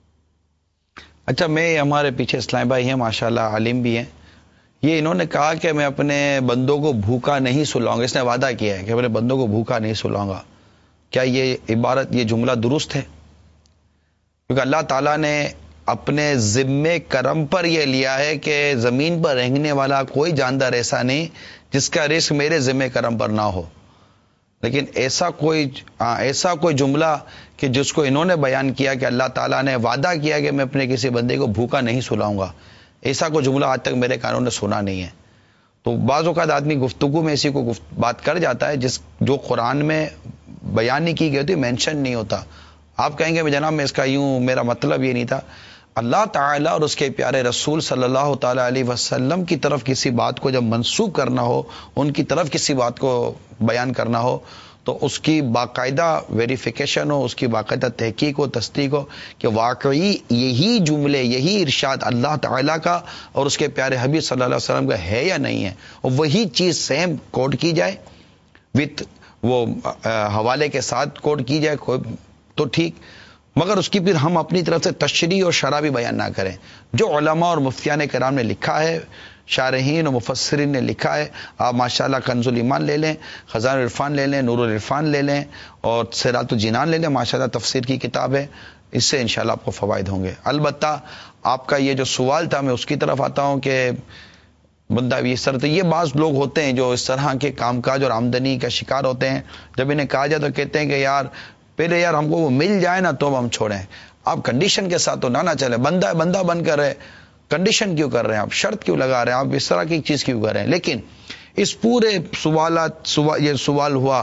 اچھا, میں ہمارے پیچھے اسلام بھائی ہیں ماشاءاللہ, عالم بھی ہیں. یہ انہوں نے کہا کہ میں اپنے بندوں کو بھوکا نہیں سلاؤں گا. اس نے وعدہ کیا ہے کہ اپنے بندوں کو بھوکا نہیں سلاؤں گا. کیا یہ عبارت, یہ جملہ درست ہے؟ کیونکہ اللہ تعالیٰ نے اپنے ذمے کرم پر یہ لیا ہے کہ زمین پر رہنے والا کوئی جاندار ایسا نہیں جس کا رزق میرے ذمے کرم پر نہ ہو. لیکن ایسا کوئی ایسا کوئی جملہ کہ جس کو انہوں نے بیان کیا کہ اللہ تعالیٰ نے وعدہ کیا کہ میں اپنے کسی بندے کو بھوکا نہیں سلاؤں گا, ایسا کوئی جملہ آج تک میرے کانوں نے سنا نہیں ہے. تو بعض اوقات آدمی گفتگو میں اسی کو گفت بات کر جاتا ہے جس جو قرآن میں بیان نہیں کی گئی ہوتی, مینشن نہیں ہوتا. آپ کہیں گے جناب میں اس کا یوں, میرا مطلب یہ نہیں تھا. اللہ تعالیٰ اور اس کے پیارے رسول صلی اللہ تعالیٰ علیہ وسلم کی طرف کسی بات کو جب منسوخ کرنا ہو, ان کی طرف کسی بات کو بیان کرنا ہو, تو اس کی باقاعدہ ویریفیکیشن ہو, اس کی باقاعدہ تحقیق ہو, تصدیق ہو کہ واقعی یہی جملے, یہی ارشاد اللہ تعالیٰ کا اور اس کے پیارے حبیب صلی اللہ علیہ وسلم کا ہے یا نہیں ہے, اور وہی چیز سیم کوٹ کی جائے, وتھ وہ حوالے کے ساتھ کوٹ کی جائے تو ٹھیک, مگر اس کی پھر ہم اپنی طرف سے تشریح اور شرح بھی بیان نہ کریں. جو علماء اور مفتیان کرام نے لکھا ہے, شارحین و مفسرین نے لکھا ہے, آپ ماشاءاللہ کنز الایمان لے لیں, خزائن العرفان لے لیں, نور العرفان لے لیں, اور سیرات الجنان لے لیں, ماشاءاللہ تفسیر کی کتاب ہے, اس سے انشاءاللہ آپ کو فوائد ہوں گے. البتہ آپ کا یہ جو سوال تھا میں اس کی طرف آتا ہوں کہ بندہ اس طرح, تو یہ بعض لوگ ہوتے ہیں جو اس طرح کے کام کاج اور آمدنی کا شکار ہوتے ہیں. جب انہیں کہا جائے تو کہتے ہیں کہ یار پہلے یار ہم کو وہ مل جائے نا تو ہم چھوڑیں. آپ کنڈیشن کے ساتھ تو نہ نہ چلے, بندہ بندہ بن کر رہے, کنڈیشن کیوں کر رہے ہیں آپ, شرط کیوں لگا رہے ہیں آپ, اس طرح کی چیز کیوں کر رہے ہیں. لیکن اس پورے سوالات سوال یہ سوال ہوا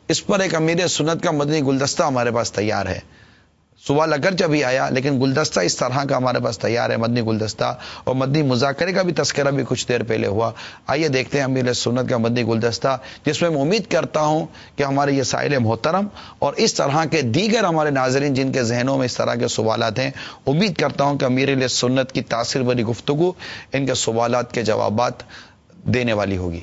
اس پر ایک امیر سنت کا مدنی گلدستہ ہمارے پاس تیار ہے. سوال اگرچہ بھی آیا لیکن گلدستہ اس طرح کا ہمارے پاس تیار ہے، مدنی گلدستہ، اور مدنی مذاکرے کا بھی تذکرہ بھی کچھ دیر پہلے ہوا. آئیے دیکھتے ہیں امیر سنت کا مدنی گلدستہ، جس میں میں امید کرتا ہوں کہ ہمارے یہ سائل محترم اور اس طرح کے دیگر ہمارے ناظرین جن کے ذہنوں میں اس طرح کے سوالات ہیں، امید کرتا ہوں کہ امیر سنت کی تاثر بھری گفتگو ان کے سوالات کے جوابات دینے والی ہوگی.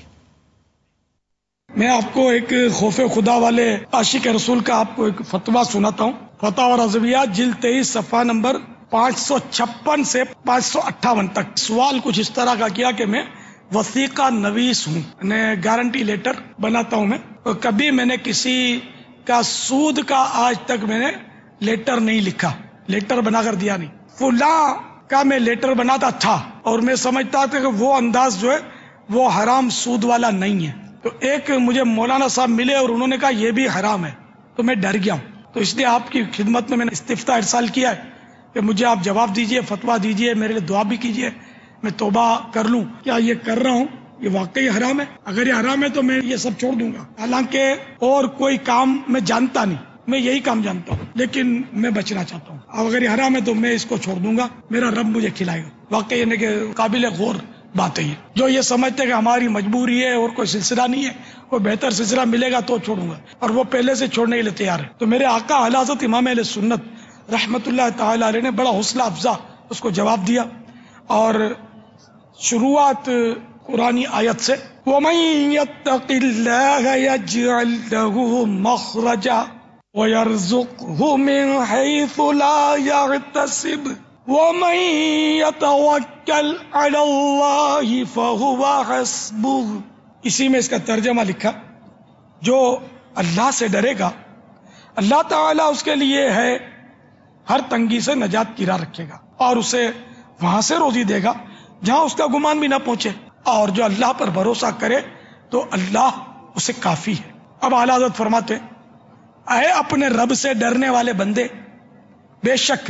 میں آپ کو ایک خوف خدا والے عاشق رسول کا آپ کو ایک فتویٰ سناتا ہوں. فتاوی رضویہ جلد تیئیس صفحہ نمبر پانچ سو چھپن سے پانچ سو اٹھاون تک. سوال کچھ اس طرح کا کیا کہ میں وثیقہ نویس ہوں، میں گارنٹی لیٹر بناتا ہوں میں، اور کبھی میں نے کسی کا سود کا آج تک میں نے لیٹر نہیں لکھا، لیٹر بنا کر دیا نہیں. فلاں کا میں لیٹر بناتا تھا اور میں سمجھتا تھا کہ وہ انداز جو ہے وہ حرام سود والا نہیں ہے. تو ایک مجھے مولانا صاحب ملے اور انہوں نے کہا یہ بھی حرام ہے، تو میں ڈر گیا ہوں. تو اس لیے آپ کی خدمت میں میں نے استفتاء ارسال کیا ہے کہ مجھے آپ جواب دیجئے، فتویٰ دیجئے، میرے لیے دعا بھی کیجئے، میں توبہ کر لوں. کیا یہ کر رہا ہوں یہ واقعی حرام ہے؟ اگر یہ حرام ہے تو میں یہ سب چھوڑ دوں گا. حالانکہ اور کوئی کام میں جانتا نہیں، میں یہی کام جانتا ہوں، لیکن میں بچنا چاہتا ہوں. اب اگر یہ حرام ہے تو میں اس کو چھوڑ دوں گا، میرا رب مجھے کھلائے گا. واقعی یعنی کہ قابل غور بات ہے یہ. جو یہ سمجھتے ہیں کہ ہماری مجبوری ہے اور کوئی سلسلہ نہیں ہے، کوئی بہتر سلسلہ ملے گا تو چھوڑوں گا، اور وہ پہلے سے چھوڑنے کے لیے تیار ہے. تو میرے آقا اعلی حضرت امام اہل سنت رحمت اللہ تعالی علیہ نے بڑا حوصلہ افزا اس کو جواب دیا، اور شروعات قرآنی آیت سے وَمَن يَتَّقِ اللَّهَ يَجْعَل لَّهُ مَخْرَجًا وَيَرْزُقْهُ مِنْ حَيْثُ لَا يَحْتَسِبُ وَمَن يَتَوَكَّلْ عَلَى اللَّهِ فَهُوَ حَسْبُهُ. اسی میں اس کا ترجمہ لکھا، جو اللہ سے ڈرے گا اللہ تعالیٰ اس کے لیے ہے ہر تنگی سے نجات کی راہ رکھے گا، اور اسے وہاں سے روزی دے گا جہاں اس کا گمان بھی نہ پہنچے، اور جو اللہ پر بھروسہ کرے تو اللہ اسے کافی ہے. اب اعلیٰ حضرت فرماتے اے اپنے رب سے ڈرنے والے بندے، بے شک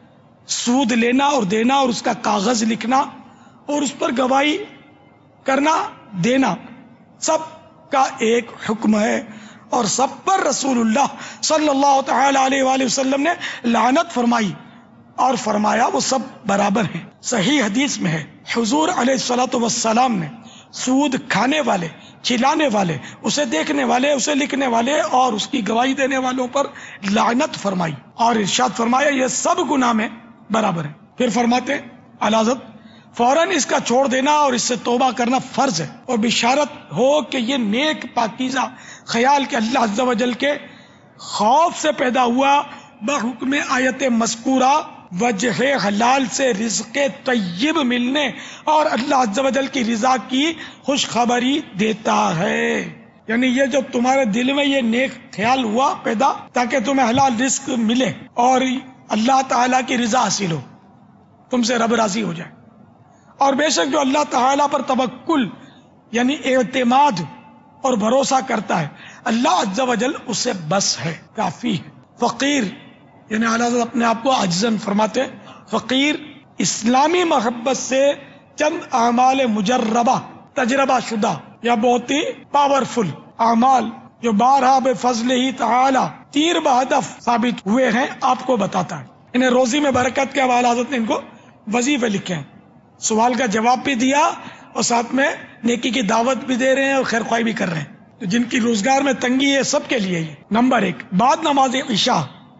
سود لینا اور دینا اور اس کا کاغذ لکھنا اور اس پر گواہی کرنا دینا سب کا ایک حکم ہے، اور سب پر رسول اللہ صلی اللہ تعالی علیہ وآلہ وسلم نے لعنت فرمائی اور فرمایا وہ سب برابر ہیں. صحیح حدیث میں ہے حضور علیہ الصلوۃ والسلام نے سود کھانے والے، کھلانے والے، اسے دیکھنے والے، اسے لکھنے والے اور اس کی گواہی دینے والوں پر لعنت فرمائی، اور ارشاد فرمایا یہ سب گناہ میں برابر ہیں. پھر فرماتے اعلیٰ حضرت فوراً اس کا چھوڑ دینا اور اس سے توبہ کرنا فرض ہے، اور بشارت ہو کہ یہ نیک پاکیزہ خیال کہ اللہ عز و جل کے خوف سے پیدا ہوا بحکم آیت مذکورہ وجہ حلال سے رزق طیب ملنے اور اللہ عز و جل کی رضا کی خوشخبری دیتا ہے. یعنی یہ جو تمہارے دل میں یہ نیک خیال ہوا پیدا تاکہ تمہیں حلال رزق ملے اور اللہ تعالیٰ کی رضا حاصل ہو، تم سے رب راضی ہو جائے. اور بے شک جو اللہ تعالیٰ پر توکل یعنی اعتماد اور بھروسہ کرتا ہے اللہ عز و جل اسے بس ہے، کافی ہے. فقیر یعنی اعلیٰ حضرت اپنے آپ کو عاجزاً فرماتے فقیر اسلامی محبت سے چند اعمال مجربہ تجربہ شدہ یا بہت ہی پاورفل اعمال جو بارہا بے فضل ہی تعالی تیر بہدف ثابت ہوئے ہیں آپ کو بتاتا ہے. انہیں روزی میں برکت کے حوالے حضرت نے ان کو وظیفے لکھے ہیں، سوال کا جواب بھی دیا اور ساتھ میں نیکی کی دعوت بھی دے رہے ہیں اور خیر خواہی بھی کر رہے ہیں. تو جن کی روزگار میں تنگی ہے سب کے لیے یہ نمبر ایک. بعد نماز عشاء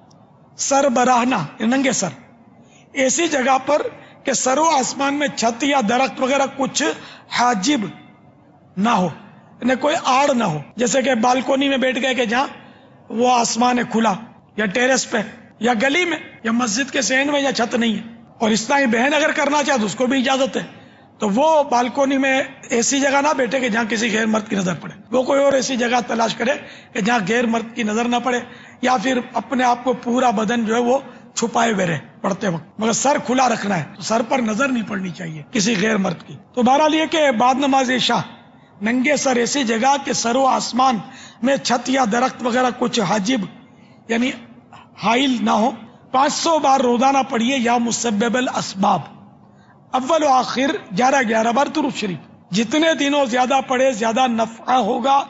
سر براہنا ننگے سر ایسی جگہ پر کہ سر و آسمان میں چھت یا درخت وغیرہ کچھ حاجب نہ ہو، انہیں کوئی آڑ نہ ہو، جیسے کہ بالکونی میں بیٹھ گئے کہ جہاں وہ آسمان ہے کھلا، یا ٹیرس پہ یا گلی میں یا مسجد کے سینڈ میں یا چھت نہیں ہے. اور اسلامی بہن اگر کرنا چاہے تو اس کو بھی اجازت ہے، تو وہ بالکونی میں ایسی جگہ نہ بیٹھے کہ جہاں کسی غیر مرد کی نظر پڑے، وہ کوئی اور ایسی جگہ تلاش کرے کہ جہاں غیر مرد کی نظر نہ پڑے، یا پھر اپنے آپ کو پورا بدن جو ہے وہ چھپائے ہوئے رہے پڑھتے وقت، مگر سر کھلا رکھنا ہے، تو سر پر نظر نہیں پڑنی چاہیے کسی غیر مرد کی. تو بہرحال یہ کہ بعد نماز عشاء ننگے سر ایسی جگہ کہ سر و آسمان میں چھت یا درخت وغیرہ کچھ حاجب یعنی حائل نہ ہو، پانچ سو بار روزانہ پڑھیے یا مسبب الاسباب، اول و آخر گیارہ گیارہ بار درود شریف. جتنے دنوں زیادہ پڑھے زیادہ نفع ہوگا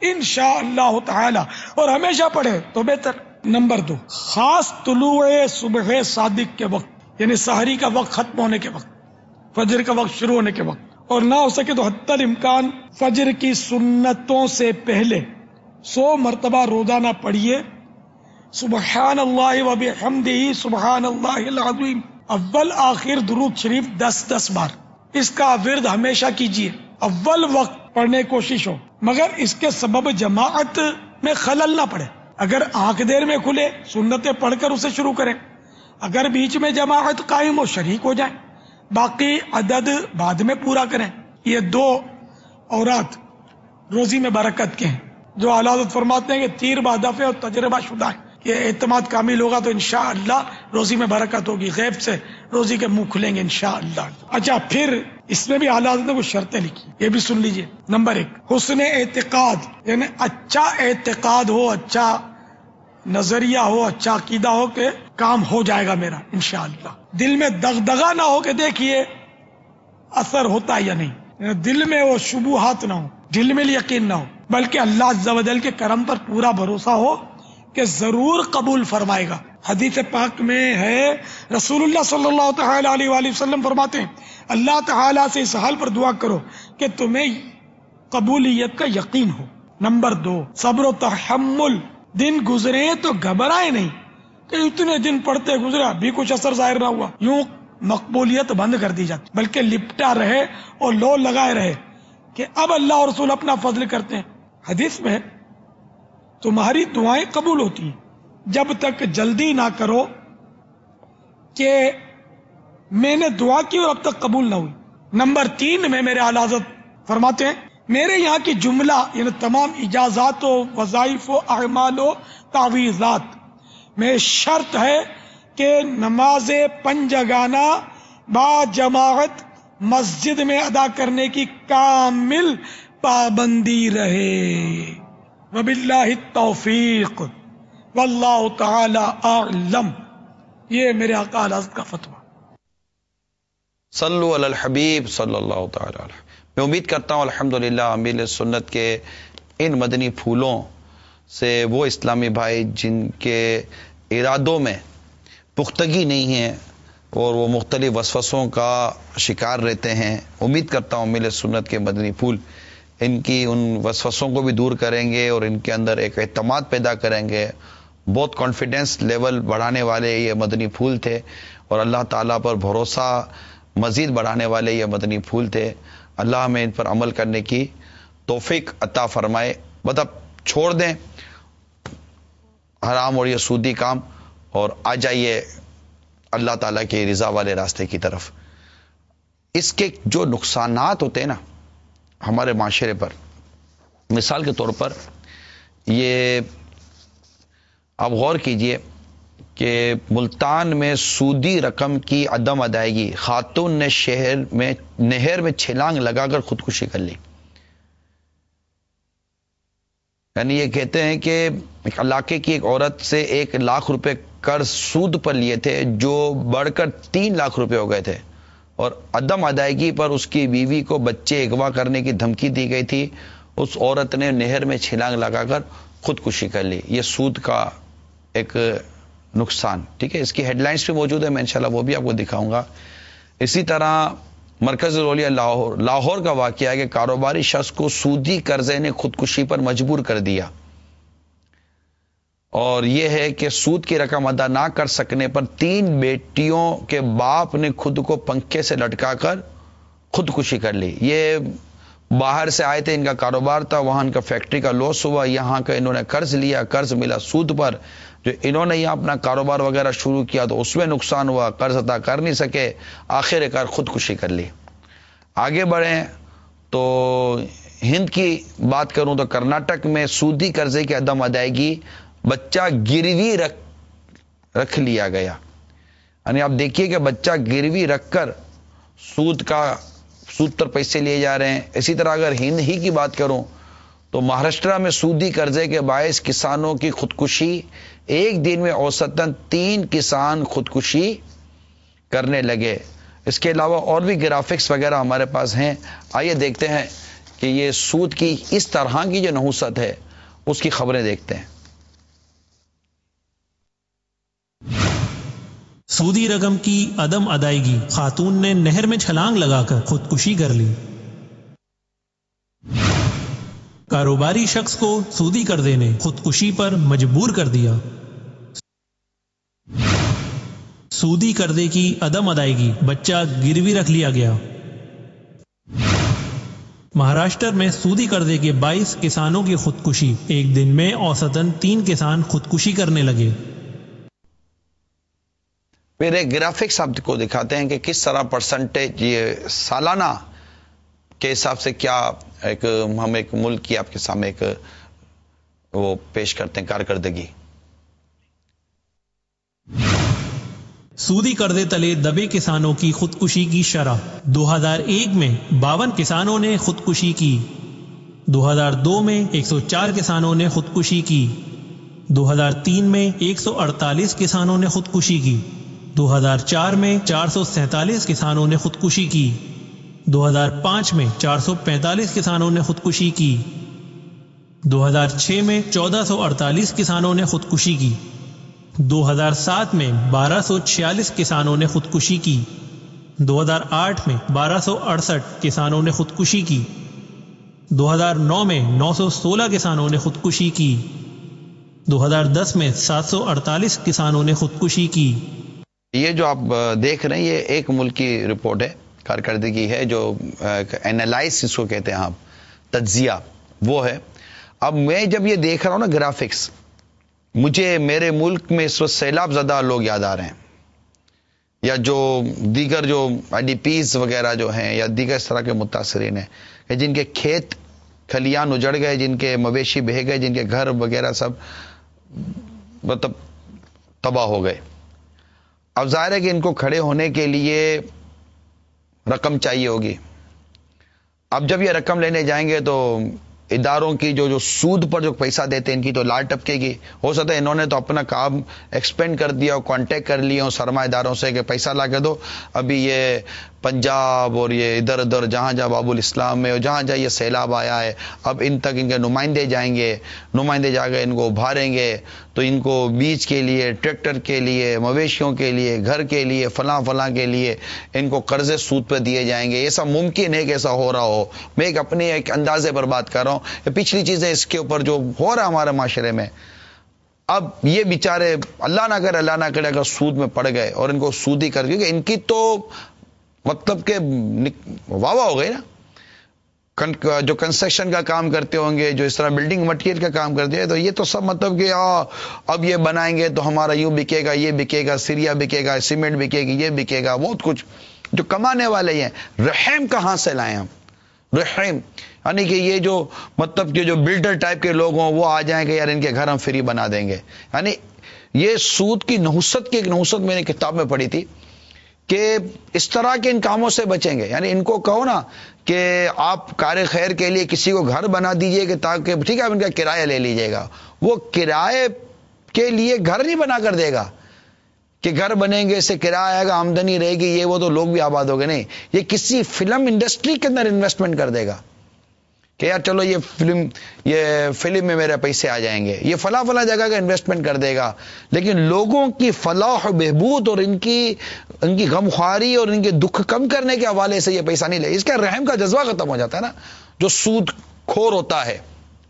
انشاءاللہ تعالی، اور ہمیشہ پڑھے تو بہتر۔ نمبر دو، خاص طلوع صبح صادق کے وقت، یعنی سحری کا وقت ختم ہونے کے وقت، فجر کا وقت شروع ہونے کے وقت، اور نہ ہو سکے تو حتی الامکان فجر کی سنتوں سے پہلے سو مرتبہ روزانہ پڑھیے سبحان اللہ و بحمدہ سبحان اللہ العظیم، اول آخر درود شریف دس دس بار۔ اس کا ورد ہمیشہ کیجیے، اول وقت پڑھنے کی کوشش ہو، مگر اس کے سبب جماعت میں خلل نہ پڑے۔ اگر آنکھ دیر میں کھلے سنتیں پڑھ کر اسے شروع کریں، اگر بیچ میں جماعت قائم ہو شریک ہو جائیں، باقی عدد بعد میں پورا کریں۔ یہ دو اورات روزی میں برکت کے ہیں جو اعلیٰ حضرت فرماتے ہیں کہ تیر بہدف ہے اور تجربہ شدہ ہے۔ یہ اعتماد کامل ہوگا تو انشاءاللہ روزی میں برکت ہوگی، غیب سے روزی کے منہ کھلیں گے انشاءاللہ۔ اچھا، پھر اس میں بھی اعلیٰ حضرت نے کچھ شرطیں لکھی، یہ بھی سن لیجئے۔ نمبر ایک، حسن اعتقاد، یعنی اچھا اعتقاد ہو، اچھا نظریہ ہو، اچھا عقیدہ ہو کہ کام ہو جائے گا میرا انشاءاللہ۔ دل میں دغدغہ نہ ہو کہ دیکھیے اثر ہوتا ہے یا نہیں، دل میں وہ شبہات نہ ہو، دل میں یقین نہ ہو، بلکہ اللہ عز و جل کے کرم پر پورا بھروسہ ہو کہ ضرور قبول فرمائے گا۔ حدیث پاک میں ہے، رسول اللہ صلی اللہ تعالی علیہ وآلہ وسلم فرماتے ہیں اللہ تعالیٰ سے اس حال پر دعا کرو کہ تمہیں قبولیت کا یقین ہو۔ نمبر دو، صبر و تحمل، دن گزرے تو گھبرائے نہیں کہ اتنے دن پڑھتے گزرا بھی کچھ اثر ظاہر نہ ہوا، یوں مقبولیت بند کر دی جاتی، بلکہ لپٹا رہے اور لو لگائے رہے کہ اب اللہ اور رسول اپنا فضل کرتے ہیں۔ حدیث میں تمہاری دعائیں قبول ہوتی ہیں جب تک جلدی نہ کرو کہ میں نے دعا کی اور اب تک قبول نہ ہوئی۔ نمبر تین میں میرے اعلیٰ حضرت فرماتے ہیں میرے یہاں کی جملہ یعنی تمام اجازات و وظائف و اعمال و تعویذات میں شرط ہے کہ نماز پنجگانہ با جماعت مسجد میں ادا کرنے کی کامل پابندی رہے۔ وباللہ التوفیق واللہ تعالی اعلم۔ یہ میرے آقا حضرت کا فتویٰ۔ صلو علی الحبیب صلی اللہ تعالی علیہ۔ میں امید کرتا ہوں الحمدللہ امیل سنت کے ان مدنی پھولوں سے وہ اسلامی بھائی جن کے ارادوں میں پختگی نہیں ہے اور وہ مختلف وسوسوں کا شکار رہتے ہیں، امید کرتا ہوں امیل سنت کے مدنی پھول ان کی ان وسوسوں کو بھی دور کریں گے اور ان کے اندر ایک اعتماد پیدا کریں گے۔ بہت کانفیڈنس لیول بڑھانے والے یہ مدنی پھول تھے اور اللہ تعالیٰ پر بھروسہ مزید بڑھانے والے یہ مدنی پھول تھے۔ اللہ ہمیں ان پر عمل کرنے کی توفیق عطا فرمائے۔ مطلب چھوڑ دیں حرام اور یہ سودی کام اور آ جائیے اللہ تعالیٰ کی رضا والے راستے کی طرف۔ اس کے جو نقصانات ہوتے ہیں نا ہمارے معاشرے پر، مثال کے طور پر یہ آپ غور کیجئے کہ ملتان میں سودی رقم کی عدم ادائیگی، خاتون نے شہر میں نہر میں چھلانگ لگا کر خودکشی کر لی۔ یعنی یہ کہتے ہیں کہ ایک علاقے کی ایک عورت سے ایک لاکھ روپے قرض سود پر لیے تھے جو بڑھ کر تین لاکھ روپے ہو گئے تھے، اور عدم ادائیگی پر اس کی بیوی کو بچے اغوا کرنے کی دھمکی دی گئی تھی۔ اس عورت نے نہر میں چھلانگ لگا کر خودکشی کر لی۔ یہ سود کا ایک نقصان، ٹھیک ہے، اس کی ہیڈ لائنز بھی موجود ہے، میں انشاءاللہ وہ بھی آپ کو دکھاؤں گا۔ اسی طرح مرکز الاولیاء لاہور لاہور کا واقعہ ہے کہ کاروباری شخص کو سودی قرضے نے خودکشی پر مجبور کر دیا، اور یہ ہے کہ سود کی رقم ادا نہ کر سکنے پر تین بیٹیوں کے باپ نے خود کو پنکھے سے لٹکا کر خودکشی کر لی۔ یہ باہر سے آئے تھے، ان کا کاروبار تھا، وہاں ان کا فیکٹری کا لاس ہوا، یہاں کا انہوں نے قرض لیا، قرض ملا سود پر، جو انہوں نے یہاں اپنا کاروبار وغیرہ شروع کیا تو اس میں نقصان ہوا، قرض ادا کر نہیں سکے، آخر کار خودکشی کر لی۔ آگے بڑھیں تو ہند کی بات کروں تو کرناٹک میں سودی قرضے کی عدم ادائیگی، بچہ گروی رکھ رکھ لیا گیا۔ یعنی آپ دیکھیے کہ بچہ گروی رکھ کر سود کا سود پر پیسے لیے جا رہے ہیں۔ اسی طرح اگر ہند ہی کی بات کروں تو مہاراشٹرا میں سودی قرضے کے باعث کسانوں کی خودکشی، ایک دن میں اوسطاً تین کسان خودکشی کرنے لگے۔ اس کے علاوہ اور بھی گرافکس وغیرہ ہمارے پاس ہیں، آئیے دیکھتے ہیں کہ یہ سود کی اس طرح کی جو نحوست ہے اس کی خبریں دیکھتے ہیں. سودی رقم کی عدم ادائیگی، خاتون نے نہر میں چھلانگ لگا کر خودکشی کر لی. کاروباری شخص کو سودی قرضے نے خودکشی پر مجبور کر دیا. سودی قرضے کی عدم ادائیگی، بچہ گروی رکھ لیا گیا. مہاراشٹر میں سودی قرضے کے بائیس کسانوں کی خودکشی، ایک دن میں اوسطاً تین کسان خودکشی کرنے لگے. پھر ایک گرافکس آپ کو دکھاتے ہیں کہ کس طرح پرسنٹیج یہ سالانہ کے حساب سے کیا ایک ہم ایک ملک کی آپ کے سامنے ایک وہ پیش کرتے ہیں کارکردگی. سودی قرضے تلے دبے کسانوں کی خودکشی کی شرح. دو ہزار ایک میں باون کسانوں نے خودکشی کی. دو ہزار دو میں ایک سو چار کسانوں نے خودکشی کی. دو ہزار تین میں ایک سو اڑتالیس کسانوں نے خودکشی کی. دو ہزار چار میں چار سو سینتالیس کسانوں نے خودکشی کی. دو ہزار پانچ میں چار سو پینتالیس کسانوں نے خودکشی کی. دو ہزار چھ میں چودہ سو اڑتالیس کسانوں نے خودکشی کی. دو ہزار سات میں بارہ سو چھیالیس کسانوں نے خودکشی کی. دو ہزار آٹھ میں بارہ سو اڑسٹھ کسانوں نے خودکشی کی. دو ہزار نو میں نو سو سولہ کسانوں نے خودکشی کی. دو ہزار دس میں سات سو اڑتالیس کسانوں نے خودکشی کی. یہ جو آپ دیکھ رہے ہیں یہ ایک ملک کی رپورٹ ہے، کارکردگی ہے، جو اینالائز اس کو کہتے ہیں آپ، تجزیہ وہ ہے. اب میں جب یہ دیکھ رہا ہوں نا گرافکس، مجھے میرے ملک میں اس وقت سیلاب زدہ لوگ یاد آ رہے ہیں، یا جو دیگر جو آئی ڈی پیز وغیرہ جو ہیں یا دیگر اس طرح کے متاثرین ہیں کہ جن کے کھیت کھلیان اجڑ گئے، جن کے مویشی بہہ گئے، جن کے گھر وغیرہ سب مطلب تباہ ہو گئے. اب ظاہر ہے کہ ان کو کھڑے ہونے کے لیے رقم چاہیے ہوگی. اب جب یہ رقم لینے جائیں گے تو اداروں کی جو جو سود پر جو پیسہ دیتے ہیں ان کی تو لال ٹپکے گی. ہو سکتا ہے انہوں نے تو اپنا کام ایکسپینڈ کر دیا اور کانٹیکٹ کر لیا سرمایہ داروں سے کہ پیسہ لا کے دو. ابھی یہ پنجاب اور یہ ادھر ادھر جہاں جہاں باب الاسلام میں اور جہاں جہاں یہ سیلاب آیا ہے، اب ان تک ان کے نمائندے جائیں گے، نمائندے جا کے ان کو ابھاریں گے تو ان کو بیج کے لیے، ٹریکٹر کے لیے، مویشیوں کے لیے، گھر کے لیے، فلاں فلاں کے لیے ان کو قرضے سود پہ دیے جائیں گے. ایسا ممکن ہے کہ ایسا ہو رہا ہو. میں ایک اپنے ایک اندازے پر بات کر رہا ہوں. پچھلی چیزیں اس کے اوپر جو ہو رہا ہے ہمارے معاشرے میں، اب یہ بیچارے اللہ نہ کرے اللہ نہ کرے اگر سود میں پڑ گئے اور ان کو سودی کر، کیونکہ ان کی تو مطلب کہ واہ واہ ہو گئی نا. جو کنسٹرکشن کا کام کرتے ہوں گے، جو اس طرح بلڈنگ مٹیریل کا کام کرتے ہیں، تو یہ تو سب مطلب کہ اب یہ بنائیں گے تو ہمارا یوں بکے گا، یہ بکے گا، سریا بکے گا، سیمنٹ بکے گی، یہ بکے گا، بہت کچھ جو کمانے والے ہیں. رحم کہاں سے لائیں ہم؟ رحم یعنی کہ یہ جو مطلب کہ جو بلڈر ٹائپ کے لوگ ہوں وہ آ جائیں کہ یار ان کے گھر ہم فری بنا دیں گے. یعنی یہ سود کی نحوست کی ایک نحوست میں نے کتاب میں پڑھی تھی کہ اس طرح کے ان کاموں سے بچیں گے. یعنی ان کو کہو نا کہ آپ کار خیر کے لیے کسی کو گھر بنا دیجئے کہ تاکہ ٹھیک ہے آپ ان کا کرایہ لے لیجئے گا. وہ کرائے کے لیے گھر نہیں بنا کر دے گا کہ گھر بنیں گے، اس سے کرایہ آئے گا، آمدنی رہے گی، یہ وہ تو لوگ بھی آباد ہو گئے. نہیں، یہ کسی فلم انڈسٹری کے اندر انویسٹمنٹ کر دے گا کہ یار چلو یہ فلم یہ فلم میں میرے پیسے آ جائیں گے، یہ فلاں فلاں جگہ کا انویسٹمنٹ کر دے گا. لیکن لوگوں کی فلاح و بہبود اور ان کی ان کی غمخواری اور ان کے دکھ کم کرنے کے حوالے سے یہ پیسہ نہیں لے. اس کا رحم کا جذبہ ختم ہو جاتا ہے نا جو سود خور ہوتا ہے.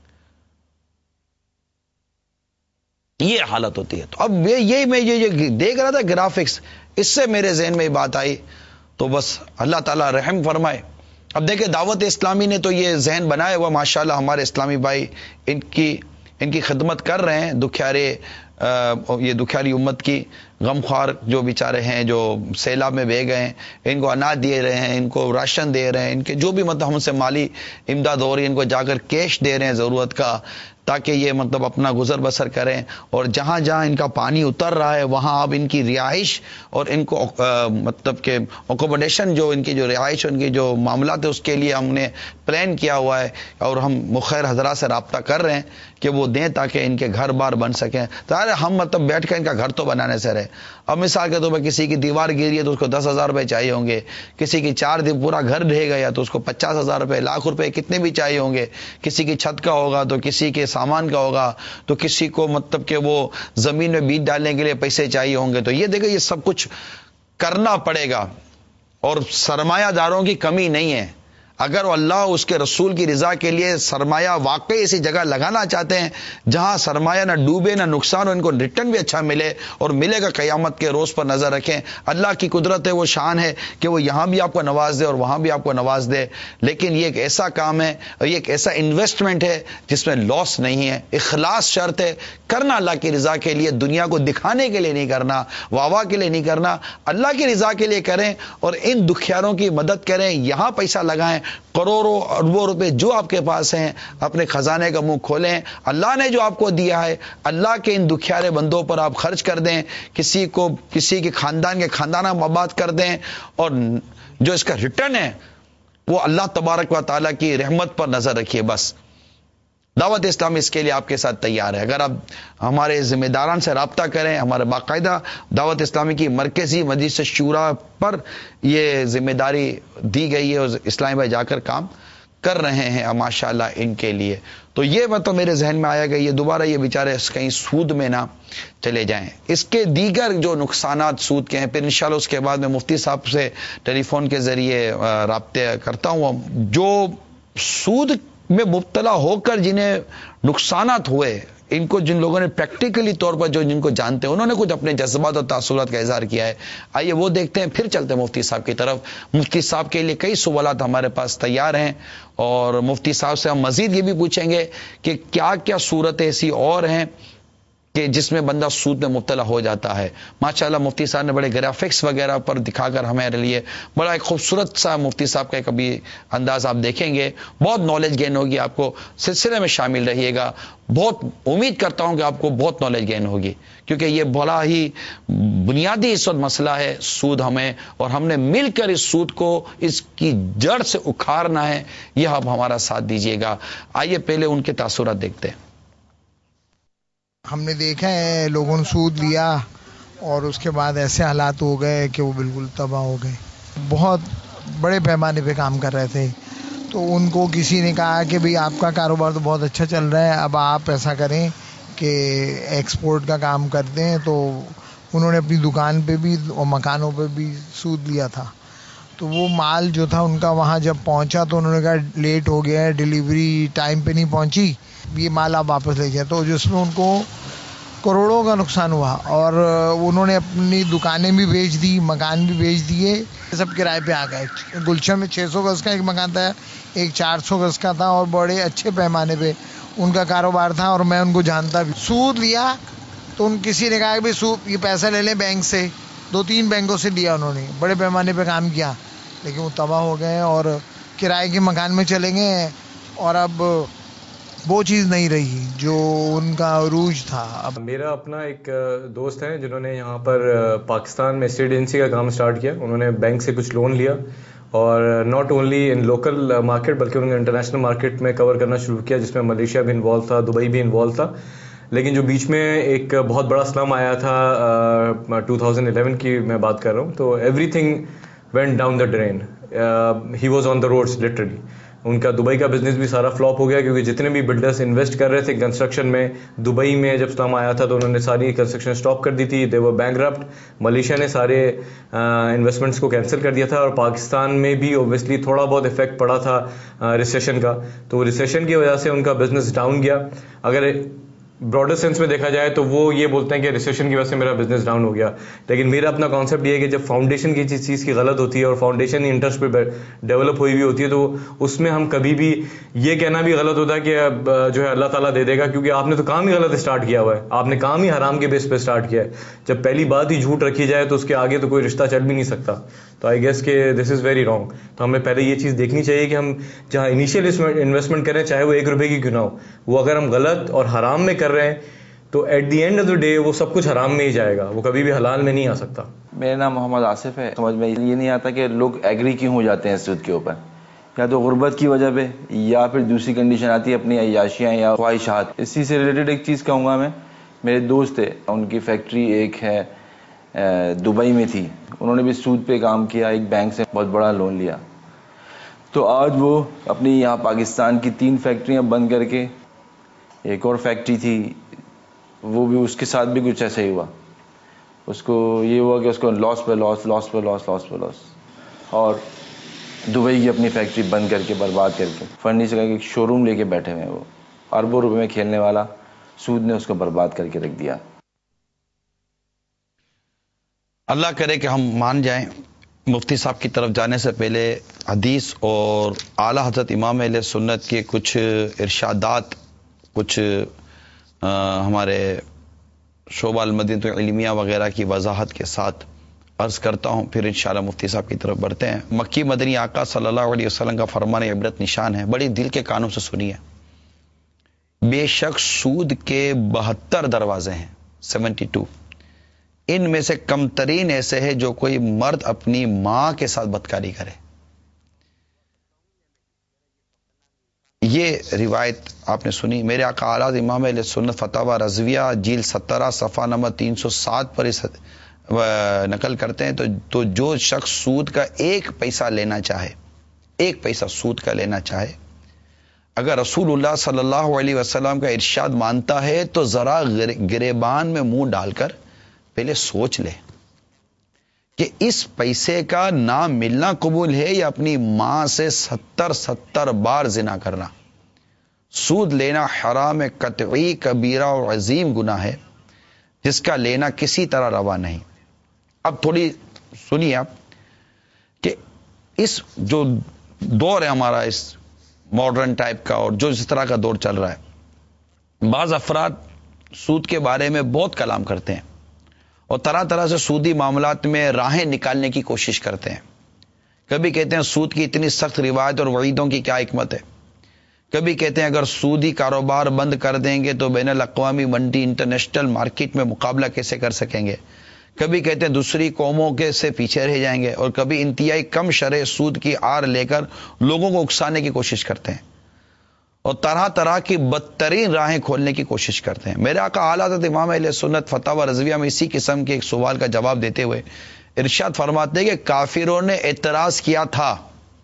یہ حالت ہوتی ہے. تو اب یہی میں یہ دیکھ رہا تھا گرافکس، اس سے میرے ذہن میں یہ بات آئی. تو بس اللہ تعالیٰ رحم فرمائے. اب دیکھیں دعوت اسلامی نے تو یہ ذہن بنایا ہوا، ماشاءاللہ ہمارے اسلامی بھائی ان کی ان کی خدمت کر رہے ہیں. دکھیارے یہ دکھیاری امت کی غمخوار جو بیچارے ہیں جو سیلاب میں بہہ گئے ہیں، ان کو اناج دے رہے ہیں، ان کو راشن دے رہے ہیں، ان کے جو بھی مطلب ہم سے مالی امداد ہو رہی ہے ان کو جا کر کیش دے رہے ہیں ضرورت کا، تاکہ یہ مطلب اپنا گزر بسر کریں, اور جہاں جہاں ان کا پانی اتر رہا ہے وہاں اب ان کی رہائش اور ان کو مطلب کہ اکوموڈیشن, جو ان کی جو رہائش ان کی جو معاملات ہے اس کے لیے ہم نے پلان کیا ہوا ہے, اور ہم مخیر حضرات سے رابطہ کر رہے ہیں کہ وہ دیں تاکہ ان کے گھر بار بن سکیں. ظاہر ہے ہم مطلب بیٹھ کر ان کا گھر تو بنانے سے رہے. اب مثال کے طور پر کسی کی دیوار گری ہے تو اس کو دس ہزار روپے چاہیے ہوں گے, کسی کی چار دن پورا گھر ڈھے گیا تو اس کو پچاس ہزار روپے, لاکھ روپے کتنے بھی چاہیے ہوں گے. کسی کی چھت کا ہوگا تو کسی کے سامان کا ہوگا, تو کسی کو مطلب کہ وہ زمین میں بیج ڈالنے کے لیے پیسے چاہیے ہوں گے. تو یہ دیکھیں یہ سب کچھ کرنا پڑے گا, اور سرمایہ داروں کی کمی نہیں ہے. اگر وہ اللہ اس کے رسول کی رضا کے لیے سرمایہ واقعی ایسی جگہ لگانا چاہتے ہیں جہاں سرمایہ نہ ڈوبے نہ نقصان ہو, ان کو ریٹرن بھی اچھا ملے اور ملے گا قیامت کے روز پر نظر رکھیں. اللہ کی قدرت ہے, وہ شان ہے کہ وہ یہاں بھی آپ کو نواز دے اور وہاں بھی آپ کو نواز دے, لیکن یہ ایک ایسا کام ہے اور یہ ایک ایسا انویسٹمنٹ ہے جس میں لاس نہیں ہے. اخلاص شرط ہے, کرنا اللہ کی رضا کے لیے, دنیا کو دکھانے کے لیے نہیں کرنا, واہ واہ کے لیے نہیں کرنا, اللہ کی رضا کے لیے کریں اور ان دکھیاروں کی مدد کریں. یہاں پیسہ لگائیں, کروڑوں اربوں روپے جو آپ کے پاس ہیں اپنے خزانے کا منہ کھولیں. اللہ نے جو آپ کو دیا ہے اللہ کے ان دکھیارے بندوں پر آپ خرچ کر دیں, کسی کو کسی کے خاندان کے خاندان آباد کر دیں, اور جو اس کا ریٹرن ہے وہ اللہ تبارک و تعالیٰ کی رحمت پر نظر رکھیے. بس دعوت اسلامی اس کے لیے آپ کے ساتھ تیار ہے. اگر آپ ہمارے ذمہ داران سے رابطہ کریں, ہمارے باقاعدہ دعوت اسلامی کی مرکزی مجلس شورا پر یہ ذمہ داری دی گئی ہے اور اسلامی بھائی جا کر کام کر رہے ہیں ماشاءاللہ ان کے لیے. تو یہ مطلب میرے ذہن میں آیا کہ یہ دوبارہ یہ بیچارے کہیں سود میں نہ چلے جائیں. اس کے دیگر جو نقصانات سود کے ہیں, پھر انشاءاللہ اس کے بعد میں مفتی صاحب سے ٹیلی فون کے ذریعے رابطے کرتا ہوں. جو سود میں مبتلا ہو کر جنہیں نقصانات ہوئے, ان کو جن لوگوں نے پریکٹیکلی طور پر جو جن کو جانتے ہیں انہوں نے کچھ اپنے جذبات اور تاثرات کا اظہار کیا ہے. آئیے وہ دیکھتے ہیں, پھر چلتے ہیں مفتی صاحب کی طرف. مفتی صاحب کے لیے کئی سوالات ہمارے پاس تیار ہیں, اور مفتی صاحب سے ہم مزید یہ بھی پوچھیں گے کہ کیا کیا صورتیں ایسی اور ہیں کہ جس میں بندہ سود میں مبتلا ہو جاتا ہے. ماشاءاللہ مفتی صاحب نے بڑے گرافکس وغیرہ پر دکھا کر ہمارے لیے بڑا ایک خوبصورت سا مفتی صاحب کا کبھی انداز آپ دیکھیں گے, بہت نالج گین ہوگی آپ کو. سلسلے میں شامل رہیے گا, بہت امید کرتا ہوں کہ آپ کو بہت نالج گین ہوگی, کیونکہ یہ بڑا ہی بنیادی اس وقت مسئلہ ہے سود ہمیں, اور ہم نے مل کر اس سود کو اس کی جڑ سے اکھاڑنا ہے. یہ آپ ہمارا ساتھ دیجیے گا. آئیے پہلے ان کے تاثرات دیکھتے ہیں. ہم نے دیکھا ہے لوگوں نے سود لیا اور اس کے بعد ایسے حالات ہو گئے کہ وہ بالکل تباہ ہو گئے. بہت بڑے پیمانے پہ کام کر رہے تھے, تو ان کو کسی نے کہا کہ بھئی آپ کا کاروبار تو بہت اچھا چل رہا ہے, اب آپ ایسا کریں کہ ایکسپورٹ کا کام کرتے ہیں. تو انہوں نے اپنی دکان پہ بھی اور مکانوں پہ بھی سود لیا تھا. تو وہ مال جو تھا ان کا وہاں جب پہنچا تو انہوں نے کہا لیٹ ہو گیا ہے, ڈیلیوری ٹائم پہ نہیں پہنچی, یہ مال آپ واپس لے جائیں. تو جس میں ان کو کروڑوں کا نقصان ہوا, اور انہوں نے اپنی دکانیں بھی بیچ دی, مکان بھی بیچ دیے, سب کرائے پہ آ گئے. گلشن میں چھ سو گز کا ایک مکان تھا, ایک چار سو گز کا تھا, اور بڑے اچھے پیمانے پہ ان کا کاروبار تھا, اور میں ان کو جانتا بھی. سود لیا تو ان کسی نے کہا کہ بھائی سود یہ پیسہ لے لیں بینک سے, دو تین بینکوں سے لیا انہوں نے, بڑے پیمانے پہ کام کیا, لیکن وہ تباہ ہو گئے اور کرائے کے مکان میں چلے گئے, اور اب وہ چیز نہیں رہی جو ان کا عروج تھا. اب میرا اپنا ایک دوست ہے جنہوں نے یہاں پر پاکستان میں اسٹیٹ ایجنسی کا کام سٹارٹ کیا. انہوں نے بینک سے کچھ لون لیا, اور not only in local market بلکہ انہوں نے انٹرنیشنل مارکیٹ میں کور کرنا شروع کیا, جس میں ملیشیا بھی انوالو تھا, دبئی بھی انوالو تھا. لیکن جو بیچ میں ایک بہت بڑا سلم آیا تھا ٹو تھاؤزینڈ الیون کی میں بات کر رہا ہوں, تو everything went down the drain. He was on the roads literally. ان کا دبئی کا بزنس بھی سارا فلاپ ہو گیا, کیونکہ جتنے بھی بلڈرس انویسٹ کر رہے تھے کنسٹرکشن میں, دبئی میں جب سلم آیا تھا تو انہوں نے ساری کنسٹرکشن اسٹاپ کر دی تھی. دے ور بینکرپٹ. ملیشیا نے سارے انویسٹمنٹس کو کینسل کر دیا تھا, اور پاکستان میں بھی اوبویسلی تھوڑا بہت افیکٹ پڑا تھا ریسیشن کا. تو ریسیشن کی وجہ سے ان کا بزنس ڈاؤن گیا. اگر براڈر سینس میں دیکھا جائے تو وہ یہ بولتے ہیں کہ ریسیشن کی وجہ سے میرا بزنس ڈاؤن ہو گیا. لیکن میرا اپنا کانسیپٹ یہ ہے کہ جب فاؤنڈیشن کی چیز کی غلط ہوتی ہے اور فاؤنڈیشن انٹرسٹ پہ ڈیولپ ہوئی ہوئی ہوتی ہے تو اس میں ہم کبھی بھی یہ کہنا بھی غلط ہوتا ہے کہ جو ہے اللہ تعالیٰ دے دے گا, کیونکہ آپ نے تو کام ہی غلط اسٹارٹ کیا ہوا ہے, آپ نے کام ہی حرام کے بیس پہ اسٹارٹ کیا ہے. جب پہلی بات ہی جھوٹ رکھی جائے تو اس کے آگے تو کوئی رشتہ چل بھی نہیں سکتا. تو آئی گیس کہ دس از ویری رانگ. تو ہمیں پہلے یہ چیز دیکھنی چاہیے کہ ہم جہاں انیشیل انویسٹمنٹ کریں, چاہے وہ ایک روپے کی کیوں نہ ہو, وہ اگر ہم غلط اور حرام میں کر رہے ہیں تو at the end of the day وہ سب کچھ حرام میں ہی جائے گا, وہ کبھی بھی حلال میں نہیں آ سکتا. میرا نام محمد آصف ہے. سمجھ میں یہ نہیں آتا کہ لوگ ایگری کیوں ہو جاتے ہیں سود کے اوپر, یا تو غربت کی وجہ پہ یا پھر دوسری کنڈیشن آتی ہے اپنی عیاشیاں یا خواہشات. اسی سے ریلیٹڈ ایک چیز کہوں گا میں, میرے دوست تھے, ان کی فیکٹری ایک ہے دبئی میں تھی, انہوں نے بھی سود پہ کام کیا, ایک بینک سے بہت بڑا لون لیا, تو آج وہ اپنی یہاں پاکستان کی تین فیکٹریاں بند کر کے, ایک اور فیکٹری تھی وہ بھی اس کے ساتھ بھی کچھ ایسا ہی ہوا, اس کو یہ ہوا کہ اس کو لاس پہ لاس لاس پہ لاس لاس پہ لاس اور دبئی کی اپنی فیکٹری بند کر کے برباد کر کے فرنیچر کا ایک شو روم لے کے بیٹھے ہوئے, وہ اربوں روپے میں کھیلنے والا سود نے اس کو برباد کر کے رکھ دیا. اللہ کرے کہ ہم مان جائیں. مفتی صاحب کی طرف جانے سے پہلے حدیث اور اعلیٰ حضرت امام اہل سنت کے کچھ ارشادات, کچھ ہمارے شعبہ المدینہ العلمیہ وغیرہ کی وضاحت کے ساتھ عرض کرتا ہوں, پھر انشاءاللہ مفتی صاحب کی طرف بڑھتے ہیں. مکی مدنی آقا صلی اللہ علیہ وسلم کا فرمان عبرت نشان ہے, بڑی دل کے کانوں سے سنیے. بے شک سود کے بہتر دروازے ہیں, سیونٹی ٹو, ان میں سے کم ترین ایسے ہے جو کوئی مرد اپنی ماں کے ساتھ بدکاری کرے. یہ روایت آپ نے سنی, میرے آقا اعلیٰ امام اہل سنت فتاوی رضویہ جیل سترہ صفحہ نمبر تین سو سات پر اس نقل کرتے ہیں. تو تو جو شخص سود کا ایک پیسہ لینا چاہے, ایک پیسہ سود کا لینا چاہے, اگر رسول اللہ صلی اللہ علیہ وسلم کا ارشاد مانتا ہے تو ذرا گریبان میں منہ ڈال کر پہلے سوچ لے کہ اس پیسے کا نہ ملنا قبول ہے یا اپنی ماں سے ستر ستر بار زنا کرنا. سود لینا حرام قطعی کبیرہ اور عظیم گناہ ہے جس کا لینا کسی طرح روا نہیں. اب تھوڑی سنیے آپ کہ اس جو دور ہے ہمارا, اس ماڈرن ٹائپ کا, اور جو اس طرح کا دور چل رہا ہے, بعض افراد سود کے بارے میں بہت کلام کرتے ہیں اور طرح طرح سے سودی معاملات میں راہیں نکالنے کی کوشش کرتے ہیں. کبھی کہتے ہیں سود کی اتنی سخت روایت اور وعیدوں کی کیا حکمت ہے, کبھی کہتے ہیں اگر سودی کاروبار بند کر دیں گے تو بین الاقوامی منڈی انٹرنیشنل مارکیٹ میں مقابلہ کیسے کر سکیں گے, کبھی کہتے ہیں دوسری قوموں کے سے پیچھے رہ جائیں گے, اور کبھی انتہائی کم شرح سود کی آڑ لے کر لوگوں کو اکسانے کی کوشش کرتے ہیں اور طرح طرح کی بدترین راہیں کھولنے کی کوشش کرتے ہیں. میرے آقا اعلیٰ حضرت امام اہل سنت فتاوی رضویہ میں اسی قسم کے ایک سوال کا جواب دیتے ہوئے ارشاد فرماتے ہیں کہ کافروں نے اعتراض کیا تھا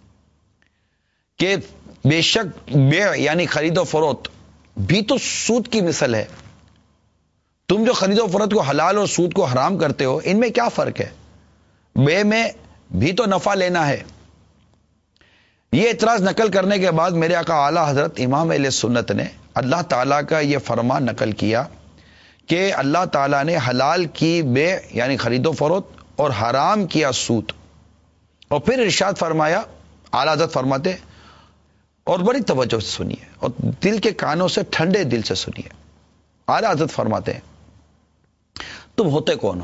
کہ بے شک بیع یعنی خرید و فروخت بھی تو سود کی مثل ہے, تم جو خرید و فروخت کو حلال اور سود کو حرام کرتے ہو, ان میں کیا فرق ہے, بیع میں بھی تو نفع لینا ہے. یہ اعتراض نقل کرنے کے بعد میرے آقا اعلیٰ حضرت امام اہل سنت نے اللہ تعالیٰ کا یہ فرمان نقل کیا کہ اللہ تعالیٰ نے حلال کی بیع یعنی خرید و فروخت اور حرام کیا سود, اور پھر ارشاد فرمایا, اعلیٰ حضرت فرماتے, اور بڑی توجہ سے سنیے اور دل کے کانوں سے ٹھنڈے دل سے سنیے. اعلیٰ حضرت فرماتے ہیں تم ہوتے کون ہو,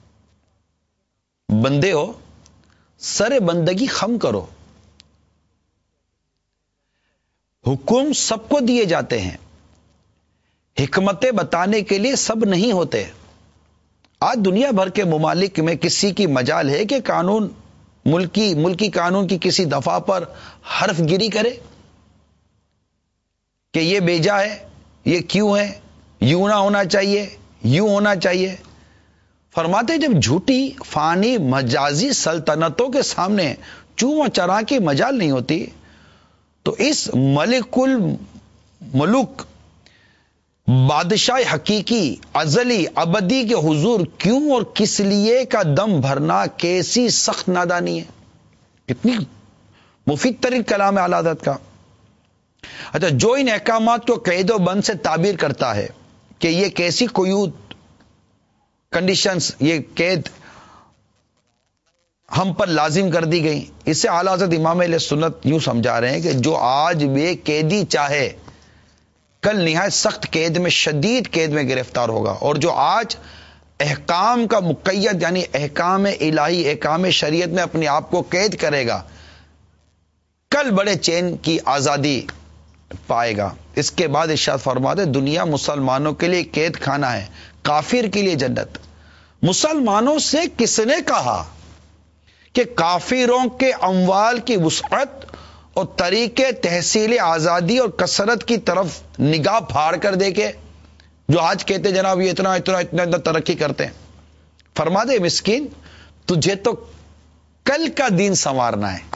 بندے ہو, سر بندگی خم کرو, حکم سب کو دیے جاتے ہیں, حکمتیں بتانے کے لیے سب نہیں ہوتے. آج دنیا بھر کے ممالک میں کسی کی مجال ہے کہ قانون ملکی ملکی قانون کی کسی دفعہ پر حرف گیری کرے کہ یہ بیجا ہے, یہ کیوں ہے, یوں نہ ہونا چاہیے, یوں ہونا چاہیے. فرماتے جب جھوٹی فانی مجازی سلطنتوں کے سامنے چوں چرا کی مجال نہیں ہوتی تو اس ملک الملوک بادشاہ حقیقی ازلی ابدی کے حضور کیوں اور کس لیے کا دم بھرنا کیسی سخت نادانی ہے. کتنی مفید ترین کلام ہے اعلیٰ حضرت کا. اچھا, جو ان احکامات کو قید و بند سے تعبیر کرتا ہے کہ یہ کیسی قیود کنڈیشنز، یہ قید ہم پر لازم کر دی گئی. اس سے اعلیٰ حضرت امام اہل سنت یوں سمجھا رہے ہیں کہ جو آج بے قیدی چاہے کل نہایت سخت قید میں، شدید قید میں گرفتار ہوگا، اور جو آج احکام کا مقید یعنی احکام الہی، احکام شریعت میں اپنے آپ کو قید کرے گا، کل بڑے چین کی آزادی پائے گا. اس کے بعد ارشاد فرماتے دنیا مسلمانوں کے لیے قید خانہ ہے، کافر کے لیے جنت. مسلمانوں سے کس نے کہا کہ کافروں کے اموال کی وسعت اور طریقے تحصیل آزادی اور کثرت کی طرف نگاہ پھاڑ کر دیکھے، جو آج کہتے جناب یہ اتنا اتنا اتنا اتنا ترقی کرتے ہیں. فرما دے مسکین، تجھے تو کل کا دین سنوارنا ہے،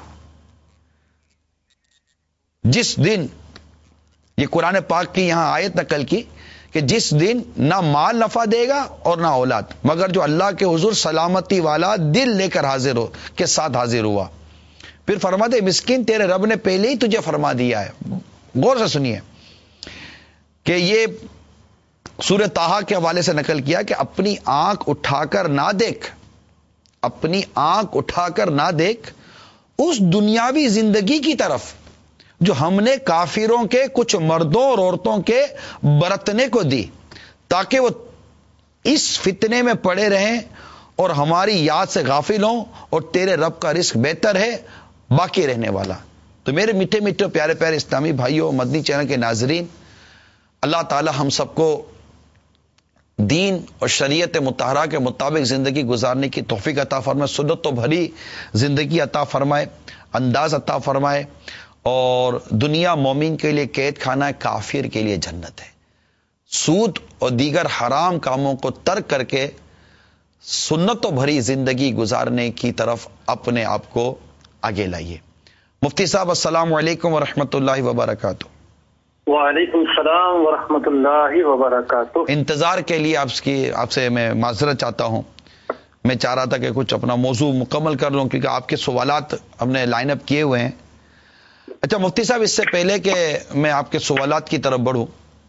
جس دن، یہ قرآن پاک کی یہاں آیت نقل کی کہ جس دن نہ مال نفع دے گا اور نہ اولاد، مگر جو اللہ کے حضور سلامتی والا دل لے کر حاضر ہو کے ساتھ حاضر ہوا. پھر فرما دے مسکین، تیرے رب نے پہلے ہی تجھے فرما دیا ہے. غور سے سنیے کہ یہ سورہ طٰہٰ کے حوالے سے نقل کیا کہ اپنی آنکھ اٹھا کر نہ دیکھ، اپنی آنکھ اٹھا کر نہ دیکھ اس دنیاوی زندگی کی طرف جو ہم نے کافروں کے کچھ مردوں اور عورتوں کے برتنے کو دی، تاکہ وہ اس فتنے میں پڑے رہیں اور ہماری یاد سے غافل ہوں، اور تیرے رب کا رزق بہتر ہے، باقی رہنے والا. تو میرے میٹھے میٹھے پیارے پیارے اسلامی بھائیوں، مدنی چینل کے ناظرین، اللہ تعالی ہم سب کو دین اور شریعت مطہرہ کے مطابق زندگی گزارنے کی توفیق عطا فرمائے، سنت و بھری زندگی عطا فرمائے، انداز عطا فرمائے. اور دنیا مومن کے لیے قید خانہ ہے، کافر کے لیے جنت ہے. سود اور دیگر حرام کاموں کو ترک کر کے سنت و بھری زندگی گزارنے کی طرف اپنے آپ کو آگے لائیے. مفتی صاحب السلام علیکم ورحمۃ اللہ وبرکاتہ. وعلیکم السلام ورحمۃ اللہ وبرکاتہ. انتظار کے لیے آپ کی آپ سے میں معذرت چاہتا ہوں. میں چاہ رہا تھا کہ کچھ اپنا موضوع مکمل کر لوں، کیونکہ آپ کے سوالات ہم نے لائن اپ کیے ہوئے ہیں. اچھا مفتی صاحب، اس سے پہلے کہ میں آپ کے سوالات کی طرف بڑھوں،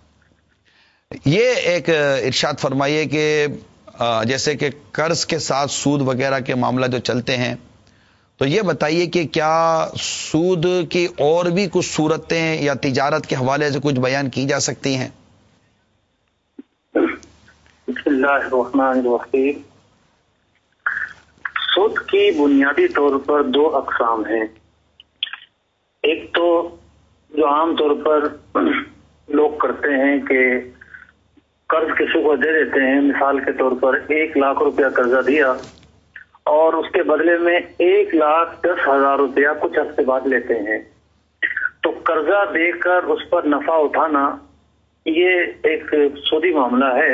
یہ ایک ارشاد فرمائیے کہ جیسے کہ قرض کے ساتھ سود وغیرہ کے معاملہ جو چلتے ہیں، تو یہ بتائیے کہ کیا سود کی اور بھی کچھ صورتیں یا تجارت کے حوالے سے کچھ بیان کی جا سکتی ہیں؟ بسم اللہ الرحمن الرحیم. سود کی بنیادی طور پر دو اقسام ہیں. ایک تو جو عام طور پر لوگ کرتے ہیں کہ قرض کسی کو دے دیتے ہیں، مثال کے طور پر ایک لاکھ روپیہ قرضہ دیا اور اس کے بدلے میں ایک لاکھ دس ہزار روپیہ کچھ ہفتے بعد لیتے ہیں. تو قرضہ دے کر اس پر نفع اٹھانا یہ ایک سودی معاملہ ہے.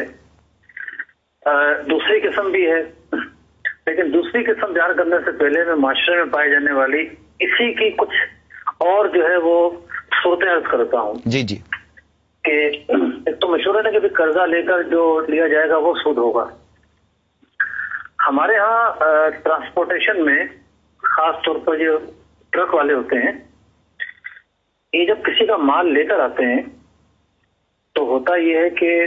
دوسری قسم بھی ہے، لیکن دوسری قسم بیان کرنے سے پہلے میں معاشرے میں پائی جانے والی اسی کی کچھ اور جو ہے وہ صورتیں عرض کرتا ہوں. جی جی. کہ ایک تو مشورہ ہے کہ قرضہ لے کر جو لیا جائے گا وہ سود ہوگا. ہمارے ہاں ٹرانسپورٹیشن میں خاص طور پر جو ٹرک والے ہوتے ہیں، یہ جب کسی کا مال لے کر آتے ہیں تو ہوتا یہ ہے کہ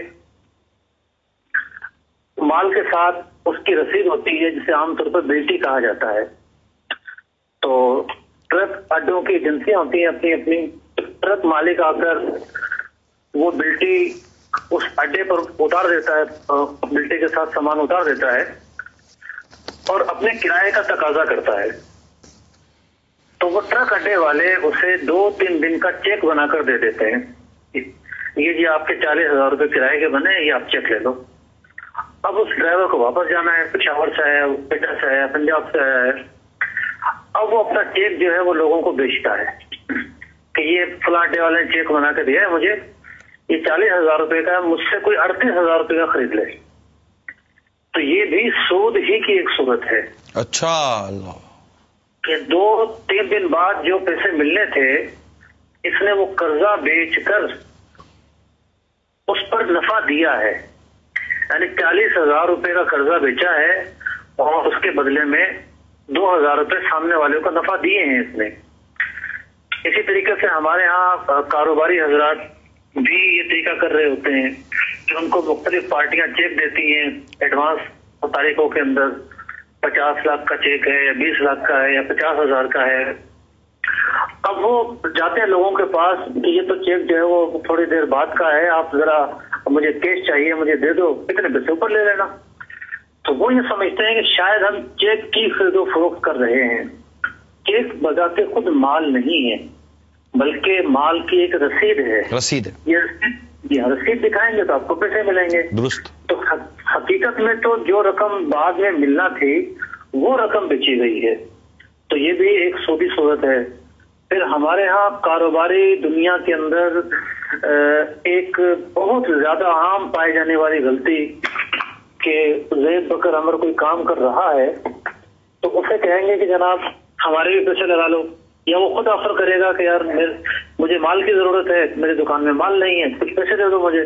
مال کے ساتھ اس کی رسید ہوتی ہے جسے عام طور پر بلٹی کہا جاتا ہے. تو ٹرک اڈوں کی ایجنسیاں ہوتی ہیں، اپنی اپنی ٹرک مالک آ کر وہ بلٹی اس اڈے پر اتار دیتا ہے، بلٹی کے ساتھ سامان اتار دیتا ہے اور اپنے کرائے کا تقاضا کرتا ہے. تو وہ ٹرک اڈے والے اسے دو تین دن کا چیک بنا کر دے دیتے ہیں، یہ جی آپ کے چالیس ہزار روپے کرائے کے بنے، یہ آپ چیک لے لو. اب اس ڈرائیور کو واپس جانا ہے، پشاور سے آیا، پیٹا سے آیا، پنجاب سے آیا ہے. اب وہ اپنا چیک جو ہے وہ لوگوں کو بیچتا ہے کہ یہ فلاں اڈے والے نے چیک بنا کے دیا ہے مجھے، یہ چالیس ہزار روپے کا ہے، مجھ سے کوئی اڑتیس ہزار روپے کا خرید لے. تو یہ بھی سود ہی کی ایک صورت ہے. اچھا. اللہ. کہ دو تین دن بعد جو پیسے ملنے تھے اس نے وہ قرضہ بیچ کر اس پر نفع دیا ہے، یعنی چالیس ہزار روپے کا قرضہ بیچا ہے اور اس کے بدلے میں دو ہزار روپے سامنے والے کو نفع دیے ہیں اس نے. اسی طریقے سے ہمارے ہاں کاروباری حضرات بھی یہ طریقہ کر رہے ہوتے ہیں کہ ان کو مختلف پارٹیاں چیک دیتی ہیں ایڈوانس تاریخوں کے اندر، پچاس لاکھ کا چیک ہے یا بیس لاکھ کا ہے یا پچاس ہزار کا ہے. اب وہ جاتے ہیں لوگوں کے پاس کہ یہ تو چیک جو ہے وہ تھوڑی دیر بعد کا ہے، آپ ذرا مجھے کیش چاہیے، مجھے دے دو، اتنے پیسے اوپر لے لینا. تو وہ یہ سمجھتے ہیں کہ شاید ہم چیک کی خرید و فروخت کر رہے ہیں. چیک بذات خود مال نہیں ہے بلکہ مال کی ایک رسید ہے. رسید یہ رسید دکھائیں گے تو آپ کو پیسے ملیں گے. درست. تو حقیقت میں تو جو رقم بعد میں ملنا تھی وہ رقم بیچی گئی ہے. تو یہ بھی ایک سودی صورت ہے. پھر ہمارے ہاں کاروباری دنیا کے اندر ایک بہت زیادہ عام پائی جانے والی غلطی کہ زید بکر عمر کوئی کام کر رہا ہے تو اسے کہیں گے کہ جناب ہمارے بھی پیسے لگا لو، یا وہ خود آفر کرے گا کہ یار مجھے مال کی ضرورت ہے، میری دکان میں مال نہیں ہے، کچھ پیسے دے دو مجھے.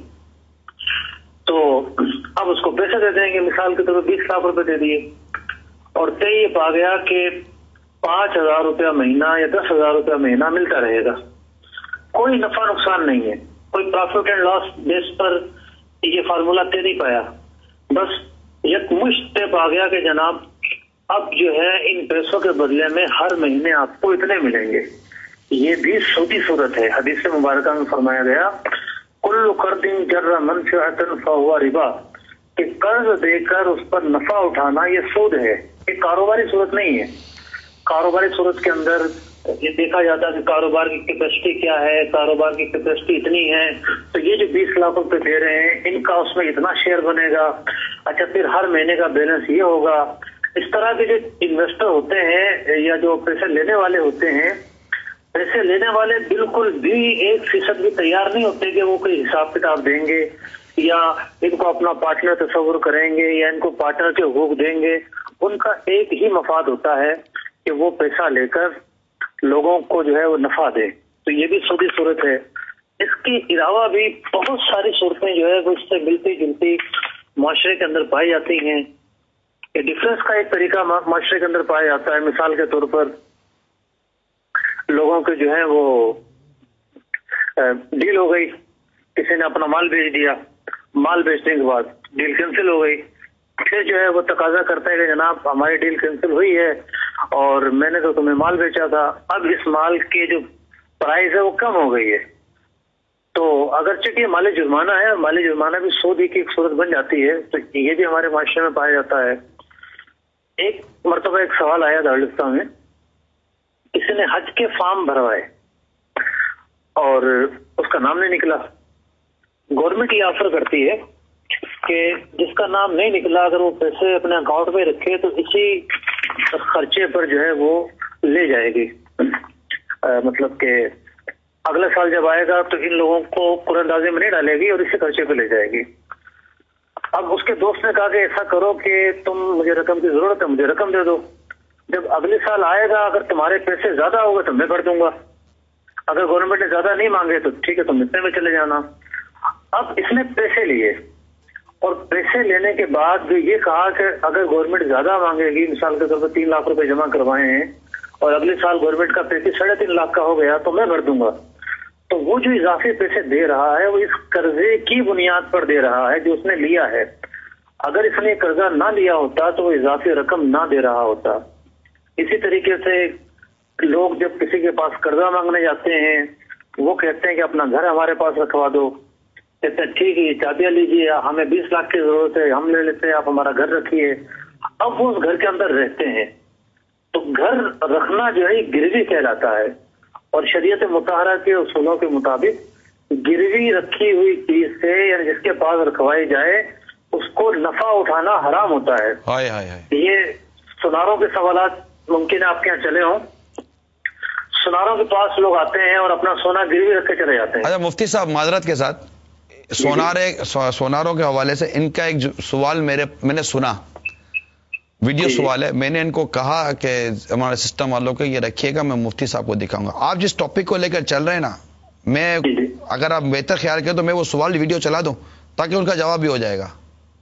تو اب اس کو پیسے دے دیں گے، مثال کے طور پر بیس لاکھ روپے دے دیے اور طے یہ پا گیا کہ پانچ ہزار روپیہ مہینہ یا دس ہزار روپیہ مہینہ ملتا رہے گا. کوئی نفع نقصان نہیں ہے، کوئی پروفٹ اینڈ لاس بیس پر یہ فارمولا طے نہیں پایا، بس یک مشت طے پا گیا کہ جناب اب جو ہے ان پیسوں کے بدلے میں ہر مہینے آپ کو اتنے ملیں گے. یہ بھی سودی صورت ہے. حدیث مبارکہ میں فرمایا گیا کل قرض جر منفعۃ فہو ربا، کہ قرض دے کر اس پر نفع اٹھانا یہ سود ہے، یہ کاروباری صورت نہیں ہے. کاروباری صورت کے اندر یہ دیکھا جاتا ہے کہ کاروبار کی کیپیسٹی کیا ہے، کاروبار کی کیپیسٹی اتنی ہے تو یہ جو بیس لاکھ روپے دے رہے ہیں ان کا اس میں اتنا شیئر بنے گا، اچھا پھر ہر مہینے کا بیلنس یہ ہوگا. اس طرح کے جو انویسٹر ہوتے ہیں یا جو پیسے لینے والے ہوتے ہیں، پیسے لینے والے بالکل بھی ایک فیصد بھی تیار نہیں ہوتے کہ وہ کوئی حساب کتاب دیں گے یا ان کو اپنا پارٹنر تصور کریں گے یا ان کو پارٹنر کے حقوق دیں گے. ان کا ایک ہی مفاد ہوتا ہے کہ وہ پیسہ لے کر لوگوں کو جو ہے وہ نفع دے. تو یہ بھی سودی صورت ہے. اس کے علاوہ بھی بہت ساری صورتیں جو ہے وہ اس سے ملتی جلتی معاشرے کے اندر پائی جاتی ہیں. ڈفرینس کا ایک طریقہ معاشرے کے اندر پایا جاتا ہے. مثال کے طور پر لوگوں کے جو ہے وہ ڈیل ہو گئی، کسی نے اپنا مال بیچ دیا، مال بیچنے کے بعد ڈیل کینسل ہو گئی، پھر جو ہے وہ تقاضا کرتا ہے کہ جناب ہماری ڈیل کینسل ہوئی ہے اور میں نے تو تمہیں مال بیچا تھا، اب اس مال کی جو پرائز ہے وہ کم ہو گئی ہے. تو اگرچہ کہ مالی جرمانہ ہے، مالی جرمانہ بھی سود کی ایک صورت بن جاتی ہے. تو یہ بھی ہمارے معاشرے میں پایا جاتا ہے. ایک مرتبہ ایک سوال آیا دارالفتہ میں، کسی نے حج کے فارم بھروائے اور اس کا نام نہیں نکلا. گورنمنٹ یہ آفر کرتی ہے کہ جس کا نام نہیں نکلا اگر وہ پیسے اپنے اکاؤنٹ میں رکھے تو اسی خرچے پر جو ہے وہ لے جائے گی. آ, مطلب کہ اگلے سال جب آئے گا تو ان لوگوں کو قرآن اندازی میں نہیں ڈالے گی اور اسی خرچے پہ لے جائے گی. اب اس کے دوست نے کہا کہ ایسا کرو کہ تم مجھے رقم کی ضرورت ہے، مجھے رقم دے دو، جب اگلے سال آئے گا اگر تمہارے پیسے زیادہ ہو گئے تو میں بھر دوں گا، اگر گورنمنٹ نے زیادہ نہیں مانگے تو ٹھیک ہے تم اتنے میں چلے جانا. اب اس نے پیسے لیے اور پیسے لینے کے بعد یہ کہا کہ اگر گورنمنٹ زیادہ مانگے گی، مثال کے طور پر تین لاکھ روپے جمع کروائے ہیں اور اگلے سال گورنمنٹ کا پیکج ساڑھے تین لاکھ کا ہو گیا تو میں بھر دوں گا. تو وہ جو اضافی پیسے دے رہا ہے وہ اس قرضے کی بنیاد پر دے رہا ہے جو اس نے لیا ہے. اگر اس نے قرضہ نہ لیا ہوتا تو وہ اضافی رقم نہ دے رہا ہوتا. اسی طریقے سے لوگ جب کسی کے پاس قرضہ مانگنے جاتے ہیں وہ کہتے ہیں کہ اپنا گھر ہمارے پاس رکھوا دو، کہتے ہیں ٹھیک ہے یہ چابیاں لیجیے، ہمیں بیس لاکھ کی ضرورت ہے، ہم لے لیتے ہیں، آپ ہمارا گھر رکھیے. اب وہ اس گھر کے اندر رہتے ہیں تو گھر رکھنا جو ہے گروی کہلاتا ہے اور شریعت مطہرہ کے اصولوں کے مطابق گروی رکھی ہوئی چیز سے یعنی جس کے پاس رکھوائی جائے اس کو نفع اٹھانا حرام ہوتا ہے. ہائے ہائے ہائے. یہ سناروں کے سوالات ممکن ہے آپ کے یہاں چلے ہوں. سناروں کے پاس لوگ آتے ہیں اور اپنا سونا گروی رکھ کے چلے جاتے ہیں. اچھا مفتی صاحب معذرت کے ساتھ سونارے سوناروں کے حوالے سے ان کا ایک سوال میرے میں نے سنا، ویڈیو سوال ہے، میں نے ان کو کہا کہ ہمارے سسٹم والوں کو یہ رکھیے گا، میں مفتی صاحب کو دکھاؤں گا. آپ جس ٹاپک کو لے کر چل رہے ہیں نا، میں اگر آپ بہتر خیال کریں تو میں وہ سوال ویڈیو چلا دوں تاکہ ان کا جواب بھی ہو جائے گا.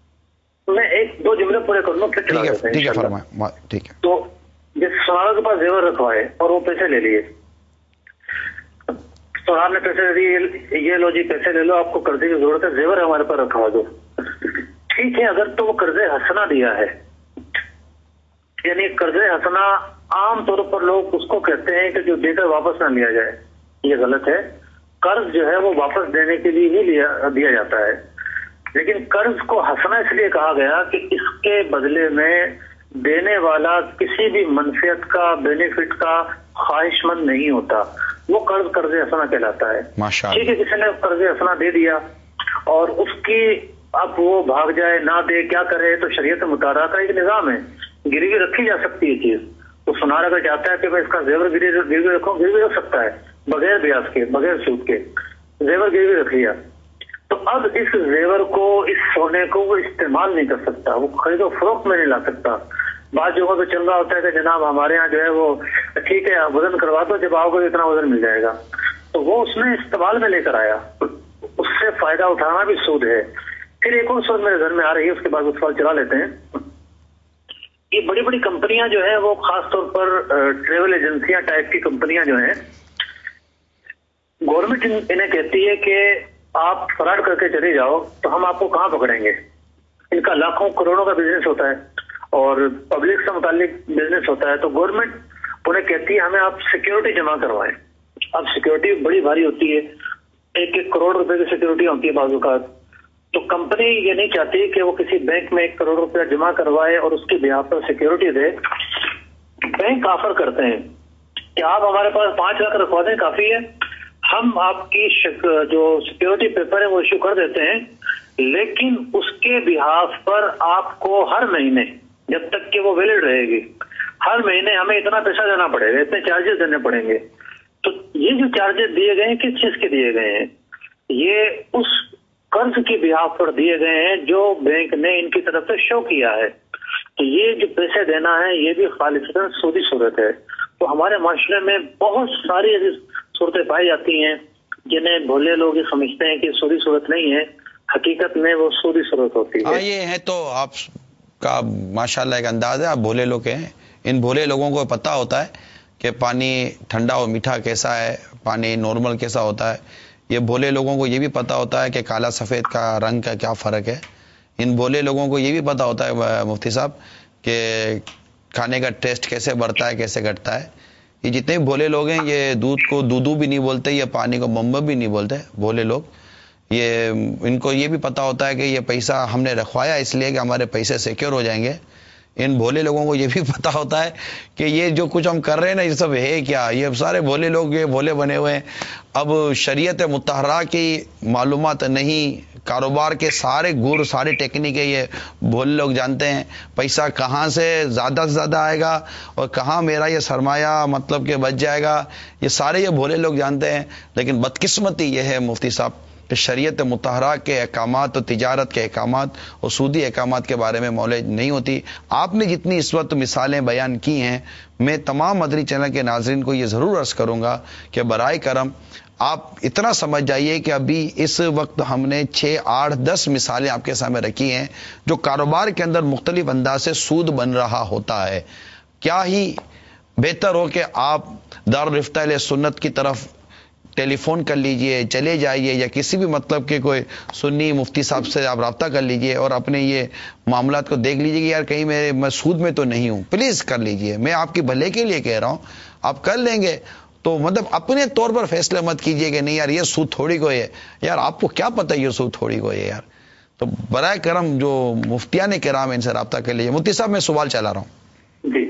میں ایک دو جملے پورے کروں گا. ٹھیک ہے ٹھیک ہے فرمائیں. ٹھیک ہے. تو جس سوناروں کے پاس زیور رکھوائے اور وہ پیسے لے لیے، صاحب نے پیسے دے دیے, یہ لو جی پیسے لے لو, آپ کو قرضے کی ضرورت ہے, زیور ہمارے پر رکھوا دو. ٹھیک ہے, اگر تو وہ قرض حسنہ دیا ہے, یعنی قرض حسنہ عام طور پر لوگ اس کو کہتے ہیں کہ جو دے کر واپس نہ لیا جائے, یہ غلط ہے. قرض جو ہے وہ واپس دینے کے لیے ہی لیا دیا جاتا ہے, لیکن قرض کو حسنہ اس لیے کہا گیا کہ اس کے بدلے میں دینے والا کسی بھی منفعت کا, بینیفٹ کا خواہش مند نہیں ہوتا, وہ قرض قرض حسنہ کہلاتا ہے. ٹھیک ہے, کسی نے قرض حسنہ دے دیا اور اس کی اب وہ بھاگ جائے, نہ دے, کیا کرے, تو شریعت مطالعہ کا ایک نظام ہے, گروی رکھی جا سکتی ہے چیز. تو سنار اگر چاہتا ہے کہ میں اس کا زیور گروی رکھوں, گروی رکھ سکتا ہے بغیر بیاض کے, بغیر سود کے, زیور گروی رکھ لیا. تو اب اس زیور کو, اس سونے کو وہ استعمال نہیں کر سکتا, وہ خرید و فروخت میں نہیں لا سکتا. بعض جگہوں پہ چل رہا ہوتا ہے کہ جناب ہمارے یہاں جو ہے وہ ٹھیک ہے وزن کروا دو, جب آؤ گے اتنا وزن مل جائے گا. تو وہ اس میں استعمال میں لے کر آیا, اس سے فائدہ اٹھانا بھی سود ہے. پھر ایک اور سود میرے ذہن میں آ رہی ہے, اس کے بعد اس سوال چلا لیتے ہیں. یہ بڑی بڑی کمپنیاں جو ہیں وہ خاص طور پر ٹریول ایجنسیاں ٹائپ کی کمپنیاں جو ہیں, گورنمنٹ انہیں کہتی ہے کہ آپ فراڈ کر کے چلے جاؤ تو ہم آپ کو کہاں پکڑیں گے. ان کا لاکھوں کروڑوں کا بزنس ہوتا ہے اور پبلک سے متعلق بزنس ہوتا ہے, تو گورنمنٹ انہیں کہتی ہے ہمیں آپ سیکیورٹی جمع کروائیں. اب سیکیورٹی بڑی بھاری ہوتی ہے, ایک ایک کروڑ روپے کی سیکیورٹی ہوتی ہے بعض اوقات. تو کمپنی یہ نہیں چاہتی کہ وہ کسی بینک میں ایک کروڑ روپیہ جمع کروائے اور اس کی بنا پر سیکیورٹی دے. بینک آفر کرتے ہیں کہ آپ ہمارے پاس پانچ لاکھ رکھوا دیں, کافی ہے, ہم آپ کی جو سیکیورٹی پیپر ہے وہ ایشو کر دیتے ہیں, لیکن اس کے بہاف پر آپ کو ہر مہینے, جب تک کہ وہ ویلڈ رہے گی, ہر مہینے ہمیں اتنا پیسہ دینا پڑے گا, اتنے چارجز دینے پڑیں گے. تو یہ جو چارجز دیے گئے ہیں کس چیز کے دیے گئے ہیں؟ یہ اس قرض کی بہاف پر دیے گئے ہیں جو بینک نے ان کی طرف سے شو کیا ہے. تو یہ جو پیسے دینا ہے یہ بھی خالصتاً سودی صورت ہے. تو ہمارے معاشرے میں بہت ساری ایسی صورتیں پائی جاتی ہیں جنہیں بھولے لوگ یہ سمجھتے ہیں کہ سودی صورت نہیں ہے, حقیقت میں وہ سودی صورت ہوتی ہے. یہ ہے تو آپ کا ماشاءاللہ ایک انداز ہے, آپ بھولے لوگ ہیں. ان بھولے لوگوں کو پتہ ہوتا ہے کہ پانی ٹھنڈا اور میٹھا کیسا ہے, پانی نارمل کیسا ہوتا ہے. یہ بھولے لوگوں کو یہ بھی پتہ ہوتا ہے کہ کالا سفید کا رنگ کا کیا فرق ہے. ان بھولے لوگوں کو یہ بھی پتہ ہوتا ہے مفتی صاحب کہ کھانے کا ٹیسٹ کیسے بڑھتا ہے, کیسے گھٹتا ہے. یہ جتنے بھی بھولے لوگ ہیں یہ دودھ کو دودھو بھی نہیں بولتے, یہ پانی کو بمبم بھی نہیں بولتے بھولے لوگ. یہ ان کو یہ بھی پتہ ہوتا ہے کہ یہ پیسہ ہم نے رکھوایا اس لیے کہ ہمارے پیسے سیکیور ہو جائیں گے. ان بھولے لوگوں کو یہ بھی پتہ ہوتا ہے کہ یہ جو کچھ ہم کر رہے ہیں نا یہ سب ہے کیا. یہ سارے بھولے لوگ یہ بھولے بنے ہوئے ہیں. اب شریعت مطہرہ کی معلومات نہیں, کاروبار کے سارے گر, سارے ٹیکنیکیں یہ بھولے لوگ جانتے ہیں. پیسہ کہاں سے زیادہ سے زیادہ آئے گا اور کہاں میرا یہ سرمایہ مطلب کہ بچ جائے گا, یہ سارے یہ بھولے لوگ جانتے ہیں. لیکن بدقسمتی یہ ہے مفتی صاحب کہ شریعت مطہرہ کے احکامات اور تجارت کے احکامات اور سودی احکامات کے بارے میں نالج نہیں ہوتی. آپ نے جتنی اس وقت مثالیں بیان کی ہیں, میں تمام مدنی چینل کے ناظرین کو یہ ضرور عرض کروں گا کہ برائے کرم آپ اتنا سمجھ جائیے کہ ابھی اس وقت ہم نے چھ آٹھ دس مثالیں آپ کے سامنے رکھی ہیں جو کاروبار کے اندر مختلف انداز سے سود بن رہا ہوتا ہے. کیا ہی بہتر ہو کہ آپ دارالفتہ اہل سنت کی طرف ٹیلی فون کر لیجئے, چلے جائیے, یا کسی بھی مطلب کہ کوئی سنی مفتی صاحب سے آپ رابطہ کر لیجئے اور اپنے یہ معاملات کو دیکھ لیجئے کہ یار کہیں میرے میں سود میں تو نہیں ہوں. پلیز کر لیجئے, میں آپ کی بھلے کے لیے کہہ رہا ہوں. آپ کر لیں گے تو مطلب اپنے طور پر فیصلہ مت کیجئے کہ نہیں یار یہ سود تھوڑی کو ہے, یار آپ کو کیا پتہ یہ سود تھوڑی کو ہے یار. تو برائے کرم جو مفتیان کرام ان سے رابطہ کر لیجئے. مفتی صاحب میں سوال چلا رہا ہوں. جی,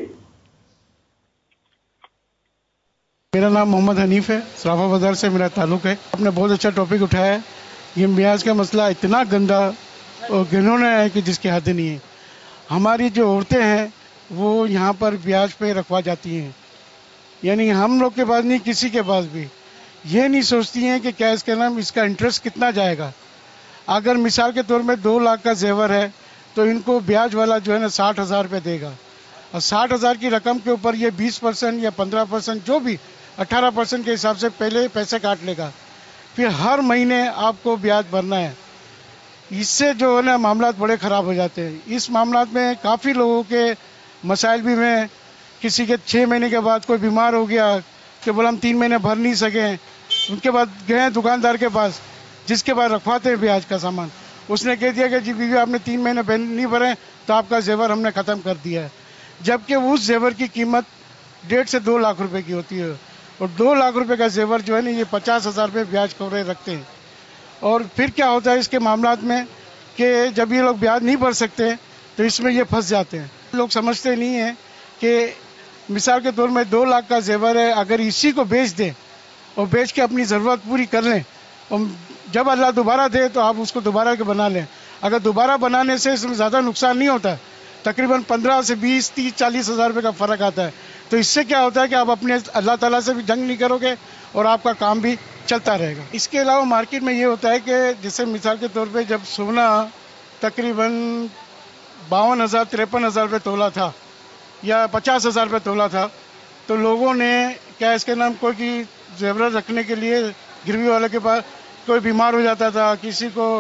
میرا نام محمد حنیف ہے, سرافہ بازار سے میرا تعلق ہے. آپ نے بہت اچھا ٹاپک اٹھایا ہے. یہ بیاج کا مسئلہ اتنا گندا اور گھنونا ہے کہ جس کی حد نہیں ہے. ہماری جو عورتیں ہیں وہ یہاں پر بیاج پہ رکھوا جاتی ہیں, یعنی ہم لوگ کے پاس نہیں کسی کے پاس بھی, یہ نہیں سوچتی ہیں کہ کیا اس کا نام اس کا انٹرسٹ کتنا جائے گا. اگر مثال کے طور میں دو لاکھ کا زیور ہے تو ان کو بیاج والا جو ہے نا ساٹھ ہزار روپے دے گا, اور ساٹھ ہزار کی رقم کے اوپر یہ بیس پرسینٹ یا پندرہ پرسینٹ جو بھی اٹھارہ پرسینٹ کے حساب سے پہلے پیسے کاٹ لے گا. پھر ہر مہینے آپ کو بیاج بھرنا ہے. اس سے جو ہے نا معاملات بڑے خراب ہو جاتے ہیں. اس معاملات میں کافی لوگوں کے مسائل بھی میں, کسی کے چھ مہینے کے بعد کوئی بیمار ہو گیا کہ بولا ہم تین مہینے بھر نہیں سکیں, ان کے بعد گئے دکاندار کے پاس جس کے بعد رکھواتے ہیں بیاج کا سامان. اس نے کہہ دیا کہ جی بیوی آپ نے تین مہینے نہیں بھرے تو آپ کا زیور ہم نے ختم کر دیا ہے, جبکہ اس زیور کی قیمت ڈیڑھ سے دو لاکھ روپے کی ہوتی ہے, اور دو لاکھ روپے کا زیور جو ہے نا یہ پچاس ہزار روپے بیاج کورے رکھتے ہیں. اور پھر کیا ہوتا ہے اس کے معاملات میں کہ جب یہ لوگ بیاج نہیں بھر سکتے تو اس میں یہ پھنس جاتے ہیں. لوگ سمجھتے نہیں ہیں کہ مثال کے طور میں دو لاکھ کا زیور ہے, اگر اسی کو بیچ دیں اور بیچ کے اپنی ضرورت پوری کر لیں, اور جب اللہ دوبارہ دے تو آپ اس کو دوبارہ کے بنا لیں. اگر دوبارہ بنانے سے اس میں زیادہ نقصان نہیں ہوتا, تقریباً پندرہ سے بیس تیس چالیس ہزار روپے کا فرق آتا ہے. تو اس سے کیا ہوتا ہے کہ آپ اپنے اللہ تعالیٰ سے بھی جنگ نہیں کرو گے اور آپ کا کام بھی چلتا رہے گا. اس کے علاوہ مارکیٹ میں یہ ہوتا ہے کہ جیسے مثال کے طور پہ جب سونا تقریباً باون ہزار تریپن ہزار روپے تولا تھا یا پچاس ہزار روپے تولا تھا, تو لوگوں نے کیا اس کے نام کوئی کی زیورات رکھنے کے لیے گروی والے کے پاس کوئی بیمار ہو جاتا تھا, کسی کو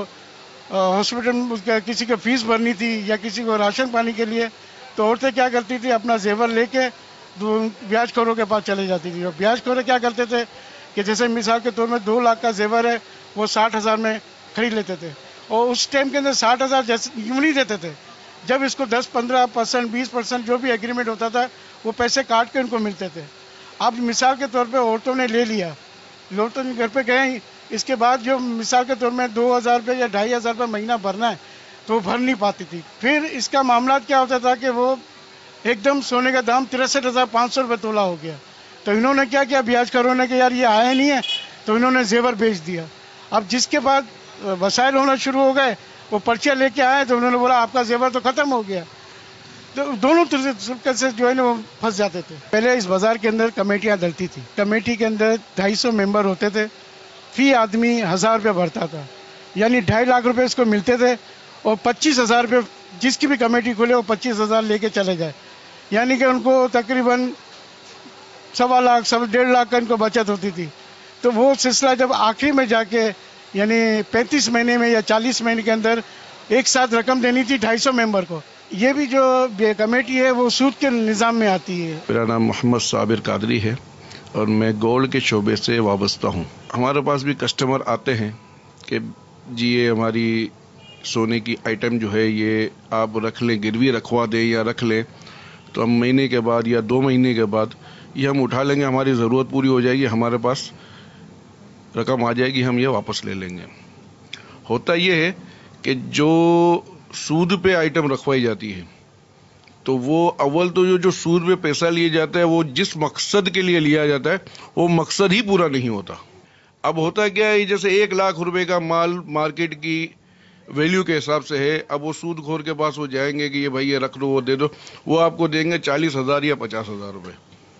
ہاسپٹل کسی کو فیس بھرنی تھی یا کسی کو راشن پانی کے لیے, تو عورتیں کیا کرتی تھی اپنا زیور لے کے بیاج خوروں کے پاس چلے جاتی تھی. اور بیاج خورے کیا کرتے تھے کہ جیسے مثال کے طور میں دو لاکھ کا زیور ہے وہ ساٹھ ہزار میں خرید لیتے تھے, اور اس ٹائم کے اندر ساٹھ ہزار جیسے یوں نہیں دیتے تھے, جب اس کو دس پندرہ پرسینٹ بیس پرسینٹ جو بھی ایگریمنٹ ہوتا تھا وہ پیسے کاٹ کے ان کو ملتے تھے. اب مثال کے طور پہ عورتوں نے لے لیا, عورتوں نے گھر پہ گئے, اس کے بعد جو مثال کے طور میں دو ہزار روپے یا ڈھائی ہزار روپے مہینہ بھرنا ہے تو وہ بھر نہیں پاتی تھی. پھر اس کا معاملات کیا ہوتا تھا کہ وہ ایک دم سونے کا دام تریسٹھ ہزار پانچ سو روپے تولا ہو گیا. تو انہوں نے کیا کیا بیاج کرو نے کہ یار یہ آیا نہیں ہے, تو انہوں نے زیور بیچ دیا. اب جس کے بعد وسائل ہونا شروع ہو گئے وہ پرچیاں لے کے آئے تو انہوں نے بولا آپ کا زیور تو ختم ہو گیا. تو دونوں طریقے سے جو ہے نا وہ پھنس جاتے تھے. پہلے اس بازار کے اندر کمیٹیاں ڈلتی تھی, کمیٹی کے اندر ڈھائی سو ممبر ہوتے تھے, فی آدمی ہزار روپے بھرتا تھا, یعنی ڈھائی لاکھ روپے اس کو ملتے تھے, اور پچیس ہزار روپے جس کی بھی کمیٹی کھولے وہ پچیس ہزار لے کے چلے جائے, یعنی کہ ان کو تقریباً سوا لاکھ سوا ڈیڑھ لاکھ کا ان کو بچت ہوتی تھی. تو وہ سلسلہ جب آخری میں جا کے یعنی پینتیس مہینے میں یا چالیس مہینے کے اندر ایک ساتھ رقم دینی تھی ڈھائی سو ممبر کو. یہ بھی جو کمیٹی ہے وہ سود کے نظام میں آتی ہے. میرا نام محمد صابر قادری ہے اور میں گولڈ کے شعبے سے وابستہ ہوں. ہمارے پاس بھی کسٹمر آتے ہیں کہ جی یہ ہماری سونے کی آئٹم جو ہے یہ آپ رکھ لیں, گروی رکھوا دیں یا رکھ لیں, تو ہم مہینے کے بعد یا دو مہینے کے بعد یہ ہم اٹھا لیں گے, ہماری ضرورت پوری ہو جائے گی, ہمارے پاس رقم آ جائے گی, ہم یہ واپس لے لیں گے. ہوتا یہ ہے کہ جو سود پہ آئٹم رکھوائی جاتی ہے تو وہ اول تو جو سود پہ پیسہ لیا جاتا ہے وہ جس مقصد کے لیے لیا جاتا ہے وہ مقصد ہی پورا نہیں ہوتا. اب ہوتا کیا ہے, جیسے ایک لاکھ روپے کا مال مارکیٹ کی ویلیو کے حساب سے ہے, اب وہ سود خور کے پاس وہ جائیں گے کہ یہ بھائی یہ رکھ دو وہ دے دو, وہ آپ کو دیں گے چالیس ہزار یا پچاس ہزار روپے,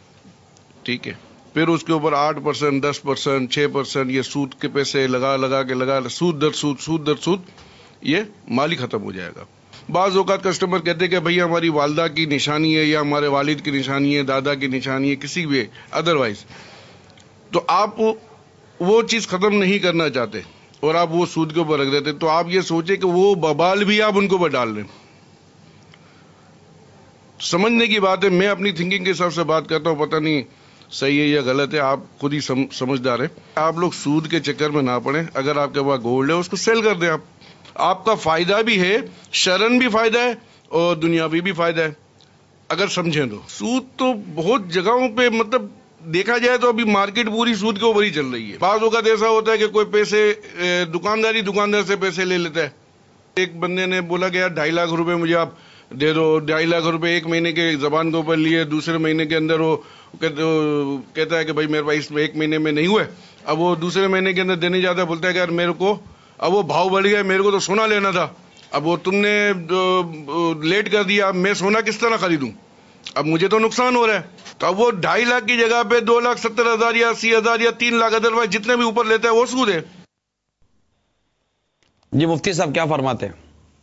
ٹھیک ہے. پھر اس کے اوپر آٹھ پرسینٹ دس پرسینٹ چھ پرسینٹ یہ سود کے پیسے لگا لگا کے لگا سود در سود سود در سود یہ مال ہی ختم ہو جائے گا. بعض اوقات کسٹمر کہتے ہیں کہ بھئی ہماری والدہ کی نشانی ہے یا ہمارے والد کی نشانی ہے, دادا کی نشانی ہے, کسی بھی ادروائز, تو آپ وہ چیز ختم نہیں کرنا چاہتے اور آپ وہ سود کے اوپر رکھ دیتے, تو آپ یہ سوچیں کہ وہ ببال بھی آپ ان کو اوپر ڈال لیں. سمجھنے کی بات ہے, میں اپنی تھنکنگ کے حساب سے بات کرتا ہوں, پتہ نہیں صحیح ہے یا غلط ہے, آپ خود ہی سمجھدار ہیں. آپ لوگ سود کے چکر میں نہ پڑیں, اگر آپ کے پاس گولڈ ہے اس کو سیل کر دیں, آپ آپ کا فائدہ بھی ہے, شرن بھی فائدہ ہے اور دنیاوی بھی فائدہ ہے اگر سمجھیں تو. سود تو بہت جگہوں پہ مطلب دیکھا جائے تو ابھی مارکیٹ پوری سود کے اوپر ہی چل رہی ہے. بعض اوقات ایسا ہوتا ہے کہ کوئی پیسے دکانداری دکاندار سے پیسے لے لیتا ہے. ایک بندے نے بولا کہ یار ڈھائی لاکھ روپے مجھے آپ دے دو, ڈھائی لاکھ روپے ایک مہینے کے زبان کے اوپر لیے, دوسرے مہینے کے اندر وہ کہتا ہے کہ بھائی میرے پاس ایک مہینے میں نہیں ہوئے, اب وہ دوسرے مہینے کے اندر دینے جاتا ہے, بولتا ہے کہ یار میرے کو اب وہ بھاؤ بڑھ گیا, میرے کو تو سونا لینا تھا, اب وہ تم نے لیٹ کر دیا, اب میں سونا کس طرح خریدوں, اب مجھے تو نقصان ہو رہا ہے. تو اب وہ ڈھائی لاکھ کی جگہ پہ دو لاکھ ستر ہزار یا اسی ہزار یا تین لاکھ ادر وائز جتنے بھی اوپر لیتا ہے وہ سود ہے. جی مفتی صاحب کیا فرماتے ہیں؟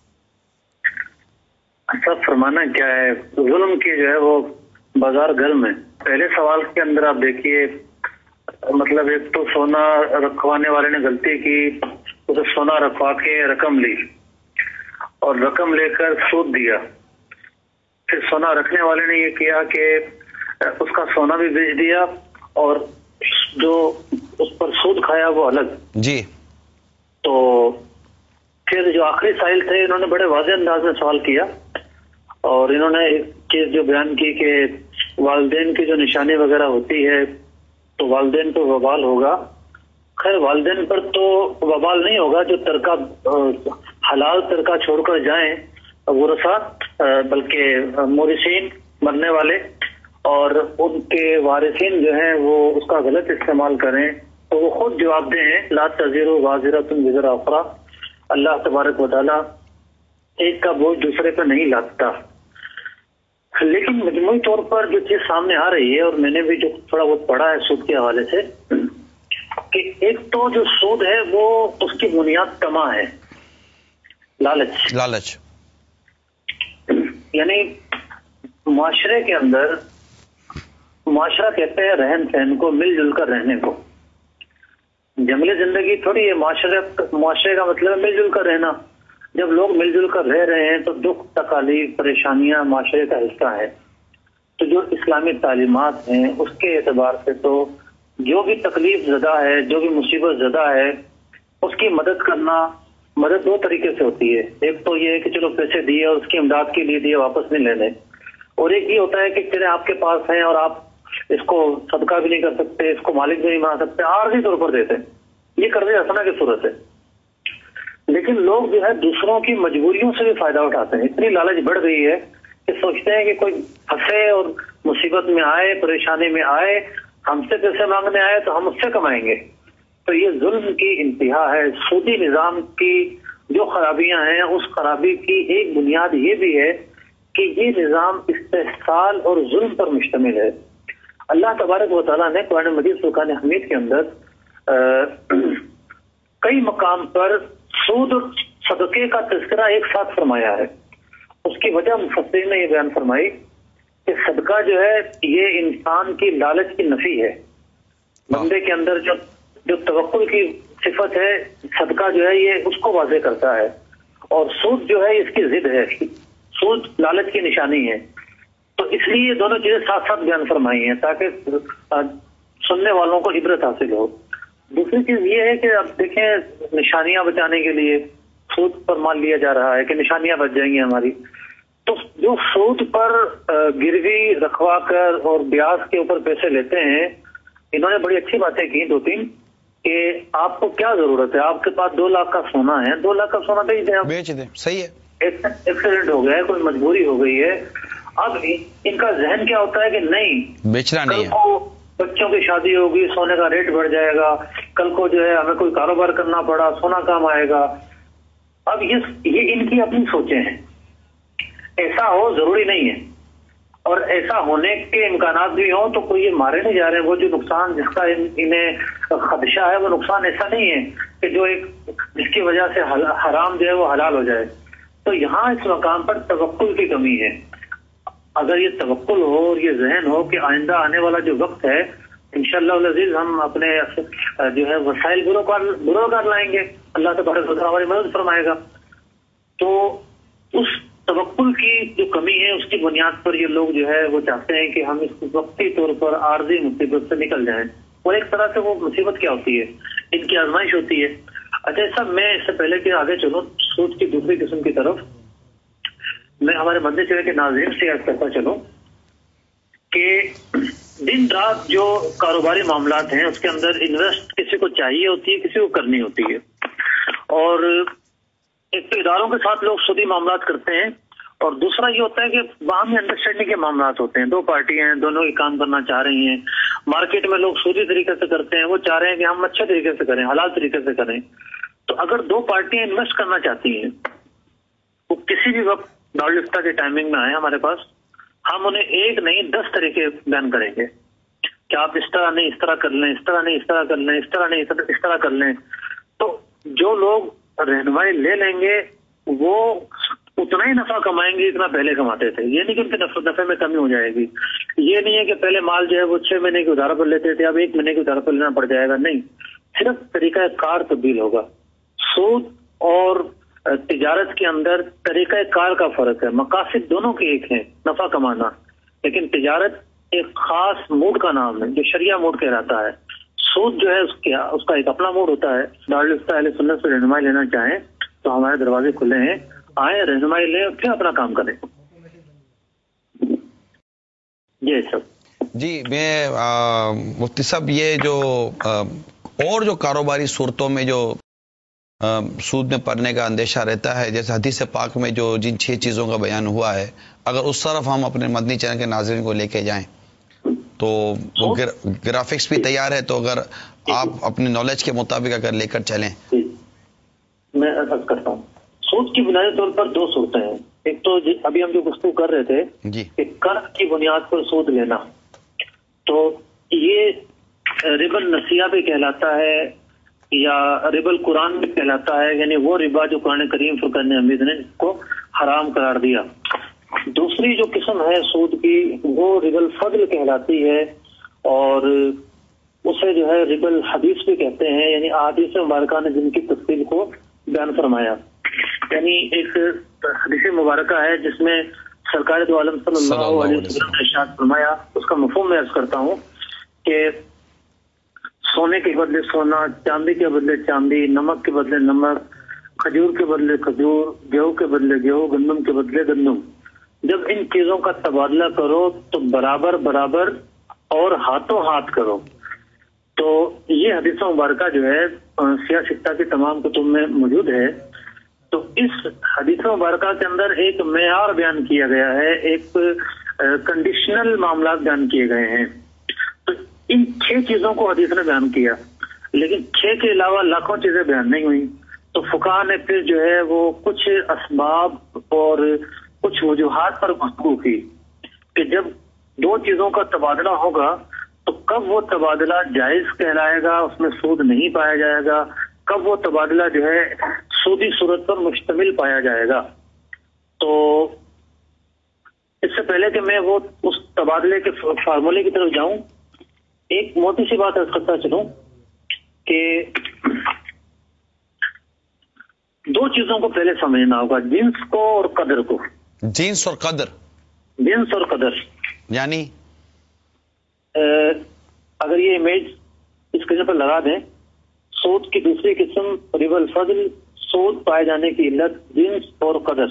سب فرمانا کیا ہے, ظلم کی جو ہے وہ بازار گرم ہے. پہلے سوال کے اندر آپ دیکھیے, مطلب ایک تو سونا رکھوانے والے نے غلطی کی, اسے سونا رکھوا کے رقم لی اور رقم لے کر سود دیا. پھر سونا رکھنے والے نے یہ کیا کہ اس کا سونا بھی بیچ دیا اور جو اس پر سود کھایا وہ الگ. جی. تو پھر جو آخری سائل تھے انہوں نے بڑے واضح انداز میں سوال کیا اور انہوں نے ایک چیز جو بیان کی کہ والدین کی جو نشانی وغیرہ ہوتی ہے تو والدین پر وبال ہوگا. خیر والدین پر تو وبال نہیں ہوگا جو ترکہ حلال ترکہ چھوڑ کر جائیں ورثہ، بلکہ مورثین مرنے والے اور ان کے وارثین جو ہیں وہ اس کا غلط استعمال کریں تو وہ خود جواب دیں لا تزر وازرۃ وزر اخرى. اللہ تبارک و تعالیٰ ایک کا بوجھ دوسرے پہ نہیں لاتا. لیکن مجموعی طور پر جو چیز سامنے آ رہی ہے اور میں نے بھی جو تھوڑا بہت پڑھا ہے سود کے حوالے سے کہ ایک تو جو سود ہے وہ اس کی بنیاد طمع ہے، لالچ. لالچ یعنی معاشرے کے اندر معاشرہ کہتے ہیں رہن سہن کو، مل جل کر رہنے کو. جنگلی زندگی تھوڑی ہے، معاشرے معاشرے کا مطلب ہے مل جل کر رہنا. جب لوگ مل جل کر رہ رہے ہیں تو دکھ تکالیف پریشانیاں معاشرے کا حصہ ہے. تو جو اسلامی تعلیمات ہیں اس کے اعتبار سے تو جو بھی تکلیف زدہ ہے، جو بھی مصیبت زدہ ہے، اس کی مدد کرنا، مدد دو طریقے سے ہوتی ہے. ایک تو یہ ہے کہ چلو پیسے دیے اور اس کی امداد کے لیے دیے واپس نہیں لینے، اور ایک یہ ہوتا ہے کہ چلے آپ کے پاس ہیں اور آپ اس کو صدقہ بھی نہیں کر سکتے، اس کو مالک بھی نہیں بنا سکتے، عارضی طور پر دیتے. یہ قرض حسنہ کی صورت ہے. لیکن لوگ جو ہے دوسروں کی مجبوریوں سے بھی فائدہ اٹھاتے ہیں. اتنی لالچ بڑھ گئی ہے کہ سوچتے ہیں کہ کوئی پھنسے اور مصیبت میں آئے، پریشانی میں آئے، ہم سے پیسے مانگنے آئے تو ہم اس سے کمائیں گے. تو یہ ظلم کی انتہا ہے. سودی نظام کی جو خرابیاں ہیں اس خرابی کی ایک بنیاد یہ بھی ہے کہ یہ نظام استحصال اور ظلم پر مشتمل ہے. اللہ تبارک و تعالیٰ نے قرآن مجید فرقان حمید کے اندر کئی مقام پر سود اور صدقے کا تذکرہ ایک ساتھ فرمایا ہے. اس کی وجہ مفسرین نے یہ بیان فرمائی کہ صدقہ جو ہے یہ انسان کی لالچ کی نفی ہے. بندے کے اندر جو جو توکل کی صفت ہے، صدقہ جو ہے یہ اس کو واضح کرتا ہے، اور سود جو ہے اس کی ضد ہے. سود لالچ کی نشانی ہے. تو اس لیے یہ دونوں چیزیں ساتھ ساتھ بیان فرمائی ہیں تاکہ سننے والوں کو عبرت حاصل ہو. دوسری چیز یہ ہے کہ اب دیکھیں نشانیاں بچانے کے لیے سود پر مال لیا جا رہا ہے کہ نشانیاں بچ جائیں گی ہماری. تو جو سود پر گروی رکھوا کر اور بیاج کے اوپر پیسے لیتے ہیں، انہوں نے بڑی اچھی باتیں کی دو تین کہ آپ کو کیا ضرورت ہے، آپ کے پاس دو لاکھ کا سونا ہے، دو لاکھ کا سونا بیچ دیں، بیچ دیں. صحیح ہے. ایکسیڈنٹ ہو گیا ہے، کوئی مجبوری ہو گئی ہے. اب ان کا ذہن کیا ہوتا ہے کہ نہیں بیچنا نہیں ہے، کل کو بچوں کی شادی ہوگی، سونے کا ریٹ بڑھ جائے گا، کل کو جو ہے ہمیں کوئی کاروبار کرنا پڑا، سونا کام آئے گا. اب یہ ان کی اپنی سوچیں ہیں. ایسا ہو ضروری نہیں ہے، اور ایسا ہونے کے امکانات بھی ہوں تو کوئی یہ مارے نہیں جا رہے ہیں. وہ جو نقصان جس کا انہیں خدشہ ہے وہ نقصان ایسا نہیں ہے کہ جو ایک جس کی وجہ سے حرام جو ہے وہ حلال ہو جائے. تو یہاں اس مقام پر توکل کی کمی ہے. اگر یہ توکل ہو اور یہ ذہن ہو کہ آئندہ آنے والا جو وقت ہے انشاءاللہ العزیز ہم اپنے جو ہے وسائل برو کر لائیں گے، اللہ تبارک و تعالیٰ ہماری مدد فرمائے گا. تو اس توکل کی جو کمی ہے اس کی بنیاد پر یہ لوگ جو ہے وہ چاہتے ہیں کہ ہم اس وقتی طور پر عارضی مصیبت سے نکل جائیں. اور ایک طرح سے وہ مصیبت کیا ہوتی ہے، ان کی آزمائش ہوتی ہے. اچھا صاحب میں اس سے پہلے کہ آگے چلوں سود کی دوسری قسم کی طرف، میں ہمارے مندر چلے کے ناظرین سے یاد کرتا چلوں کہ دن رات جو کاروباری معاملات ہیں اس کے اندر انویسٹ کسی کو چاہیے ہوتی ہے، کسی کو کرنی ہوتی ہے. اور ایک تو اداروں کے ساتھ لوگ سودی معاملات کرتے ہیں، اور دوسرا یہ ہوتا ہے کہ باہمی انڈرسٹینڈنگ کے معاملات ہوتے ہیں. دو پارٹیاں ہیں، دونوں یہ کام کرنا چاہ رہی ہیں. مارکیٹ میں لوگ سودی طریقے سے کرتے ہیں، وہ چاہ رہے ہیں کہ ہم اچھے طریقے سے کریں، حلال طریقے سے کریں. تو اگر دو پارٹیاں انویسٹ کرنا چاہتی ہیں وہ کسی بھی وقت دارالفتہ کے ٹائمنگ میں آئے ہمارے پاس، ہم انہیں ایک نہیں دس طریقے بیان کریں گے کہ آپ اس طرح نہیں اس طرح کر لیں، اس طرح نہیں اس طرح کر لیں، اس طرح نہیں اس طرح کر لیں. تو جو لوگ رہنمائی لے لیں گے وہ اتنا ہی نفع کمائیں گے جتنا پہلے کماتے تھے. یہ نہیں کہ ان کے نفع میں کمی ہو جائے گی. یہ نہیں ہے کہ پہلے مال جو ہے وہ چھ مہینے کی ادھار پر لیتے تھے اب ایک مہینے کی ادھار پر لینا پڑ جائے گا. نہیں، صرف طریقہ کار تبدیل ہوگا. سود اور تجارت کے اندر طریقہ کار کا فرق ہے. مقاصد دونوں کے ایک ہیں، نفع کمانا، لیکن تجارت ایک خاص موڈ کا نام ہے جو شریعہ موڈ کہلاتا ہے. سود جو ہے اس کا اس کا ایک اپنا موڈ ہوتا ہے. دارالفتہ اہل سنت سے رہنمائی لینا چاہیں تو ہمارے دروازے کھلے ہیں, آئیں رہنمائی لیں پھر اپنا کام کریں. جی سر. جی میں مفتی صاحب یہ جو آ, اور جو کاروباری صورتوں میں جو آ, سود میں پڑنے کا اندیشہ رہتا ہے, جیسے حدیث پاک میں جو جن چھ چیزوں کا بیان ہوا ہے, اگر اس طرف ہم اپنے مدنی چینل کے ناظرین کو لے کے جائیں تو وہ گرافکس بھی تیار ہے, تو اگر آپ اپنی نالج کے مطابق اگر لے کر چلیں. میں عرض کرتا ہوں, سود کی بنیادی طور پر دو صورتیں ہیں. ایک تو ابھی ہم جو گفتگو کر رہے تھے جی کہ قرض کی بنیاد پر سود لینا, تو یہ ربا النسیہ بھی کہلاتا ہے یا ربا القرآن بھی کہلاتا ہے, یعنی وہ ربا جو قرآن کریم فرقان حمید نے اس کو حرام قرار دیا. دوسری جو قسم ہے سود کی وہ ربا الفضل کہلاتی ہے, اور اسے جو ہے ربا الحدیث بھی کہتے ہیں, یعنی احادیث مبارکہ نے جن کی تفصیل کو بیان فرمایا. یعنی ایک حدیث مبارکہ ہے جس میں سرکار دو عالم صلی اللہ علیہ وسلم نے ارشاد فرمایا, اس کا مفہوم میں عرض کرتا ہوں کہ سونے کے بدلے سونا, چاندی کے بدلے چاندی, نمک کے بدلے نمک, کھجور کے بدلے کھجور, گیہوں کے بدلے گیہوں, گندم کے بدلے گندم. جب ان چیزوں کا تبادلہ کرو تو برابر برابر اور ہاتھوں ہاتھ کرو. تو یہ حدیث مبارکہ جو ہے سیاہ سکتہ کی تمام کتب میں موجود ہے. تو اس حدیث مبارکہ کے اندر ایک معیار بیان کیا گیا ہے, ایک کنڈیشنل معاملات بیان کیے گئے ہیں. تو ان چھ چیزوں کو حدیث نے بیان کیا, لیکن چھ کے علاوہ لاکھوں چیزیں بیان نہیں ہوئی. تو فقہاء نے پھر جو ہے وہ کچھ اسباب اور کچھ وجوہات پر گفتگو کی کہ جب دو چیزوں کا تبادلہ ہوگا تو کب وہ تبادلہ جائز کہلائے گا, اس میں سود نہیں پایا جائے گا, کب وہ تبادلہ جو ہے سودی صورت پر مشتمل پایا جائے گا. تو اس سے پہلے کہ میں وہ اس تبادلے کے فارمولے کی طرف جاؤں, ایک موٹی سی بات عرض کرتا چلوں کہ دو چیزوں کو پہلے سمجھنا ہوگا, جنس کو اور قدر کو. جنس اور قدر, جنس اور قدر یعنی اگر یہ امیج اسکرین پر لگا دیں, سود کی دوسری قسم ربا الفضل, سود پائے جانے کی علت جنس اور قدر.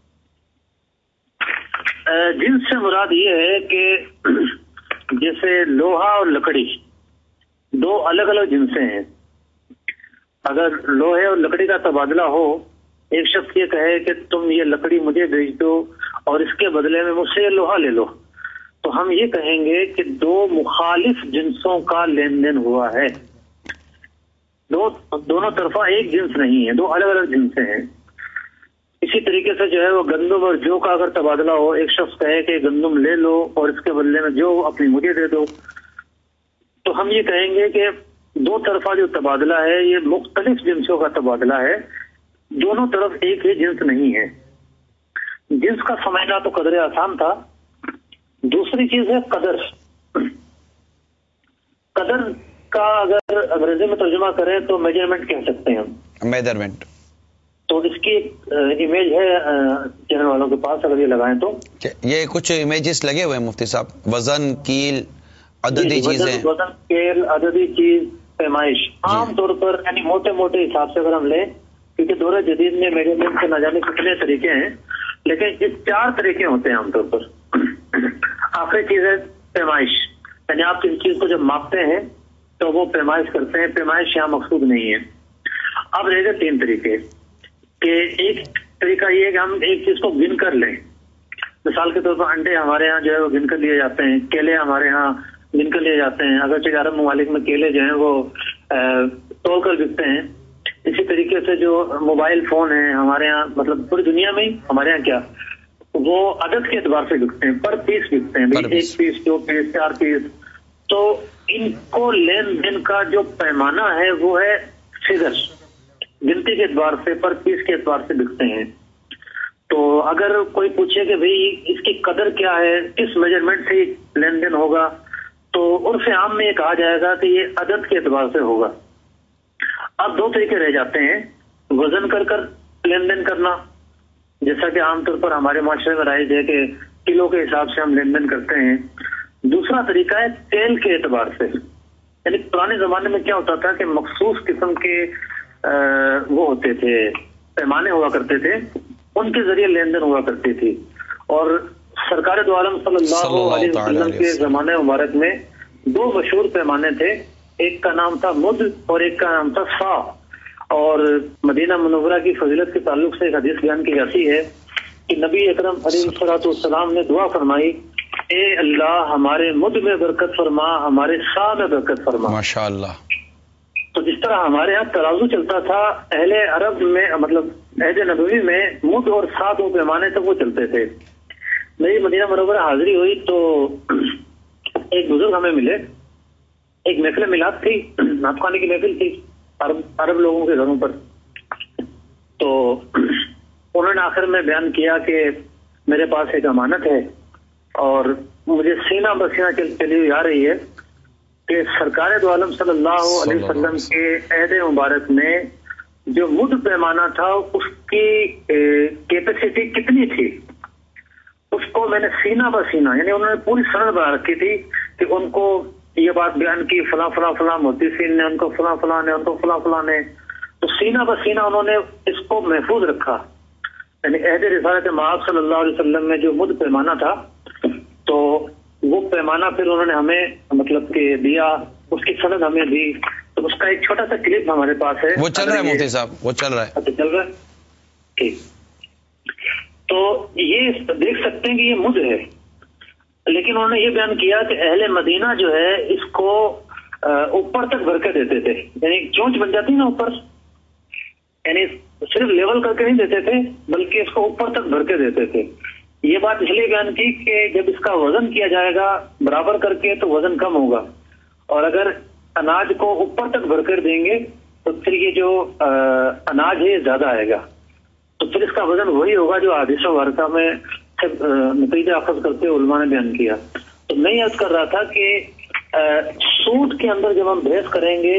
جنس سے مراد یہ ہے کہ جیسے لوہا اور لکڑی دو الگ الگ جنسیں ہیں. اگر لوہے اور لکڑی کا تبادلہ ہو, ایک شخص یہ کہے کہ تم یہ لکڑی مجھے بیچ دو اور اس کے بدلے میں مجھ سے یہ لوہا لے لو, تو ہم یہ کہیں گے کہ دو مخالف جنسوں کا لین دین ہوا ہے. دو دونوں طرفہ ایک جنس نہیں ہے, دو الگ الگ جنسیں ہیں. اسی طریقے سے جو ہے وہ گندم اور جو کا اگر تبادلہ ہو, ایک شخص کہے کہ گندم لے لو اور اس کے بدلے میں جو اپنی مجھے دے دو, تو ہم یہ کہیں گے کہ دو طرفہ جو تبادلہ ہے یہ مختلف جنسوں کا تبادلہ ہے, دونوں طرف ایک ہی جنس نہیں ہے. جنس کا سمجھنا تو قدر آسان تھا. دوسری چیز ہے قدر. قدر کا اگر انگریزی میں ترجمہ کریں تو میجرمنٹ کہہ سکتے ہیں ہم, میجرمنٹ. تو اس کی امیج ہے چینل والوں کے پاس, اگر یہ لگائیں تو یہ کچھ امیجز لگے ہوئے ہیں مفتی صاحب, وزن, کیل, عددی چیزیں. وزن, کیل, عددی چیز, پیمائش. عام طور پر یعنی موٹے موٹے حساب سے اگر ہم لیں, کیونکہ دور جدید میں میجرمنٹ کے نہ جانے کتنے طریقے ہیں, لیکن یہ چار طریقے ہوتے ہیں عام طور پر. آخری چیز ہے پیمائش, یعنی آپ کسی چیز کو جب ماپتے ہیں تو وہ پیمائش کرتے ہیں. پیمائش یہاں مقصود نہیں ہے. اب رہ گئے تین طریقے, کہ ایک طریقہ یہ ہے کہ ہم ایک چیز کو گن کر لیں. مثال کے طور پر انڈے ہمارے ہاں جو ہے وہ گن کر لیے جاتے ہیں, کیلے ہمارے ہاں گن کر لیے جاتے ہیں, اگرچہ عرب ممالک میں کیلے جو ہیں وہ توڑ کر بکتے ہیں. اسی طریقے سے جو موبائل فون ہیں ہمارے ہاں, مطلب پوری دنیا میں ہی ہمارے ہاں کیا وہ عدد کے اعتبار سے بکتے ہیں, پر پیس بکتے ہیں, ایک پیس, دو پیس, چار پیس. تو ان کو لین دین کا جو پیمانہ ہے وہ ہے فگر, گنتی کے اعتبار سے, پر پیس کے اعتبار سے بکتے ہیں. تو اگر کوئی پوچھے کہ بھئی اس کی قدر کیا ہے, کس میجرمنٹ سے لین دین ہوگا, تو عرف عام میں یہ کہا جائے گا کہ یہ عدد کے اعتبار سے ہوگا. اب دو طریقے رہ جاتے ہیں, وزن کر کر لین دین کرنا, جیسا کہ عام طور پر ہمارے معاشرے میں رائج ہے کہ کلو کے حساب سے ہم لین دین کرتے ہیں. دوسرا طریقہ ہے تیل کے اعتبار سے, یعنی پرانے زمانے میں کیا ہوتا تھا کہ مخصوص قسم کے وہ ہوتے تھے، پیمانے ہوا کرتے تھے، ان کے ذریعے لین دین ہوا کرتی تھی. اور سرکار دو عالم صلی اللہ علیہ وسلم کے زمانے مبارک میں دو مشہور پیمانے تھے، ایک کا نام تھا مد اور ایک کا نام تھا سا. اور مدینہ منورہ کی فضیلت کے تعلق سے ایک حدیث بیان کی جاتی ہے کہ نبی اکرم علیہ الصلوۃ والسلام نے دعا فرمائی، اے اللہ ہمارے مد میں برکت فرما، ہمارے سا میں برکت فرما. ماشاءاللہ. تو جس طرح ہمارے یہاں ترازو چلتا تھا، اہل عرب میں مطلب عہد نبوی میں مد اور سا دو پیمانے تک وہ چلتے تھے. میری مدینہ منورہ حاضری ہوئی تو ایک بزرگ ہمیں ملے، ایک محفل میلاد تھی، نعت خوانی کی محفل تھی عرب عرب لوگوں کے گھروں پر. تو انہوں نے آخر میں بیان کیا کہ میرے پاس ایک امانت ہے اور مجھے سینہ بسینہ چلی ہوئی آ رہی ہے کہ سرکار دو عالم صلی اللہ علیہ وسلم کے عہد مبارک میں جو مد پیمانہ تھا اس کی کیپیسٹی کتنی تھی، اس کو میں نے سینہ بسینہ، یعنی انہوں نے پوری سند بنا رکھی تھی کہ ان کو یہ بات بیان کی، فلاں فلاں فلاں محدثین نے ان کو، فلاں فلاں نے ان کو، فلاں فلاں نے، تو سینہ بسینہ انہوں نے اس کو محفوظ رکھا. یعنی عہد رسالت مآب صلی اللہ علیہ وسلم میں جو مد پیمانہ تھا تو وہ پیمانہ پھر انہوں نے ہمیں مطلب کہ دیا، اس کی سند ہمیں دی. تو اس کا ایک چھوٹا سا کلپ ہمارے پاس ہے. وہ چل رہا ہے مفتی صاحب، وہ چل رہا ہے. اچھا چل رہا ہے، ٹھیک. تو یہ دیکھ سکتے ہیں کہ یہ مد ہے، لیکن انہوں نے یہ بیان کیا کہ اہل مدینہ جو ہے اس کو اوپر تک بھر کے دیتے تھے. یعنی چونچ بن جاتی نا اوپر، یعنی صرف لیول کر کے نہیں دیتے تھے بلکہ اس کو اوپر تک بھر کے دیتے تھے. یہ بات اس لیے بیان کی کہ جب اس کا وزن کیا جائے گا برابر کر کے تو وزن کم ہوگا، اور اگر اناج کو اوپر تک بھر کر دیں گے تو پھر یہ جو اناج ہے یہ زیادہ آئے گا، تو پھر اس کا وزن وہی ہوگا جو حدیث مبارکہ میں نتیجہ اخذ کرتے علماء نے بیان کیا. تو میں یاد کر رہا تھا کہ سود کے اندر جب ہم بحث کریں گے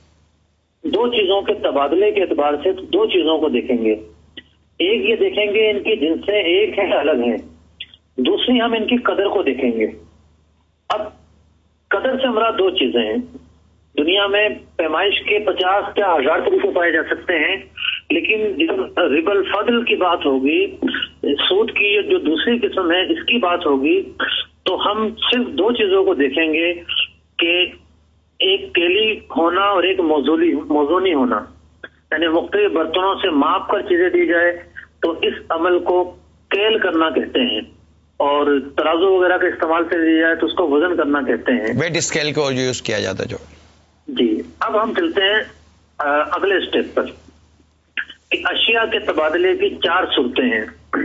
دو چیزوں کے تبادلے کے اعتبار سے تو دو چیزوں کو دیکھیں گے. ایک یہ دیکھیں گے ان کی جنسیں ایک ہیں الگ ہیں، دوسری ہم ان کی قدر کو دیکھیں گے. اب قدر سے مراد دو چیزیں ہیں. دنیا میں پیمائش کے پچاس یا ہزار طریقے پائے جا سکتے ہیں، لیکن جب ربا الفضل کی بات ہوگی، سود کی جو دوسری قسم ہے اس کی بات ہوگی، تو ہم صرف دو چیزوں کو دیکھیں گے کہ ایک کیلی ہونا اور ایک موزونی موزونی ہونا. یعنی مختلف برتنوں سے ماپ کر چیزیں دی جائے تو اس عمل کو کیل کرنا کہتے ہیں، اور ترازو وغیرہ کے استعمال سے دی جائے تو اس کو وزن کرنا کہتے ہیں. ویٹ اسکیل کو جو یوز کیا جاتا ہے جو. جی اب ہم چلتے ہیں اگلے اسٹیپ پر کہ اشیاء کے تبادلے کی چار صورتیں ہیں.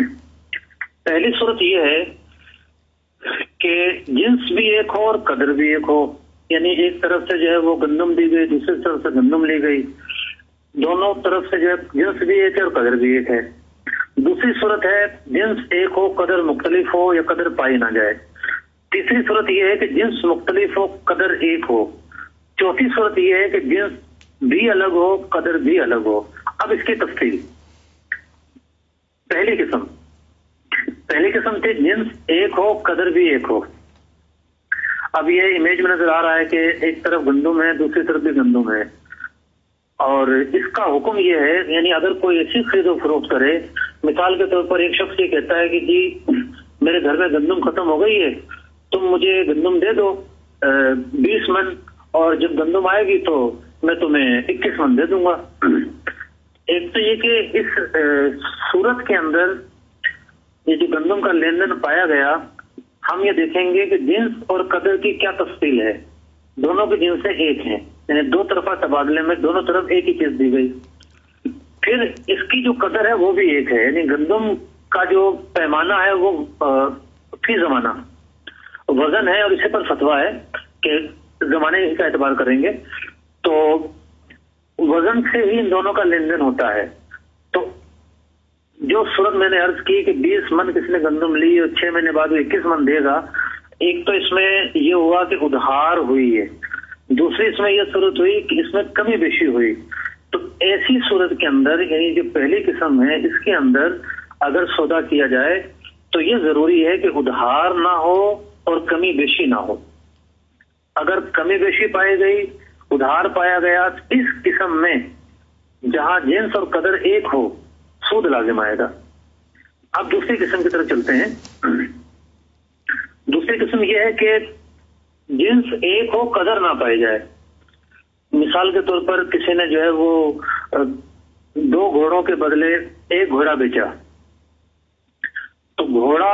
پہلی صورت یہ ہے کہ جنس بھی ایک ہو اور قدر بھی ایک ہو. یعنی ایک طرف سے جو ہے وہ گندم دی گئی، دوسری طرف سے گندم لی گئی، دونوں طرف سے جو ہے جنس بھی ایک ہے اور قدر بھی ایک ہے. دوسری صورت ہے جنس ایک ہو قدر مختلف ہو یا قدر پائی نہ جائے. تیسری صورت یہ ہے کہ جنس مختلف ہو قدر ایک ہو. چوتھی صورت یہ ہے کہ جنس بھی الگ ہو قدر بھی الگ ہو. اب اس کی تفصیل. پہلی قسم پہلی قسم تھی جنس ایک ہو قدر بھی ایک ہو. اب یہ امیج میں نظر آ رہا ہے کہ ایک طرف گندم ہے دوسری طرف بھی گندم ہے، اور اس کا حکم یہ ہے، یعنی اگر کوئی ایسی خرید و فروخت کرے، مثال کے طور پر ایک شخص یہ کہتا ہے کہ جی میرے گھر میں گندم ختم ہو گئی ہے، تم مجھے گندم دے دو بیس من، اور جب گندم آئے گی تو میں تمہیں اکیس من دے دوں گا. ایک تو یہ کہ اس صورت کے اندر یہ جو گندم کا لین دین پایا گیا، ہم یہ دیکھیں گے کہ جنس اور قدر کی کیا تفصیل ہے. دونوں کی جنسیں ایک ہیں، یعنی دو طرفہ تبادلے میں دونوں طرف ایک ہی چیز دی گئی. پھر اس کی جو قدر ہے وہ بھی ایک ہے، یعنی گندم کا جو پیمانہ ہے وہ فی زمانہ وزن ہے، اور اسی پر فتویٰ ہے کہ زمانے کا اعتبار کریں گے تو وزن سے ہی ان دونوں کا لین دین ہوتا ہے. تو جو صورت میں نے عرض کی کہ بیس من کس نے گندم لی اور چھ مہینے بعد وہ اکیس من دے گا، ایک تو اس میں یہ ہوا کہ ادھار ہوئی ہے، دوسری اس میں یہ صورت ہوئی کہ اس میں کمی بیشی ہوئی. تو ایسی صورت کے اندر یعنی جو پہلی قسم ہے اس کے اندر اگر سودا کیا جائے تو یہ ضروری ہے کہ ادھار نہ ہو اور کمی بیشی نہ ہو. اگر کمی بیشی پائی گئی، ادھار پایا گیا، اس قسم میں جہاں جنس اور قدر ایک ہو سود لازم آئے گا. اب دوسری قسم کی طرف چلتے ہیں. دوسری قسم یہ ہے کہ جنس ایک ہو، قدر نہ پائی جائے. مثال کے طور پر کسی نے جو ہے وہ دو گھوڑوں کے بدلے ایک گھوڑا بیچا، تو گھوڑا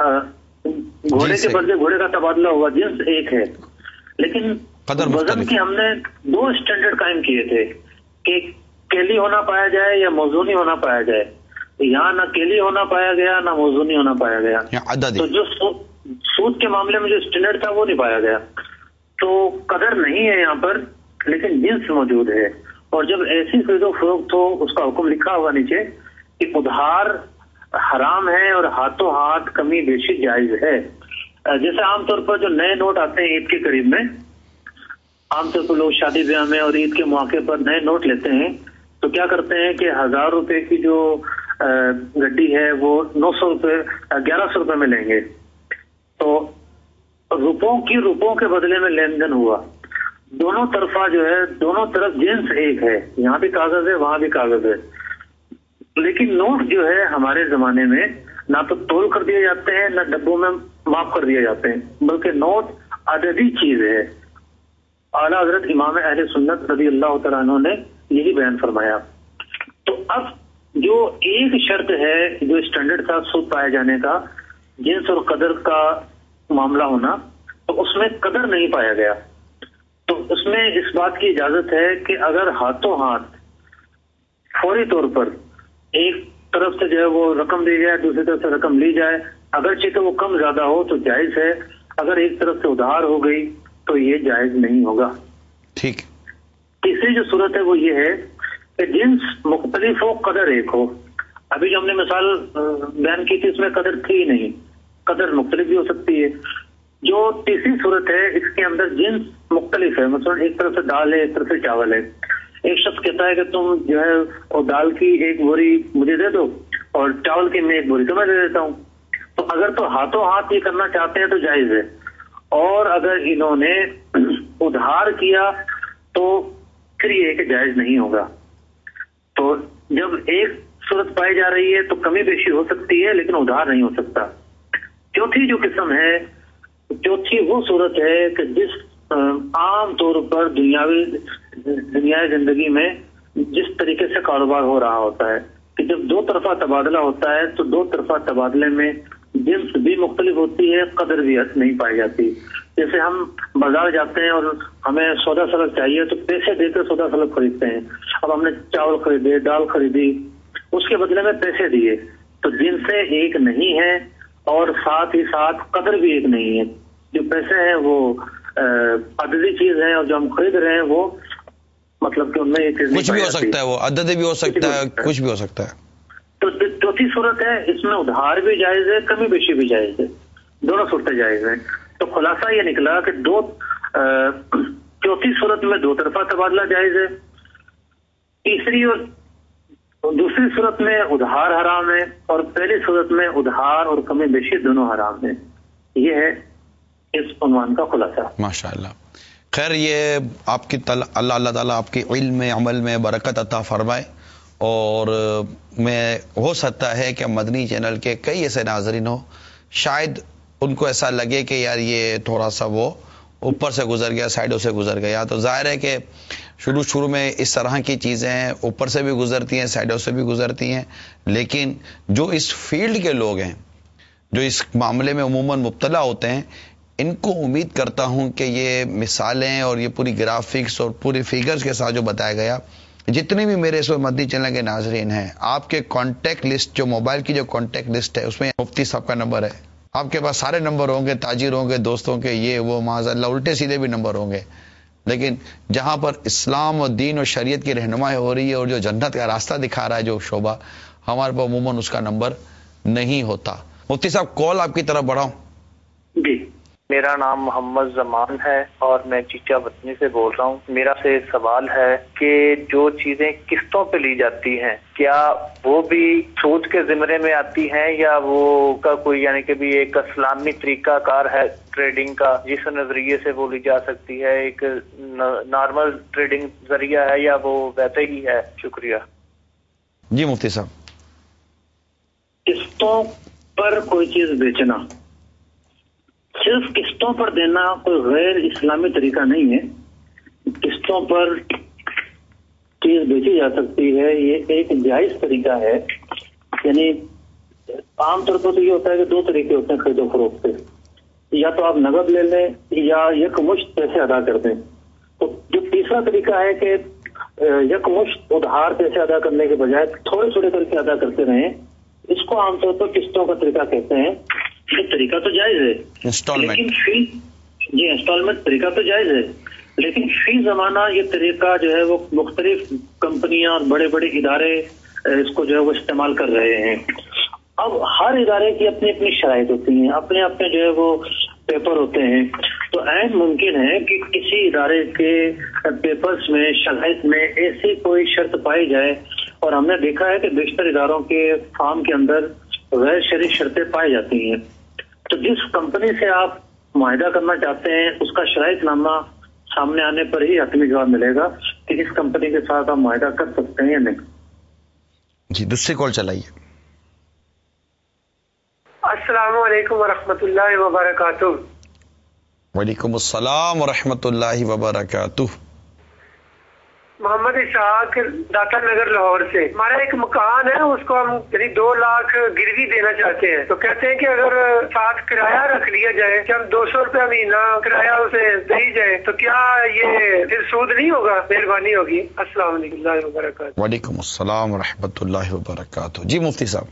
گھوڑے کے بدلے گھوڑے کا تبادلہ ہوا، جنس ایک ہے، لیکن وزن کی ہم نے دو اسٹینڈرڈ قائم کیے تھے کہ کیلی ہونا پایا جائے یا موزونی ہونا پایا جائے. یہاں نہ کیلی ہونا پایا گیا نہ موزونی ہونا پایا گیا. تو جو سود کے معاملے میں جو اسٹینڈرڈ تھا وہ نہیں پایا گیا. تو قدر نہیں ہے یہاں پر، لیکن جنس موجود ہے. اور جب ایسی خرید و فروخت ہو، اس کا حکم لکھا ہوا نیچے کہ ادھار حرام ہے اور ہاتھوں ہاتھ کمی بیشی جائز ہے. جیسے عام طور پر جو نئے نوٹ آتے ہیں عید کے قریب میں، عام طور پر لوگ شادی بیاہ میں اور عید کے موقع پر نئے نوٹ لیتے ہیں، تو کیا کرتے ہیں کہ ہزار روپے کی جو گڈی ہے وہ نو سو روپے گیارہ سو روپے میں لیں گے. تو روپوں کی روپوں کے بدلے میں لین دین ہوا، دونوں طرفہ جو ہے دونوں طرف جنس ایک ہے، یہاں بھی کاغذ ہے وہاں بھی کاغذ ہے. لیکن نوٹ جو ہے ہمارے زمانے میں نہ تو تول کر دیے جاتے ہیں نہ ڈبوں میں معاف کر دیے جاتے ہیں، بلکہ نوٹ عددی چیز ہے. اعلیٰ حضرت امام اہل سنت رضی اللہ تعالیٰ عنہ نے یہی بیان فرمایا. تو اب جو ایک شرط ہے جو اسٹینڈرڈ تھا سود پائے جانے کا، جنس اور قدر کا معاملہ ہونا، تو اس میں قدر نہیں پایا گیا. تو اس میں اس بات کی اجازت ہے کہ اگر ہاتھوں ہاتھ فوری طور پر ایک طرف سے جو ہے وہ رقم دی جائے، دوسری طرف سے رقم لی جائے، اگرچہ کہ وہ کم زیادہ ہو تو جائز ہے. اگر ایک طرف سے ادھار ہو گئی تو یہ جائز نہیں ہوگا. ٹھیک. تیسری جو صورت ہے وہ یہ ہے کہ جنس مختلف ہو، قدر ایک ہو. ابھی جو ہم نے مثال بیان کی تھی اس میں قدر تھی ہی نہیں، قدر مختلف بھی ہو سکتی ہے. جو تیسری صورت ہے اس کے اندر جنس مختلف ہے، مثلا ایک طرف سے دال ہے ایک طرف سے چاول ہے. ایک شخص کہتا ہے کہ تم جو ہے وہ دال کی ایک بوری مجھے دے دو اور چاول کی میں ایک بوری تمہیں دے دیتا ہوں. تو اگر تو ہاتھوں ہاتھ یہ کرنا چاہتے ہیں تو جائز ہے، اور اگر انہوں نے ادھار کیا تو پھر یہ کہ جائز نہیں ہوگا. تو جب ایک صورت پائی جا رہی ہے تو کمی بیشی ہو سکتی ہے لیکن ادھار نہیں ہو سکتا. چوتھی جو قسم ہے، چوتھی وہ صورت ہے کہ جس عام طور پر دنیاوی دنیائی زندگی میں جس طریقے سے کاروبار ہو رہا ہوتا ہے کہ جب دو طرفہ تبادلہ ہوتا ہے تو دو طرفہ تبادلے میں جنس بھی مختلف ہوتی ہے، قدر بھی نہیں پائی جاتی. جیسے ہم بازار جاتے ہیں اور ہمیں سودا سلگ چاہیے تو پیسے دے کر سودا سلگ خریدتے ہیں. اب ہم نے چاول خریدے، دال خریدی، اس کے بدلے میں پیسے دیے، تو جنسیں ایک نہیں ہے اور ساتھ ہی ساتھ قدر بھی ایک نہیں ہے. جو پیسے ہیں وہ عددی چیز ہے اور جو ہم خرید رہے ہیں وہ مطلب کہ ان میں یہ چیز کچھ بھی ہو سکتا ہے، وہ عددی بھی ہو سکتا ہے، کچھ بھی ہو سکتا ہے. تو چوتھی صورت ہے اس میں ادھار بھی جائز ہے، کمی بیشی بھی جائز ہے، دونوں صورتیں جائز ہیں. تو خلاصہ یہ نکلا کہ دو چوتھی صورت میں دو طرفہ تبادلہ جائز ہے، تیسری اور دوسری صورت میں ادھار حرام ہے، اور پہلی صورت میں ادھار اور کمی بیشی دونوں حرام ہیں. یہ ہے اس عنوان کا خلاصہ. ماشاء اللہ. خیر، یہ آپ کی تل... اللہ اللہ تعالیٰ آپ کے علم میں عمل میں برکت عطا فرمائے. اور میں ہو سکتا ہے کہ مدنی چینل کے کئی ایسے ناظرین ہو، شاید ان کو ایسا لگے کہ یار یہ تھوڑا سا وہ اوپر سے گزر گیا، سائڈوں سے گزر گیا. تو ظاہر ہے کہ شروع شروع میں اس طرح کی چیزیں اوپر سے بھی گزرتی ہیں، سائڈوں سے بھی گزرتی ہیں، لیکن جو اس فیلڈ کے لوگ ہیں، جو اس معاملے میں عموماً مبتلا ہوتے ہیں، ان کو امید کرتا ہوں کہ یہ مثالیں اور یہ پوری گرافکس اور پوری فیگرز کے ساتھ جو بتایا گیا، جتنے بھی میرے اس وقت مدنی چینل کے ناظرین ہیں، آپ کے کانٹیکٹ لسٹ، جو موبائل کی جو کانٹیکٹ لسٹ ہے، اس میں مفتی صاحب کا نمبر ہے، آپ کے پاس سارے نمبر ہوں گے، تاجروں کے، دوستوں کے، یہ وہ معاذ اللہ الٹے سیدھے بھی نمبر ہوں گے. لیکن جہاں پر اسلام اور دین اور شریعت کی رہنمائی ہو رہی ہے اور جو جنت کا راستہ دکھا رہا ہے جو شعبہ، ہمارے پاس عموماً اس کا نمبر نہیں ہوتا. مفتی صاحب کال آپ کی طرف بڑھاؤں. جی میرا نام محمد زمان ہے اور میں چیچا وطنی سے بول رہا ہوں. میرا سے سوال ہے کہ جو چیزیں قسطوں پہ لی جاتی ہیں کیا وہ بھی سود کے زمرے میں آتی ہیں یا وہ کا کوئی یعنی کہ بھی ایک اسلامی طریقہ کار ہے ٹریڈنگ کا جس نظریے سے وہ لی جا سکتی ہے, ایک نارمل ٹریڈنگ ذریعہ ہے یا وہ ویسے ہی ہے؟ شکریہ. جی مفتی صاحب. قسطوں پر کوئی چیز بیچنا, صرف قسطوں پر دینا کوئی غیر اسلامی طریقہ نہیں ہے. قسطوں پر چیز بیچی جا سکتی ہے, یہ ایک جائز طریقہ ہے. یعنی عام طور پر تو یہ ہوتا ہے کہ دو طریقے ہوتے ہیں خرید و فروخت کے, یا تو آپ نقد لے لیں یا یکمشت پیسے ادا کر دیں. تو جو تیسرا طریقہ ہے کہ یکمشت ادھار پیسے ادا کرنے کے بجائے تھوڑے تھوڑے کر کے ادا کرتے رہیں, اس کو عام طور پر قسطوں کا طریقہ کہتے ہیں. یہ طریقہ تو جائز ہے, لیکن فی جی انسٹالمنٹ طریقہ تو جائز ہے, لیکن فی زمانہ یہ طریقہ جو ہے وہ مختلف کمپنیاں اور بڑے بڑے ادارے اس کو جو ہے وہ استعمال کر رہے ہیں. اب ہر ادارے کی اپنی اپنی شرائط ہوتی ہیں, اپنے اپنے جو ہے وہ پیپر ہوتے ہیں. تو عین ممکن ہے کہ کسی ادارے کے پیپرز میں شرائط میں ایسی کوئی شرط پائی جائے, اور ہم نے دیکھا ہے کہ بیشتر اداروں کے فارم کے اندر غیر شرعی شرطیں پائی جاتی ہیں. تو جس کمپنی سے آپ معاہدہ کرنا چاہتے ہیں اس کا شرائط نامہ سامنے آنے پر ہی حتمی جواب ملے گا کہ اس کمپنی کے ساتھ آپ معاہدہ کر سکتے ہیں یا نہیں. جی دوسری کال چلائیے. السلام علیکم ورحمۃ اللہ وبرکاتہ. وعلیکم السلام ورحمۃ اللہ وبرکاتہ. محمد اسحاق داتا نگر لاہور سے. ہمارا ایک مکان ہے, اس کو ہم یعنی دو لاکھ گروی دینا چاہتے ہیں. تو کہتے ہیں کہ اگر ساتھ کرایہ رکھ لیا جائے کہ ہم دو سو روپیہ مہینہ کرایہ اسے دی جائے تو کیا یہ پھر سود نہیں ہوگا؟ مہربانی ہوگی. السلام علیکم اللہ وبرکاتہ. وعلیکم السلام ورحمۃ اللہ وبرکاتہ. جی مفتی صاحب.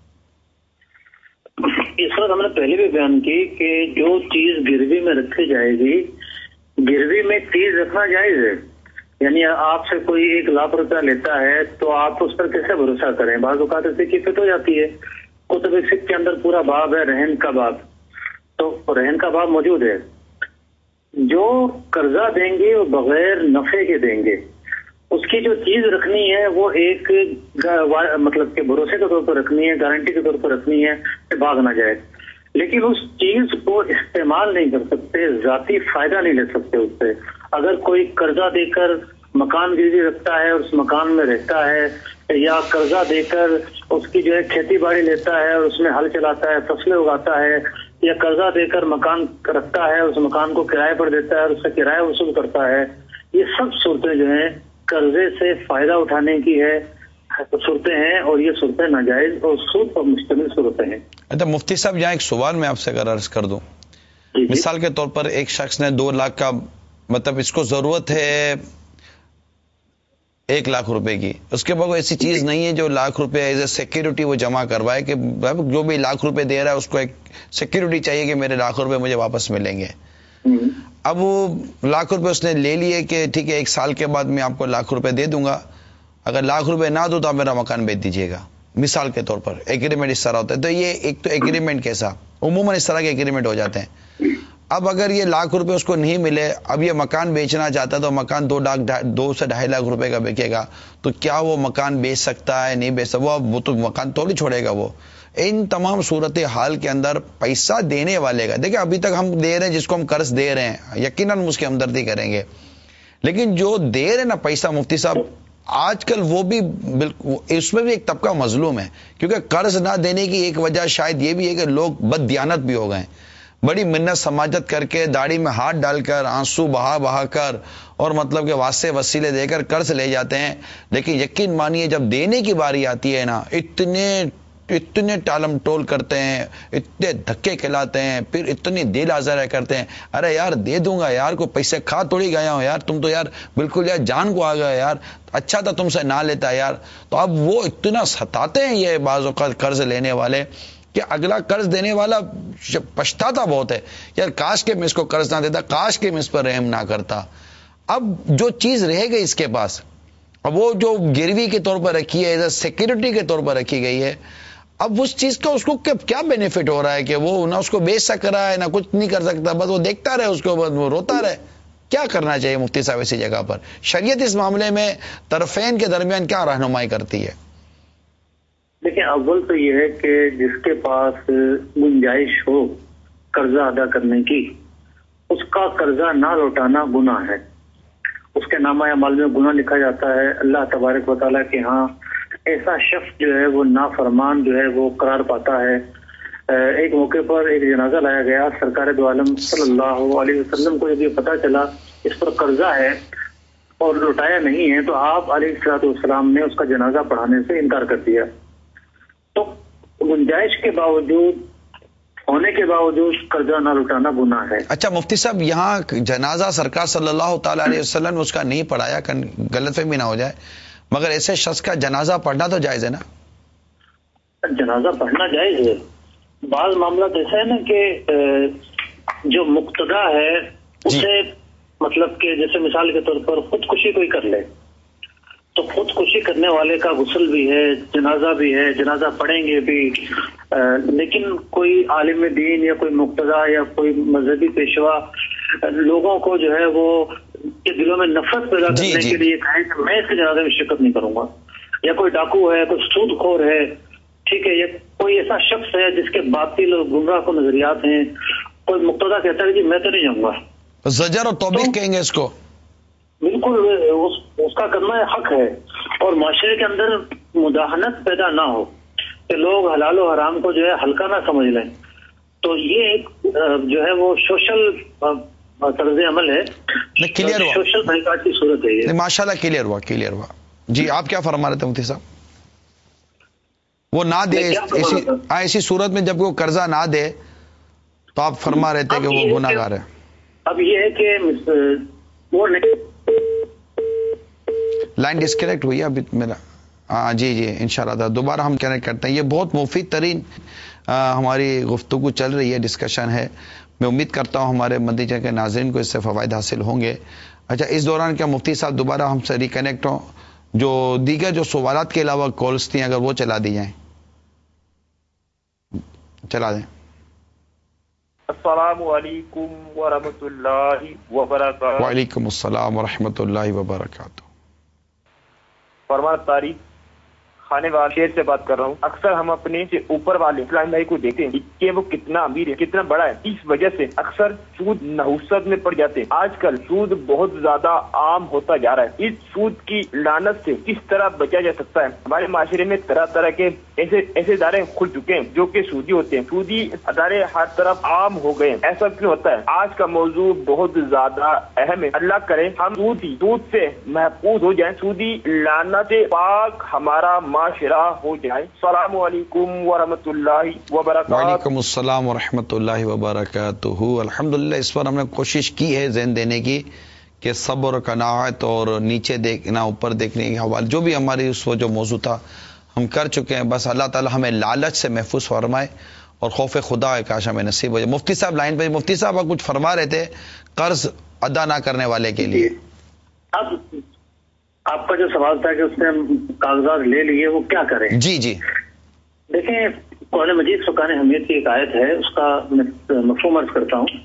اس وقت ہم نے پہلے بھی بیان کی کہ جو چیز گروی میں رکھی جائے گی, گروی میں چیز رکھنا جائز ہے. یعنی آپ سے کوئی ایک لاکھ روپیہ لیتا ہے تو آپ اس پر کیسے بھروسہ کریں؟ بعض اوقات ایسی کی فٹ ہو جاتی ہے. کتب فقہ کے اندر پورا باب ہے رہن کا باب, تو رہن کا باب موجود ہے. جو قرضہ دیں گے وہ بغیر نفع کے دیں گے. اس کی جو چیز رکھنی ہے وہ ایک مطلب کہ بھروسے کے طور پر رکھنی ہے, گارنٹی کے طور پر رکھنی ہے کہ بھاگ نہ جائے. لیکن اس چیز کو استعمال نہیں کر سکتے, ذاتی فائدہ نہیں لے سکتے اس سے. اگر کوئی قرضہ دے کر مکان گروی رکھتا ہے اور اس مکان میں رہتا ہے, یا قرضہ دے کر اس کی جو ہے کھیتی باڑی لیتا ہے اور اس میں ہل چلاتا ہے, فصلیں اگاتا ہے, یا قرضہ دے کر مکان رکھتا ہے, اس مکان کو کرائے پر دیتا ہے اور اس سے کرایہ وصول کرتا ہے, یہ سب صورتیں جو ہیں قرضے سے فائدہ اٹھانے کی ہے صورتیں ہیں, اور یہ صورتیں ناجائز اور سود پر مشتمل صورتیں ہیں. اچھا مفتی صاحب, یہاں ایک سوال میں آپ سے اگر عرض کر دوں. مثال کے طور پر ایک شخص نے دو لاکھ کا مطلب اس کو ضرورت ہے ایک لاکھ روپے کی, اس کے بعد ایسی چیز نہیں ہے جو لاکھ روپے ایز اے سیکیورٹی وہ جمع کروائے کہ جو بھی لاکھ روپے دے رہا ہے اس کو ایک سیکیورٹی چاہیے کہ میرے لاکھ روپے مجھے واپس ملیں گے. اب وہ لاکھ روپے اس نے لے لیے کہ ٹھیک ہے ایک سال کے بعد میں آپ کو لاکھ روپے دے دوں گا, اگر لاکھ روپے نہ دو تو آپ میرا مکان بیچ دیجیے گا. مثال کے طور پر ایگریمنٹ اس طرح ہوتا ہے. تو یہ ایک تو ایگریمنٹ کیسا, عموماً اس طرح کے ایگریمنٹ ہو جاتے ہیں. اب اگر یہ لاکھ روپے اس کو نہیں ملے, اب یہ مکان بیچنا چاہتا ہے تو مکان دو لاکھ دو سے ڈھائی لاکھ روپے کا بکے گا, تو کیا وہ مکان بیچ سکتا ہے؟ نہیں بیچ سکتا. وہ تو مکان تھوڑی چھوڑے گا. وہ ان تمام صورت حال کے اندر پیسہ دینے والے کا, دیکھیں ابھی تک ہم دے رہے ہیں جس کو ہم قرض دے رہے ہیں یقیناً اس کی ہمدردی کریں گے, لیکن جو دے رہے نا پیسہ مفتی صاحب آج کل وہ بھی بالکل اس میں بھی ایک طبقہ مظلوم ہے, کیونکہ قرض نہ دینے کی ایک وجہ شاید یہ بھی ہے کہ لوگ بد دیانت بھی ہو گئے. بڑی منت سماجت کر کے داڑھی میں ہاتھ ڈال کر آنسو بہا بہا کر اور مطلب کہ واسطے وسیلے دے کر قرض لے جاتے ہیں, لیکن یقین مانیے جب دینے کی باری آتی ہے نا اتنے اتنے ٹالم ٹول کرتے ہیں, اتنے دھکے کھلاتے ہیں, پھر اتنی دل آزار کرتے ہیں, ارے یار دے دوں گا یار, کو پیسے کھا توڑی گیا ہوں یار, تم تو یار بالکل یار جان کو آ گیا یار, اچھا تھا تم سے نہ لیتا یار. تو اب وہ اتنا ستاتے ہیں یہ بعض اوقات قرض لینے والے کہ اگلا قرض دینے والا پچھتاتا بہت ہے, یار کاش کے میں اس کو قرض نہ دیتا, کاش کے میں اس پر رحم نہ کرتا. اب جو چیز رہے گئی اس کے پاس, اب وہ جو گروی کے طور پر رکھی ہے, سیکیورٹی کے طور پر رکھی گئی ہے, اب اس چیز کا اس کو کیا بینیفٹ ہو رہا ہے کہ وہ نہ اس کو بیچ سک رہا ہے نہ کچھ نہیں کر سکتا, بس وہ دیکھتا رہے, اس کو بس وہ روتا رہے. کیا کرنا چاہیے مفتی صاحب ایسی جگہ پر؟ شریعت اس معاملے میں طرفین کے درمیان کیا رہنمائی کرتی ہے؟ دیکھیں, اول تو یہ ہے کہ جس کے پاس گنجائش ہو قرضہ ادا کرنے کی, اس کا قرضہ نہ لوٹانا گناہ ہے. اس کے نامہ اعمال میں گناہ لکھا جاتا ہے. اللہ تبارک و تعالیٰ کے ہاں ایسا شخص جو ہے وہ نافرمان جو ہے وہ قرار پاتا ہے. ایک موقع پر ایک جنازہ لایا گیا, سرکار دو عالم صلی اللہ علیہ وسلم کو جب یہ پتا چلا اس پر قرضہ ہے اور لوٹایا نہیں ہے, تو آپ علیہ الصلوۃ والسلام نے اس کا جنازہ پڑھانے سے انکار کر دیا. تو گنجائش کے باوجود ہونے کے باوجود قرضہ نہ لوٹانا گناہ ہے. اچھا مفتی صاحب, یہاں جنازہ سرکار صلی اللہ تعالی علیہ وسلم نے اس کا نہیں پڑھایا, غلط فہمی نہ ہو جائے, مگر ایسے شخص کا جنازہ پڑھنا تو جائز ہے نا؟ جنازہ پڑھنا جائز ہے. بعض معاملات ایسا ہے نا کہ جو مقتدا ہے اسے مطلب کہ جیسے مثال کے طور پر خودکشی کوئی کر لے تو خودکشی کرنے والے کا غسل بھی ہے, جنازہ بھی ہے, جنازہ پڑھیں گے بھی, لیکن کوئی عالم دین یا کوئی مقتدا یا کوئی مذہبی پیشوا لوگوں کو جو ہے وہ کے دلوں میں نفرت پیدا کرنے جی جی. کے لیے کہیں کہ میں اس کے جنازے میں شرکت نہیں کروں گا, یا کوئی ڈاکو ہے, کوئی سود خور ہے, ٹھیک ہے, یہ کوئی ایسا شخص ہے جس کے باطل اور گمراہ کو نظریات ہیں, کوئی مقتدا کہتا ہے جی میں تو نہیں جاؤں گا, زجر اور توبیخ کہیں گے اس کو, بالکل اس, اس کا کرنا حق ہے. اور معاشرے کے اندر مداحنت پیدا نہ ہو کہ لوگ حلال و حرام کو جو ہے ہلکا نہ سمجھ لیں. تو یہ ایک جو ہے وہ سوشل طرز عمل ہے, کلیئر ہوا, سوشل بائیکاٹ کی صورت ہے یہ. ماشاء اللہ کلیئر ہوا, کلیئر ہوا. جی آپ کیا فرما رہے تھے مفتی صاحب؟ وہ نہ دے ایسی ایسی صورت میں جب وہ قرضہ نہ دے تو آپ فرما رہے تھے کہ وہ گناہ گار ہے. اب یہ ہے کہ وہ لائن ڈسکنیکٹ ہوئی ابھی میرا. ہاں جی جی انشاءاللہ دوبارہ ہم کنیکٹ کرتے ہیں. یہ بہت مفید ترین ہماری گفتگو چل رہی ہے, ڈسکشن ہے. میں امید کرتا ہوں ہمارے مدینہ کے ناظرین کو اس سے فوائد حاصل ہوں گے. اچھا اس دوران کیا مفتی صاحب دوبارہ ہم سے ریکنیکٹ ہوں, جو دیگر جو سوالات کے علاوہ کالس تھیں اگر وہ چلا دی جائیں, چلا دیں. السلام علیکم ورحمۃ اللہ وبرکاتہ. وعلیکم السلام ورحمۃ اللہ وبرکاتہ. فرمان تاریخ خانے والے شیر سے بات کر رہا ہوں. اکثر ہم اپنے سے اوپر والے اسلام بھائی کو دیکھتے ہیں کہ وہ کتنا امیر ہے, کتنا بڑا ہے. اس وجہ سے اکثر سود نحوست میں پڑ جاتے ہیں. آج کل سود بہت زیادہ عام ہوتا جا رہا ہے. اس سود کی لعنت سے کس طرح بچا جا سکتا ہے؟ ہمارے معاشرے میں طرح طرح کے ایسے ایسے ادارے کھل چکے ہیں جو کہ سودی ہوتے ہیں. سودی ادارے ہر طرف عام ہو گئے ہیں. ایسا کیوں ہوتا ہے؟ آج کا موضوع بہت زیادہ اہم ہے. اللہ کرے ہم سودی سود سے محفوظ ہو جائیں, سودی لعنت سے پاک ہمارا معاشرہ ہو جائے. السلام علیکم ورحمۃ اللہ وبرکاتہ. وعلیکم السلام ورحمۃ اللہ وبرکاتہ. الحمدللہ اس پر ہم نے کوشش کی ہے ذہن دینے کی کہ صبر و قناعت اور نیچے دیکھنا اوپر دیکھنے کے حوالے جو بھی ہماری اس وقت جو موضوع تھا ہم کر چکے ہیں. بس اللہ تعالی ہمیں لالچ سے محفوظ فرمائے اور خوف خدا کاش ہمیں نصیب ہو جائے. مفتی صاحب لائن پہ. مفتی صاحب آپ کچھ فرما رہے تھے قرض ادا نہ کرنے والے کے لیے. اب آپ کا جو سوال تھا کہ اس نے کاغذات لے لیے وہ کیا کریں؟ جی جی دیکھیں, قرآن مجید فقان حمید کی ایک آیت ہے, اس کا میں مفہوم عرض کرتا ہوں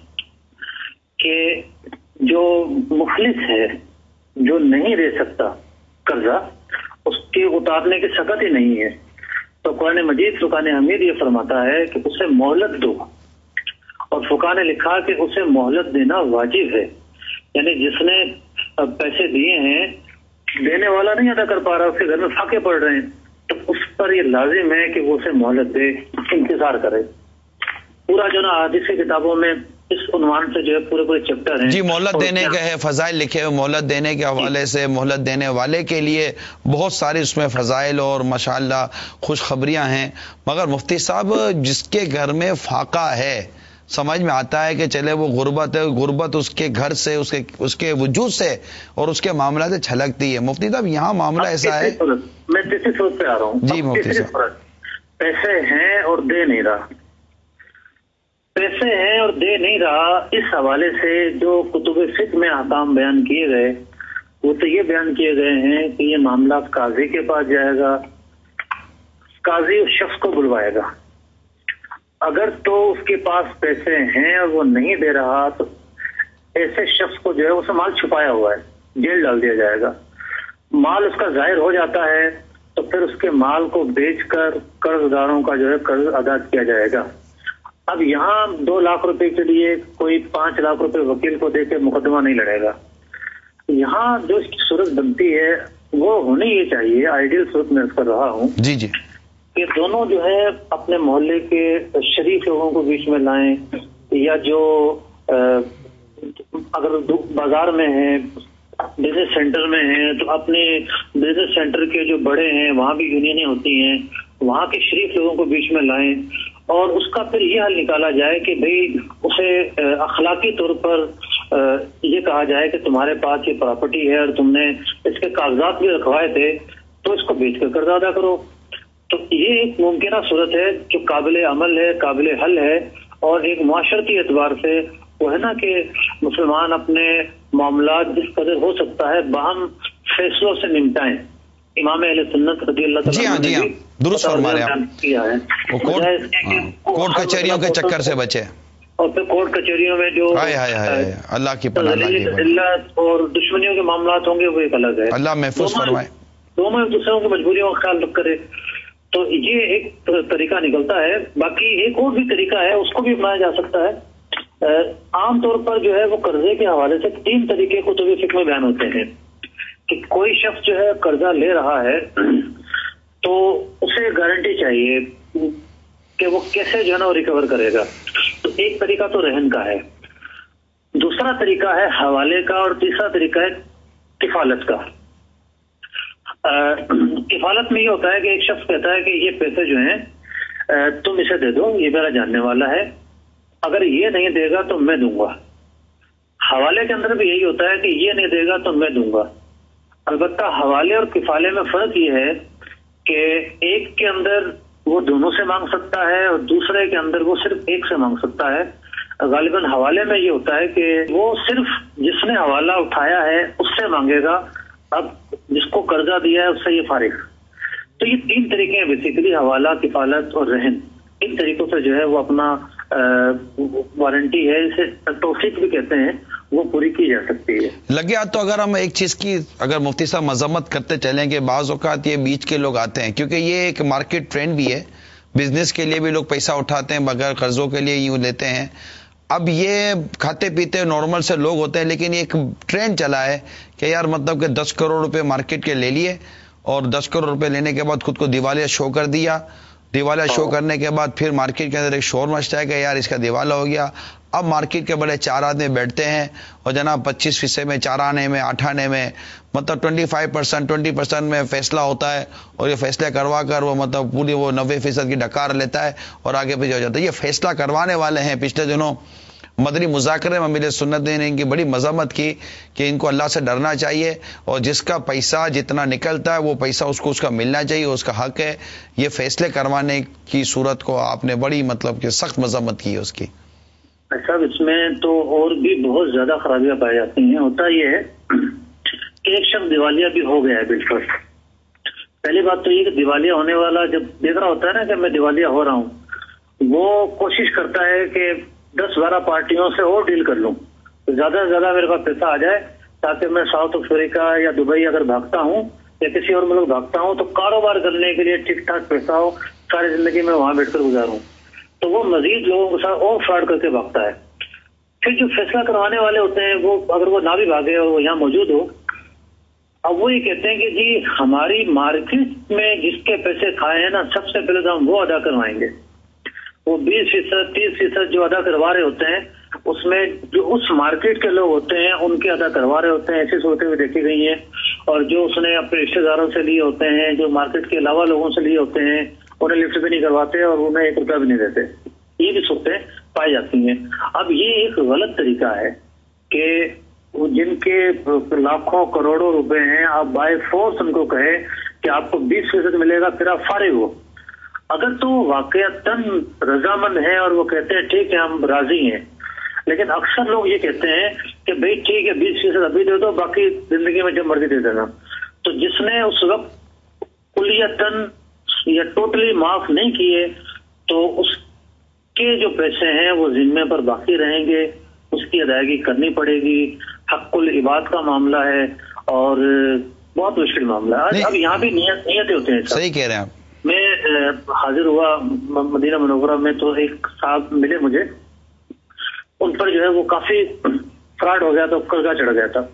کہ جو مفلس ہے, جو نہیں دے سکتا قرضہ, اس کے اتارنے کی سکت ہی نہیں ہے, تو قرآن مجید فقان حمید یہ فرماتا ہے کہ اسے مہلت دو. اور فقہ نے لکھا کہ اسے مہلت دینا واجب ہے. یعنی جس نے پیسے دیے ہیں دینے والا نہیں ادا کر پا رہا, اس کے گھر میں فاقے پڑ رہے ہیں, تو اس پر یہ لازم ہے کہ وہ اسے مہلت دے, انتظار کرے. پورا جو نا حدیث کی کتابوں میں اس عنوان سے جو ہے پورے پورے چیپٹر ہیں. جی مہلت دینے کے ہے, فضائل لکھے ہوئے مہلت دینے کے حوالے سے. مہلت دینے والے کے لیے بہت ساری اس میں فضائل اور ماشاءاللہ خوشخبریاں ہیں. مگر مفتی صاحب جس کے گھر میں فاقہ ہے, سمجھ میں آتا ہے کہ چلے وہ غربت ہے, غربت اس کے گھر سے اس کے اس کے وجود سے اور اس کے معاملہ سے چھلکتی ہے. مفتی صاحب یہاں معاملہ ایسا ہے, میں تیسری صورت پہ آ رہا ہوں. جی مفتی صاحب, پیسے ہیں اور دے نہیں رہا, پیسے ہیں اور دے نہیں رہا, اس حوالے سے جو کتب فقہ میں احکام بیان کیے گئے وہ تو یہ بیان کیے گئے ہیں کہ یہ معاملہ قاضی کے پاس جائے گا, قاضی اس شخص کو بلوائے گا. اگر تو اس کے پاس پیسے ہیں اور وہ نہیں دے رہا تو ایسے شخص کو جو ہے اسے مال چھپایا ہوا ہے, جیل ڈال دیا جائے گا. مال اس کا ظاہر ہو جاتا ہے تو پھر اس کے مال کو بیچ کر قرض داروں کا جو ہے قرض ادا کیا جائے گا. اب یہاں دو لاکھ روپے کے لیے کوئی پانچ لاکھ روپے وکیل کو دے کے مقدمہ نہیں لڑے گا. یہاں جو صورت بنتی ہے وہ ہونی یہ چاہیے, آئیڈیل صورت میں کر رہا ہوں جی جی کہ دونوں جو ہے اپنے محلے کے شریف لوگوں کو بیچ میں لائیں, یا جو اگر بازار میں ہیں, بزنس سینٹر میں ہیں, تو اپنے بزنس سینٹر کے جو بڑے ہیں وہاں بھی یونینیں ہوتی ہیں, وہاں کے شریف لوگوں کو بیچ میں لائیں اور اس کا پھر یہ حل نکالا جائے کہ بھئی اسے اخلاقی طور پر یہ کہا جائے کہ تمہارے پاس یہ پراپرٹی ہے اور تم نے اس کے کاغذات بھی رکھوائے تھے تو اس کو بیچ کر قرض ادا کرو. تو یہ ایک ممکنہ صورت ہے جو قابل عمل ہے, قابل حل ہے, اور ایک معاشرتی اعتبار سے وہ ہے نا کہ مسلمان اپنے معاملات جس قدر ہو سکتا ہے باہم فیصلوں سے نمٹائیں. امام اہل سنت رضی اللہ تعالیٰ جی ہاں جی ہاں درست فرما رہے ہیں کیا ہے, وہ کورٹ کچہریوں کے چکر سے بچے اور پھر کورٹ کچہریوں میں جو ہائے ہائے ہائے اللہ کی پناہ, اللہ کی پناہ, ذلت اور دشمنیوں کے معاملات ہوں گے وہ ایک الگ ہے. اللہ محفوظ فرمائے. دونوں ایک دوسروں کی مجبوریوں کا خیال رکھ کرے تو یہ ایک طریقہ نکلتا ہے. باقی ایک اور بھی طریقہ ہے, اس کو بھی اپنایا جا سکتا ہے. عام طور پر جو ہے وہ قرضے کے حوالے سے تین طریقے کتب فقہ میں بیان ہوتے ہیں کہ کوئی شخص جو ہے قرضہ لے رہا ہے تو اسے گارنٹی چاہیے کہ وہ کیسے جو ہے نا وہ ریکور کرے گا. تو ایک طریقہ تو رہن کا ہے, دوسرا طریقہ ہے حوالے کا, اور تیسرا طریقہ ہے کفالت کا. کفالت میں یہ ہوتا ہے کہ ایک شخص کہتا ہے کہ یہ پیسے جو ہیں تم اسے دے دو, یہ میرا جاننے والا ہے, اگر یہ نہیں دے گا تو میں دوں گا. حوالے کے اندر بھی یہی ہوتا ہے کہ یہ نہیں دے گا تو میں دوں گا. البتہ حوالے اور کفالے میں فرق یہ ہے کہ ایک کے اندر وہ دونوں سے مانگ سکتا ہے اور دوسرے کے اندر وہ صرف ایک سے مانگ سکتا ہے. غالباً حوالے میں یہ ہوتا ہے کہ وہ صرف جس نے حوالہ اٹھایا ہے اس سے مانگے گا, اب جس کو قرضہ دیا ہے اس سے یہ فارغ. تو یہ تین طریقے ہیں بیسیکلی, حوالہ, کفالت اور رہن. ان طریقوں سے جو ہے وہ اپنا وارنٹی ہے, اسے توثیق بھی کہتے ہیں, وہ پوری کی جا سکتی ہے. لگے ہاتھ تو اگر ہم ایک چیز کی اگر مفتی صاحب مذمت کرتے چلیں کہ بعض اوقات یہ بیچ کے لوگ آتے ہیں, کیونکہ یہ ایک مارکیٹ ٹرینڈ بھی ہے, بزنس کے لیے بھی لوگ پیسہ اٹھاتے ہیں بغیر قرضوں کے لیے یوں لیتے ہیں. اب یہ کھاتے پیتے نارمل سے لوگ ہوتے ہیں, لیکن ایک ٹرینڈ چلا ہے کہ یار مطلب کہ دس کروڑ روپے مارکیٹ کے لے لیے اور دس کروڑ روپے لینے کے بعد خود کو دیوالیہ شو کر دیا. دیوالیہ شو کرنے کے بعد پھر مارکیٹ کے اندر ایک شور مچتا ہے کہ یار اس کا دیوالیہ ہو گیا. اب مارکیٹ کے بڑے چار آدمی بیٹھتے ہیں اور جناب پچیس فیصد میں, چار آنے میں, آٹھ آنے میں, مطلب twenty five percent twenty percent میں فیصلہ ہوتا ہے, اور یہ فیصلے کروا کر وہ مطلب پوری وہ نوے فیصد کی ڈکار لیتا ہے اور آگے پیچھے ہو جاتا ہے. یہ فیصلہ کروانے والے ہیں. پچھلے دنوں مدنی مذاکرے میں امیر سنت نے ان کی بڑی مذمت کی کہ ان کو اللہ سے ڈرنا چاہیے اور جس کا پیسہ جتنا نکلتا ہے وہ پیسہ اس کو اس کا ملنا چاہیے, اس کا حق ہے. یہ فیصلے کروانے کی صورت کو آپ نے بڑی مطلب کہ سخت مذمت کی ہے اس کی. صاحب اس میں تو اور بھی بہت زیادہ خرابیاں پائی جاتی ہیں. ہوتا یہ ہے کہ ایک شخص دیوالیہ بھی ہو گیا ہے بالکل. پہلی بات تو یہ کہ دیوالیہ ہونے والا جب دیکھ رہا ہوتا ہے نا کہ میں دیوالیہ ہو رہا ہوں, وہ کوشش کرتا ہے کہ دس بارہ پارٹیوں سے اور ڈیل کر لوں, زیادہ سے زیادہ میرے پاس پیسہ آ جائے تاکہ میں ساؤتھ افریقہ یا دبئی اگر بھاگتا ہوں یا کسی اور ملک بھاگتا ہوں تو کاروبار کرنے کے لیے ٹھیک ٹھاک پیسہ ہو, ساری زندگی میں وہاں بیٹھ کر گزاروں. تو وہ مزید لوگوں کے ساتھ اور فراڈ کر کے بھاگتا ہے. پھر جو فیصلہ کروانے والے ہوتے ہیں وہ اگر وہ نہ بھی بھاگے اور وہ یہاں موجود ہو, اب وہ یہ کہتے ہیں کہ جی ہماری مارکیٹ میں جس کے پیسے کھائے ہیں نا سب سے پہلے تو ہم وہ ادا کروائیں گے. وہ بیس فیصد تیس فیصد جو ادا کروا رہے ہوتے ہیں اس میں جو اس مارکیٹ کے لوگ ہوتے ہیں ان کے ادا کروا رہے ہوتے ہیں. ایسی صورتیں بھی دیکھی گئی ہیں. اور جو اس نے اپنے رشتے داروں سے لیے ہوتے ہیں, جو مارکیٹ کے علاوہ لوگوں سے لیے ہوتے ہیں, انہیں لفٹ بھی نہیں کرواتے اور انہیں ایک روپیہ بھی نہیں دیتے. یہ بھی صورتیں پائی جاتی ہیں. اب یہ ایک غلط طریقہ ہے کہ جن کے لاکھوں کروڑوں روپے ہیں آپ بائی فورس ان کو کہے کہ آپ کو بیس فیصد ملے گا پھر آپ فارغ ہو. اگر تو واقعتاً رضامند ہیں اور وہ کہتے ہیں ٹھیک ہے ہم راضی ہیں, لیکن اکثر لوگ یہ کہتے ہیں کہ بھئی ٹھیک ہے بیس فیصد ابھی دے دو, باقی زندگی میں جب مرضی دے دینا. تو جس نے اس وقت کلیتاً یا ٹوٹلی معاف نہیں کیے تو اس کے جو پیسے ہیں وہ ذمے پر باقی رہیں گے, اس کی ادائیگی کرنی پڑے گی. حق العباد کا معاملہ ہے اور بہت مشکل معاملہ ہے. اب یہاں بھی نیت نیتیں ہوتے ہیں. صحیح کہہ رہے ہیں آپ. میں حاضر ہوا مدینہ منورہ میں تو ایک صاحب ملے مجھے, ان پر جو ہے وہ کافی فراڈ ہو گیا تھا, قرضہ چڑھ گیا تھا.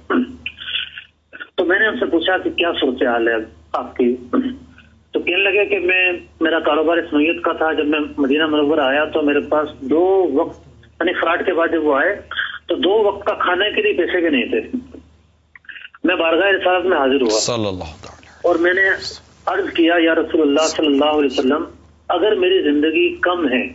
تو میں نے ان سے پوچھا کہ کیا صورتحال ہے آپ کی, تو کہنے لگے کہ میں میرا کاروبار اس نوعیت کا تھا, جب میں مدینہ منورہ آیا تو میرے پاس دو وقت, یعنی فراڈ کے بعد جب وہ آئے تو دو وقت کا کھانے کے لیے پیسے کے نہیں تھے. میں بارگاہ رسالت میں حاضر ہوا صلی اللہ اور میں نے عرض کیا یا رسول اللہ صلی اللہ علیہ وسلم, اگر میری زندگی کم ہے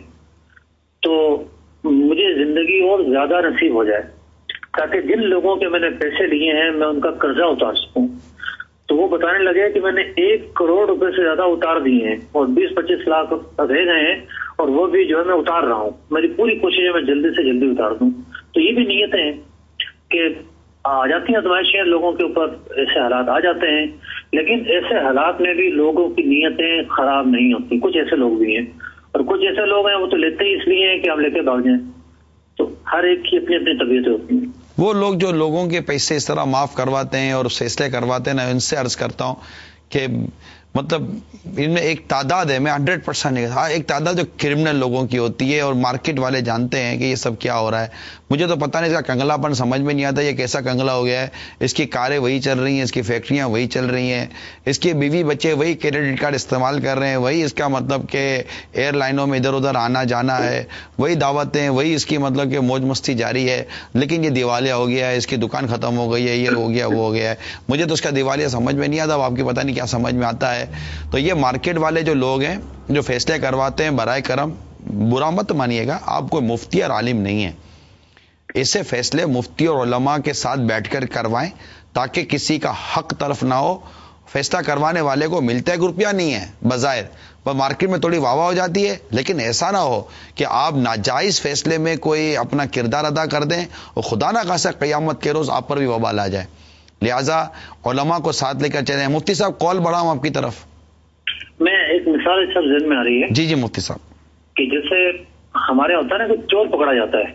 تو مجھے زندگی اور زیادہ نصیب ہو جائے, تاکہ جن لوگوں کے میں نے پیسے لیے ہیں میں ان کا قرضہ اتار سکوں. تو وہ بتانے لگے کہ میں نے ایک کروڑ روپے سے زیادہ اتار دیے ہیں اور بیس پچیس لاکھ رہ گئے ہیں, اور وہ بھی جو ہے میں اتار رہا ہوں. میری پوری کوشش ہے میں جلدی سے جلدی اتار دوں. تو یہ بھی نیتیں ہیں کہ آ جاتی ہیں آزمائشیں لوگوں کے اوپر, ایسے حالات آ جاتے ہیں, لیکن ایسے حالات میں بھی لوگوں کی نیتیں خراب نہیں ہوتی. کچھ ایسے لوگ بھی ہیں اور کچھ ایسے لوگ ہیں وہ تو لیتے ہی اس لیے ہیں کہ ہم لے کے بھاگ جائیں. تو ہر ایک کی اپنی اپنی طبیعتیں ہوتی ہیں. وہ لوگ جو لوگوں کے پیسے اس طرح معاف کرواتے ہیں اور فیصلے کرواتے ہیں نا, ان سے عرض کرتا ہوں کہ مطلب ان میں ایک تعداد ہے, میں ہنڈریڈ پرسینٹ نہیں, ہاں ایک تعداد جو کرمنل لوگوں کی ہوتی ہے اور مارکیٹ والے جانتے ہیں کہ یہ سب کیا ہو رہا ہے. مجھے تو پتہ نہیں اس کا کنگلا پن سمجھ میں نہیں آتا, یہ کیسا کنگلا ہو گیا ہے. اس کی کاریں وہی چل رہی ہیں, اس کی فیکٹریاں وہی چل رہی ہیں, اس کے بیوی بچے وہی کریڈٹ کارڈ استعمال کر رہے ہیں, وہی اس کا مطلب کہ ایئر لائنوں میں ادھر ادھر آنا جانا ہے, وہی دعوتیں, وہی اس کی مطلب کہ موج مستی جاری ہے. لیکن یہ دیوالیہ ہو گیا ہے, اس کی دکان ختم ہو گئی ہے, یہ ہو گیا وہ ہو گیا ہے. مجھے تو اس کا دیوالیہ سمجھ میں نہیں آتا, اب آپ کی پتہ نہیں کیا سمجھ میں آتا ہے. تو یہ مارکیٹ والے جو لوگ ہیں جو فیصلے کرواتے ہیں, برائے کرم برا مت مانیے گا, آپ کوئی مفتی اور عالم نہیں ہے. ایسے فیصلے مفتی اور علماء کے ساتھ بیٹھ کر کروائیں تاکہ کسی کا حق طرف نہ ہو. فیصلہ کروانے والے کو ملتا ایک روپیہ نہیں ہے بظاہر, پر مارکیٹ میں تھوڑی واہ واہ ہو جاتی ہے, لیکن ایسا نہ ہو کہ آپ ناجائز فیصلے میں کوئی اپنا کردار ادا کر دیں اور خدا نہ خاصا قیامت کے روز آپ پر بھی وبال آ جائے. لہٰذا علماء کو ساتھ لے کر چلیں. مفتی صاحب کال بڑھاؤں آپ کی طرف. میں ایک مثال اس سب ذہن میں آ رہی ہے. جی جی مفتی صاحب. کہ جیسے ہمارے ہوتا ہے نا کہ چور پکڑا جاتا ہے,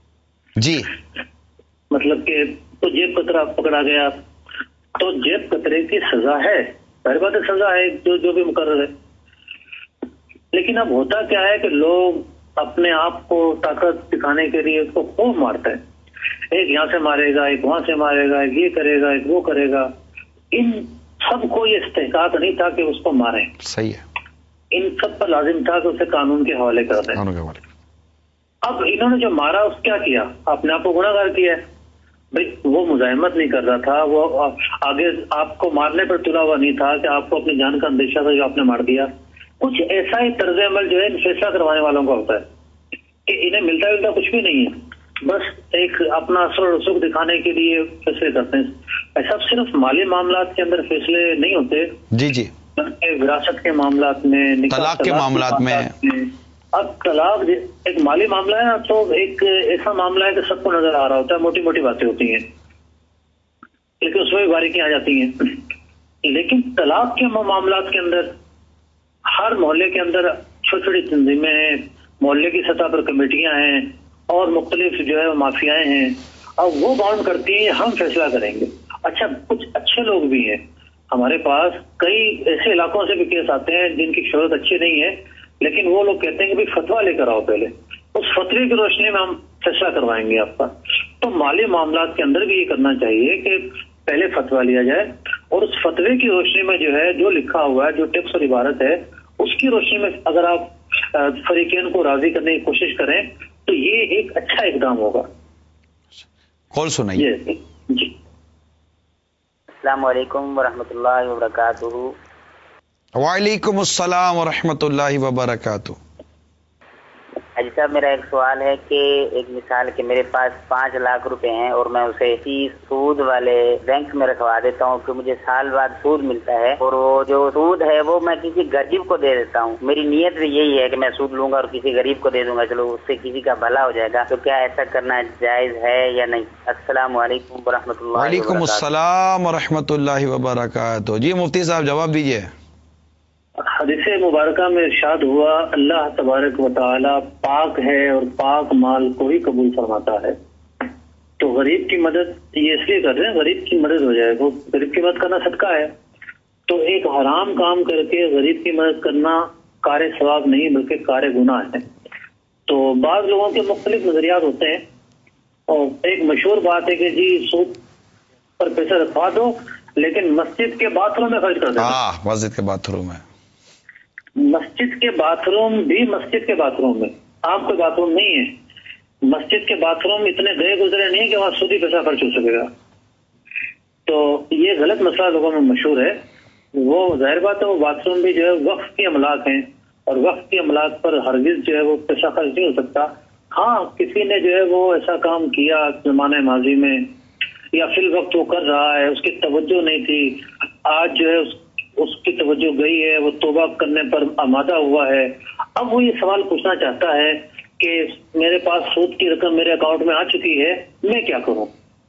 جی مطلب کہ تو جیب کترا پکڑا گیا تو جیب کترے کی سزا ہے, پہلی بات سزا ہے جو جو بھی مقرر ہے. لیکن اب ہوتا کیا ہے کہ لوگ اپنے آپ کو طاقت دکھانے کے لیے اس کو خوب مارتے ہیں. ایک یہاں سے مارے گا, ایک وہاں سے مارے گا, ایک یہ کرے گا, ایک وہ کرے گا. ان سب کو یہ استحقاق نہیں تھا کہ اس کو ماریں. صحیح ہے. ان سب پر لازم تھا کہ اسے قانون کے حوالے کر دیں. اب انہوں نے جو مارا اس کیا کیا, اپنے آپ کو گناہ گار کیا ہے. بھائی وہ مزاحمت نہیں کر رہا تھا, وہ آگے آپ کو مارنے پر تلا ہوا نہیں تھا کہ آپ کو اپنی جان کا اندیشہ تھا جو آپ نے مار دیا. کچھ ایسا ہی طرز عمل جو ہے فیصلہ کروانے والوں کا ہوتا ہے کہ انہیں ملتا جلتا کچھ بھی نہیں ہے, بس ایک اپنا اثر و رسوخ دکھانے کے لیے فیصلے کرتے ہیں. ایسا صرف مالی معاملات کے اندر فیصلے نہیں ہوتے, جی جی وراثت کے معاملات میں, طلاق کے معاملات میں. اب طلاق ایک مالی معاملہ ہے نا, تو ایک ایسا معاملہ ہے کہ سب کو نظر آ رہا ہوتا ہے, موٹی موٹی باتیں ہوتی ہیں لیکن اس میں باریکیاں آ جاتی ہیں. لیکن طلاق کے معاملات کے اندر ہر محلے کے اندر چھوٹی چھوٹی تنظیمیں ہیں, محلے کی سطح پر کمیٹیاں ہیں اور مختلف جو ہے مافیائیں ہیں. اب وہ باؤنڈ کرتی ہیں ہم فیصلہ کریں گے. اچھا کچھ اچھے لوگ بھی ہیں ہمارے پاس, کئی ایسے علاقوں سے بھی کیس آتے ہیں جن کی شہرت اچھی نہیں ہے, لیکن وہ لوگ کہتے ہیں کہ بھائی فتویٰ لے کر آؤ, پہلے اس فتوے کی روشنی میں ہم فیصلہ کروائیں گے آپ کا. تو مالی معاملات کے اندر بھی یہ کرنا چاہیے کہ پہلے فتویٰ لیا جائے اور اس فتوے کی روشنی میں جو ہے جو لکھا ہوا ہے, جو ٹیکس اور عبارت ہے, اس کی روشنی میں اگر آپ فریقین کو راضی کرنے کی کوشش کریں تو یہ ایک اچھا اقدام ہوگا. کال سنائیے. جی السلام علیکم ورحمۃ اللہ وبرکاتہ. وعلیکم السلام ورحمۃ اللہ وبرکاتہ. حاجی صاحب میرا ایک سوال ہے کہ ایک مثال کہ میرے پاس پانچ لاکھ روپے ہیں اور میں اسے اسی سود والے بینک میں رکھوا دیتا ہوں کہ مجھے سال بعد سود ملتا ہے, اور وہ جو سود ہے وہ میں کسی غریب کو دے دیتا ہوں. میری نیت بھی یہی ہے کہ میں سود لوں گا اور کسی غریب کو دے دوں گا, چلو اس سے کسی کا بھلا ہو جائے گا. تو کیا ایسا کرنا جائز ہے یا نہیں؟ السلام علیکم ورحمۃ اللہ. وعلیکم السلام ورحمۃ اللہ وبرکاتہ. جی مفتی صاحب جواب دیجیے. حدیث مبارکہ میں ارشاد ہوا اللہ تبارک و تعالی پاک ہے اور پاک مال کو ہی قبول فرماتا ہے. تو غریب کی مدد یہ اس لیے کر رہے ہیں غریب کی مدد ہو جائے. وہ غریب کی مدد کرنا صدقہ ہے. تو ایک حرام کام کر کے غریب کی مدد کرنا کار ثواب نہیں بلکہ کار گناہ ہے. تو بعض لوگوں کے مختلف نظریات ہوتے ہیں اور ایک مشہور بات ہے کہ جی سود پر پیسہ رکھوا دو لیکن مسجد کے باتھ روم میں خرچ کر دو. ہاں مسجد کے باتھ روم میں مسجد کے باتھ روم بھی مسجد کے باتھ روم میں آپ کوئی باتھ روم نہیں ہے. مسجد کے باتھ روم اتنے گئے گزرے نہیں کہ وہاں سودی پیسہ خرچ ہو سکے گا. تو یہ غلط مسئلہ لوگوں میں مشہور ہے. وہ ظاہر بات ہے وہ باتھ روم بھی جو ہے وقف کے املاک ہیں اور وقف کے املاک پر ہرگز جو ہے وہ پیسہ خرچ نہیں ہو سکتا. ہاں کسی نے جو ہے وہ ایسا کام کیا زمانے ماضی میں یا فی الوقت وہ کر رہا ہے اس کی توجہ نہیں تھی, آج جو ہے اس, اس کی توجہ گئی ہے, وہ توبہ کرنے پر آمادہ ہوا ہے. اب وہ یہ سوال پوچھنا چاہتا ہے کہ میرے پاس سود کی رقم میرے اکاؤنٹ میں آ چکی ہے, میں کیا کروں.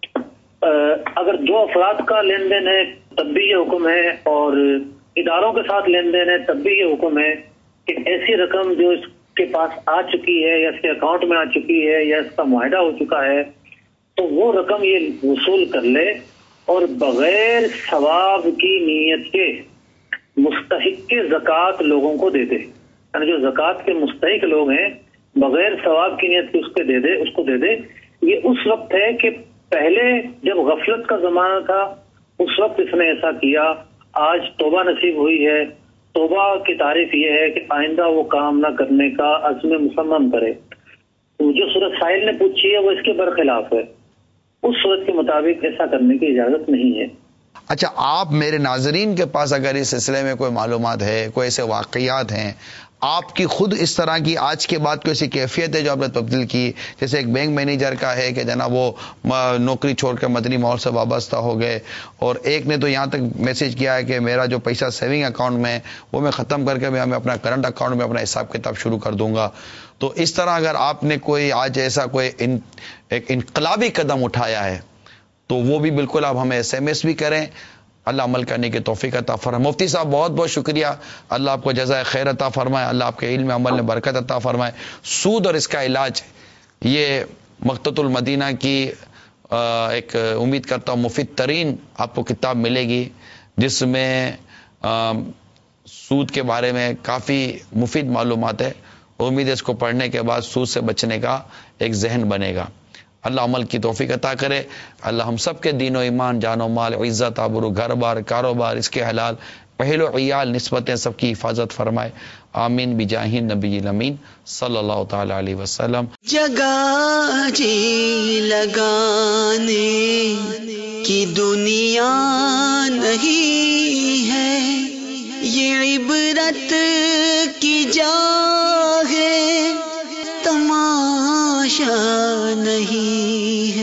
اگر دو افراد کا لین دین ہے تب بھی یہ حکم ہے اور اداروں کے ساتھ لین دین ہے تب بھی یہ حکم ہے کہ ایسی رقم جو اس کے پاس آ چکی ہے یا اس کے اکاؤنٹ میں آ چکی ہے یا اس کا معاہدہ ہو چکا ہے تو وہ رقم یہ وصول کر لے اور بغیر ثواب کی نیت کے مستحق کے زکوٰۃ لوگوں کو دے دے. یعنی جو زکوٰۃ کے مستحق لوگ ہیں بغیر ثواب کی نیت کے اس کو دے دے اس کو دے دے. یہ اس وقت ہے کہ پہلے جب غفلت کا زمانہ تھا اس وقت اس نے ایسا کیا. آج توبہ نصیب ہوئی ہے. توبہ کی تعریف یہ ہے کہ آئندہ وہ کام نہ کرنے کا عزم مصمم کرے. جو صورت سائل نے پوچھی ہے وہ اس کے برخلاف ہے. اس صورت کے مطابق ایسا کرنے کی اجازت نہیں ہے. اچھا آپ میرے ناظرین کے پاس اگر اس سلسلے میں کوئی معلومات ہے, کوئی ایسے واقعات ہیں, آپ کی خود اس طرح کی آج کے بعد کوئی ایسی کیفیت ہے جو آپ نے تبدیل کی, جیسے ایک بینک مینیجر کا ہے کہ جناب وہ نوکری چھوڑ کر مدنی ماحول سے وابستہ ہو گئے, اور ایک نے تو یہاں تک میسج کیا ہے کہ میرا جو پیسہ سیونگ اکاؤنٹ میں وہ میں ختم کر کے میں اپنا کرنٹ اکاؤنٹ میں اپنا حساب کتاب شروع کر دوں گا. تو اس طرح اگر آپ نے کوئی آج ایسا کوئی ان ایک انقلابی قدم اٹھایا ہے تو وہ بھی بالکل آپ ہمیں ایس ایم ایس بھی کریں. اللہ عمل کرنے کی توفیق عطا فرمائے. مفتی صاحب بہت بہت شکریہ, اللہ آپ کو جزائے خیر عطا فرمائے, اللہ آپ کے علم عمل میں برکت عطا فرمائے. سود اور اس کا علاج یہ مقتۃ المدینہ کی ایک امید کرتا ہوں مفید ترین آپ کو کتاب ملے گی جس میں سود کے بارے میں کافی مفید معلومات ہے. امید ہے اس کو پڑھنے کے بعد سود سے بچنے کا ایک ذہن بنے گا. اللہ عمل کی توفیق عطا کرے. اللہ ہم سب کے دین و ایمان, جان و مال, عزت, آبرو, گھر بار, کاروبار, اس کے حلال, پہل و عیال, نسبتیں سب کی حفاظت فرمائے. آمین بجاہ نبی الامین صلی اللہ تعالی علیہ وسلم. جگہ جی لگانے کی دنیا نہیں ہے, یہ عبرت کی جا ہے, تماشا نہیں ہے.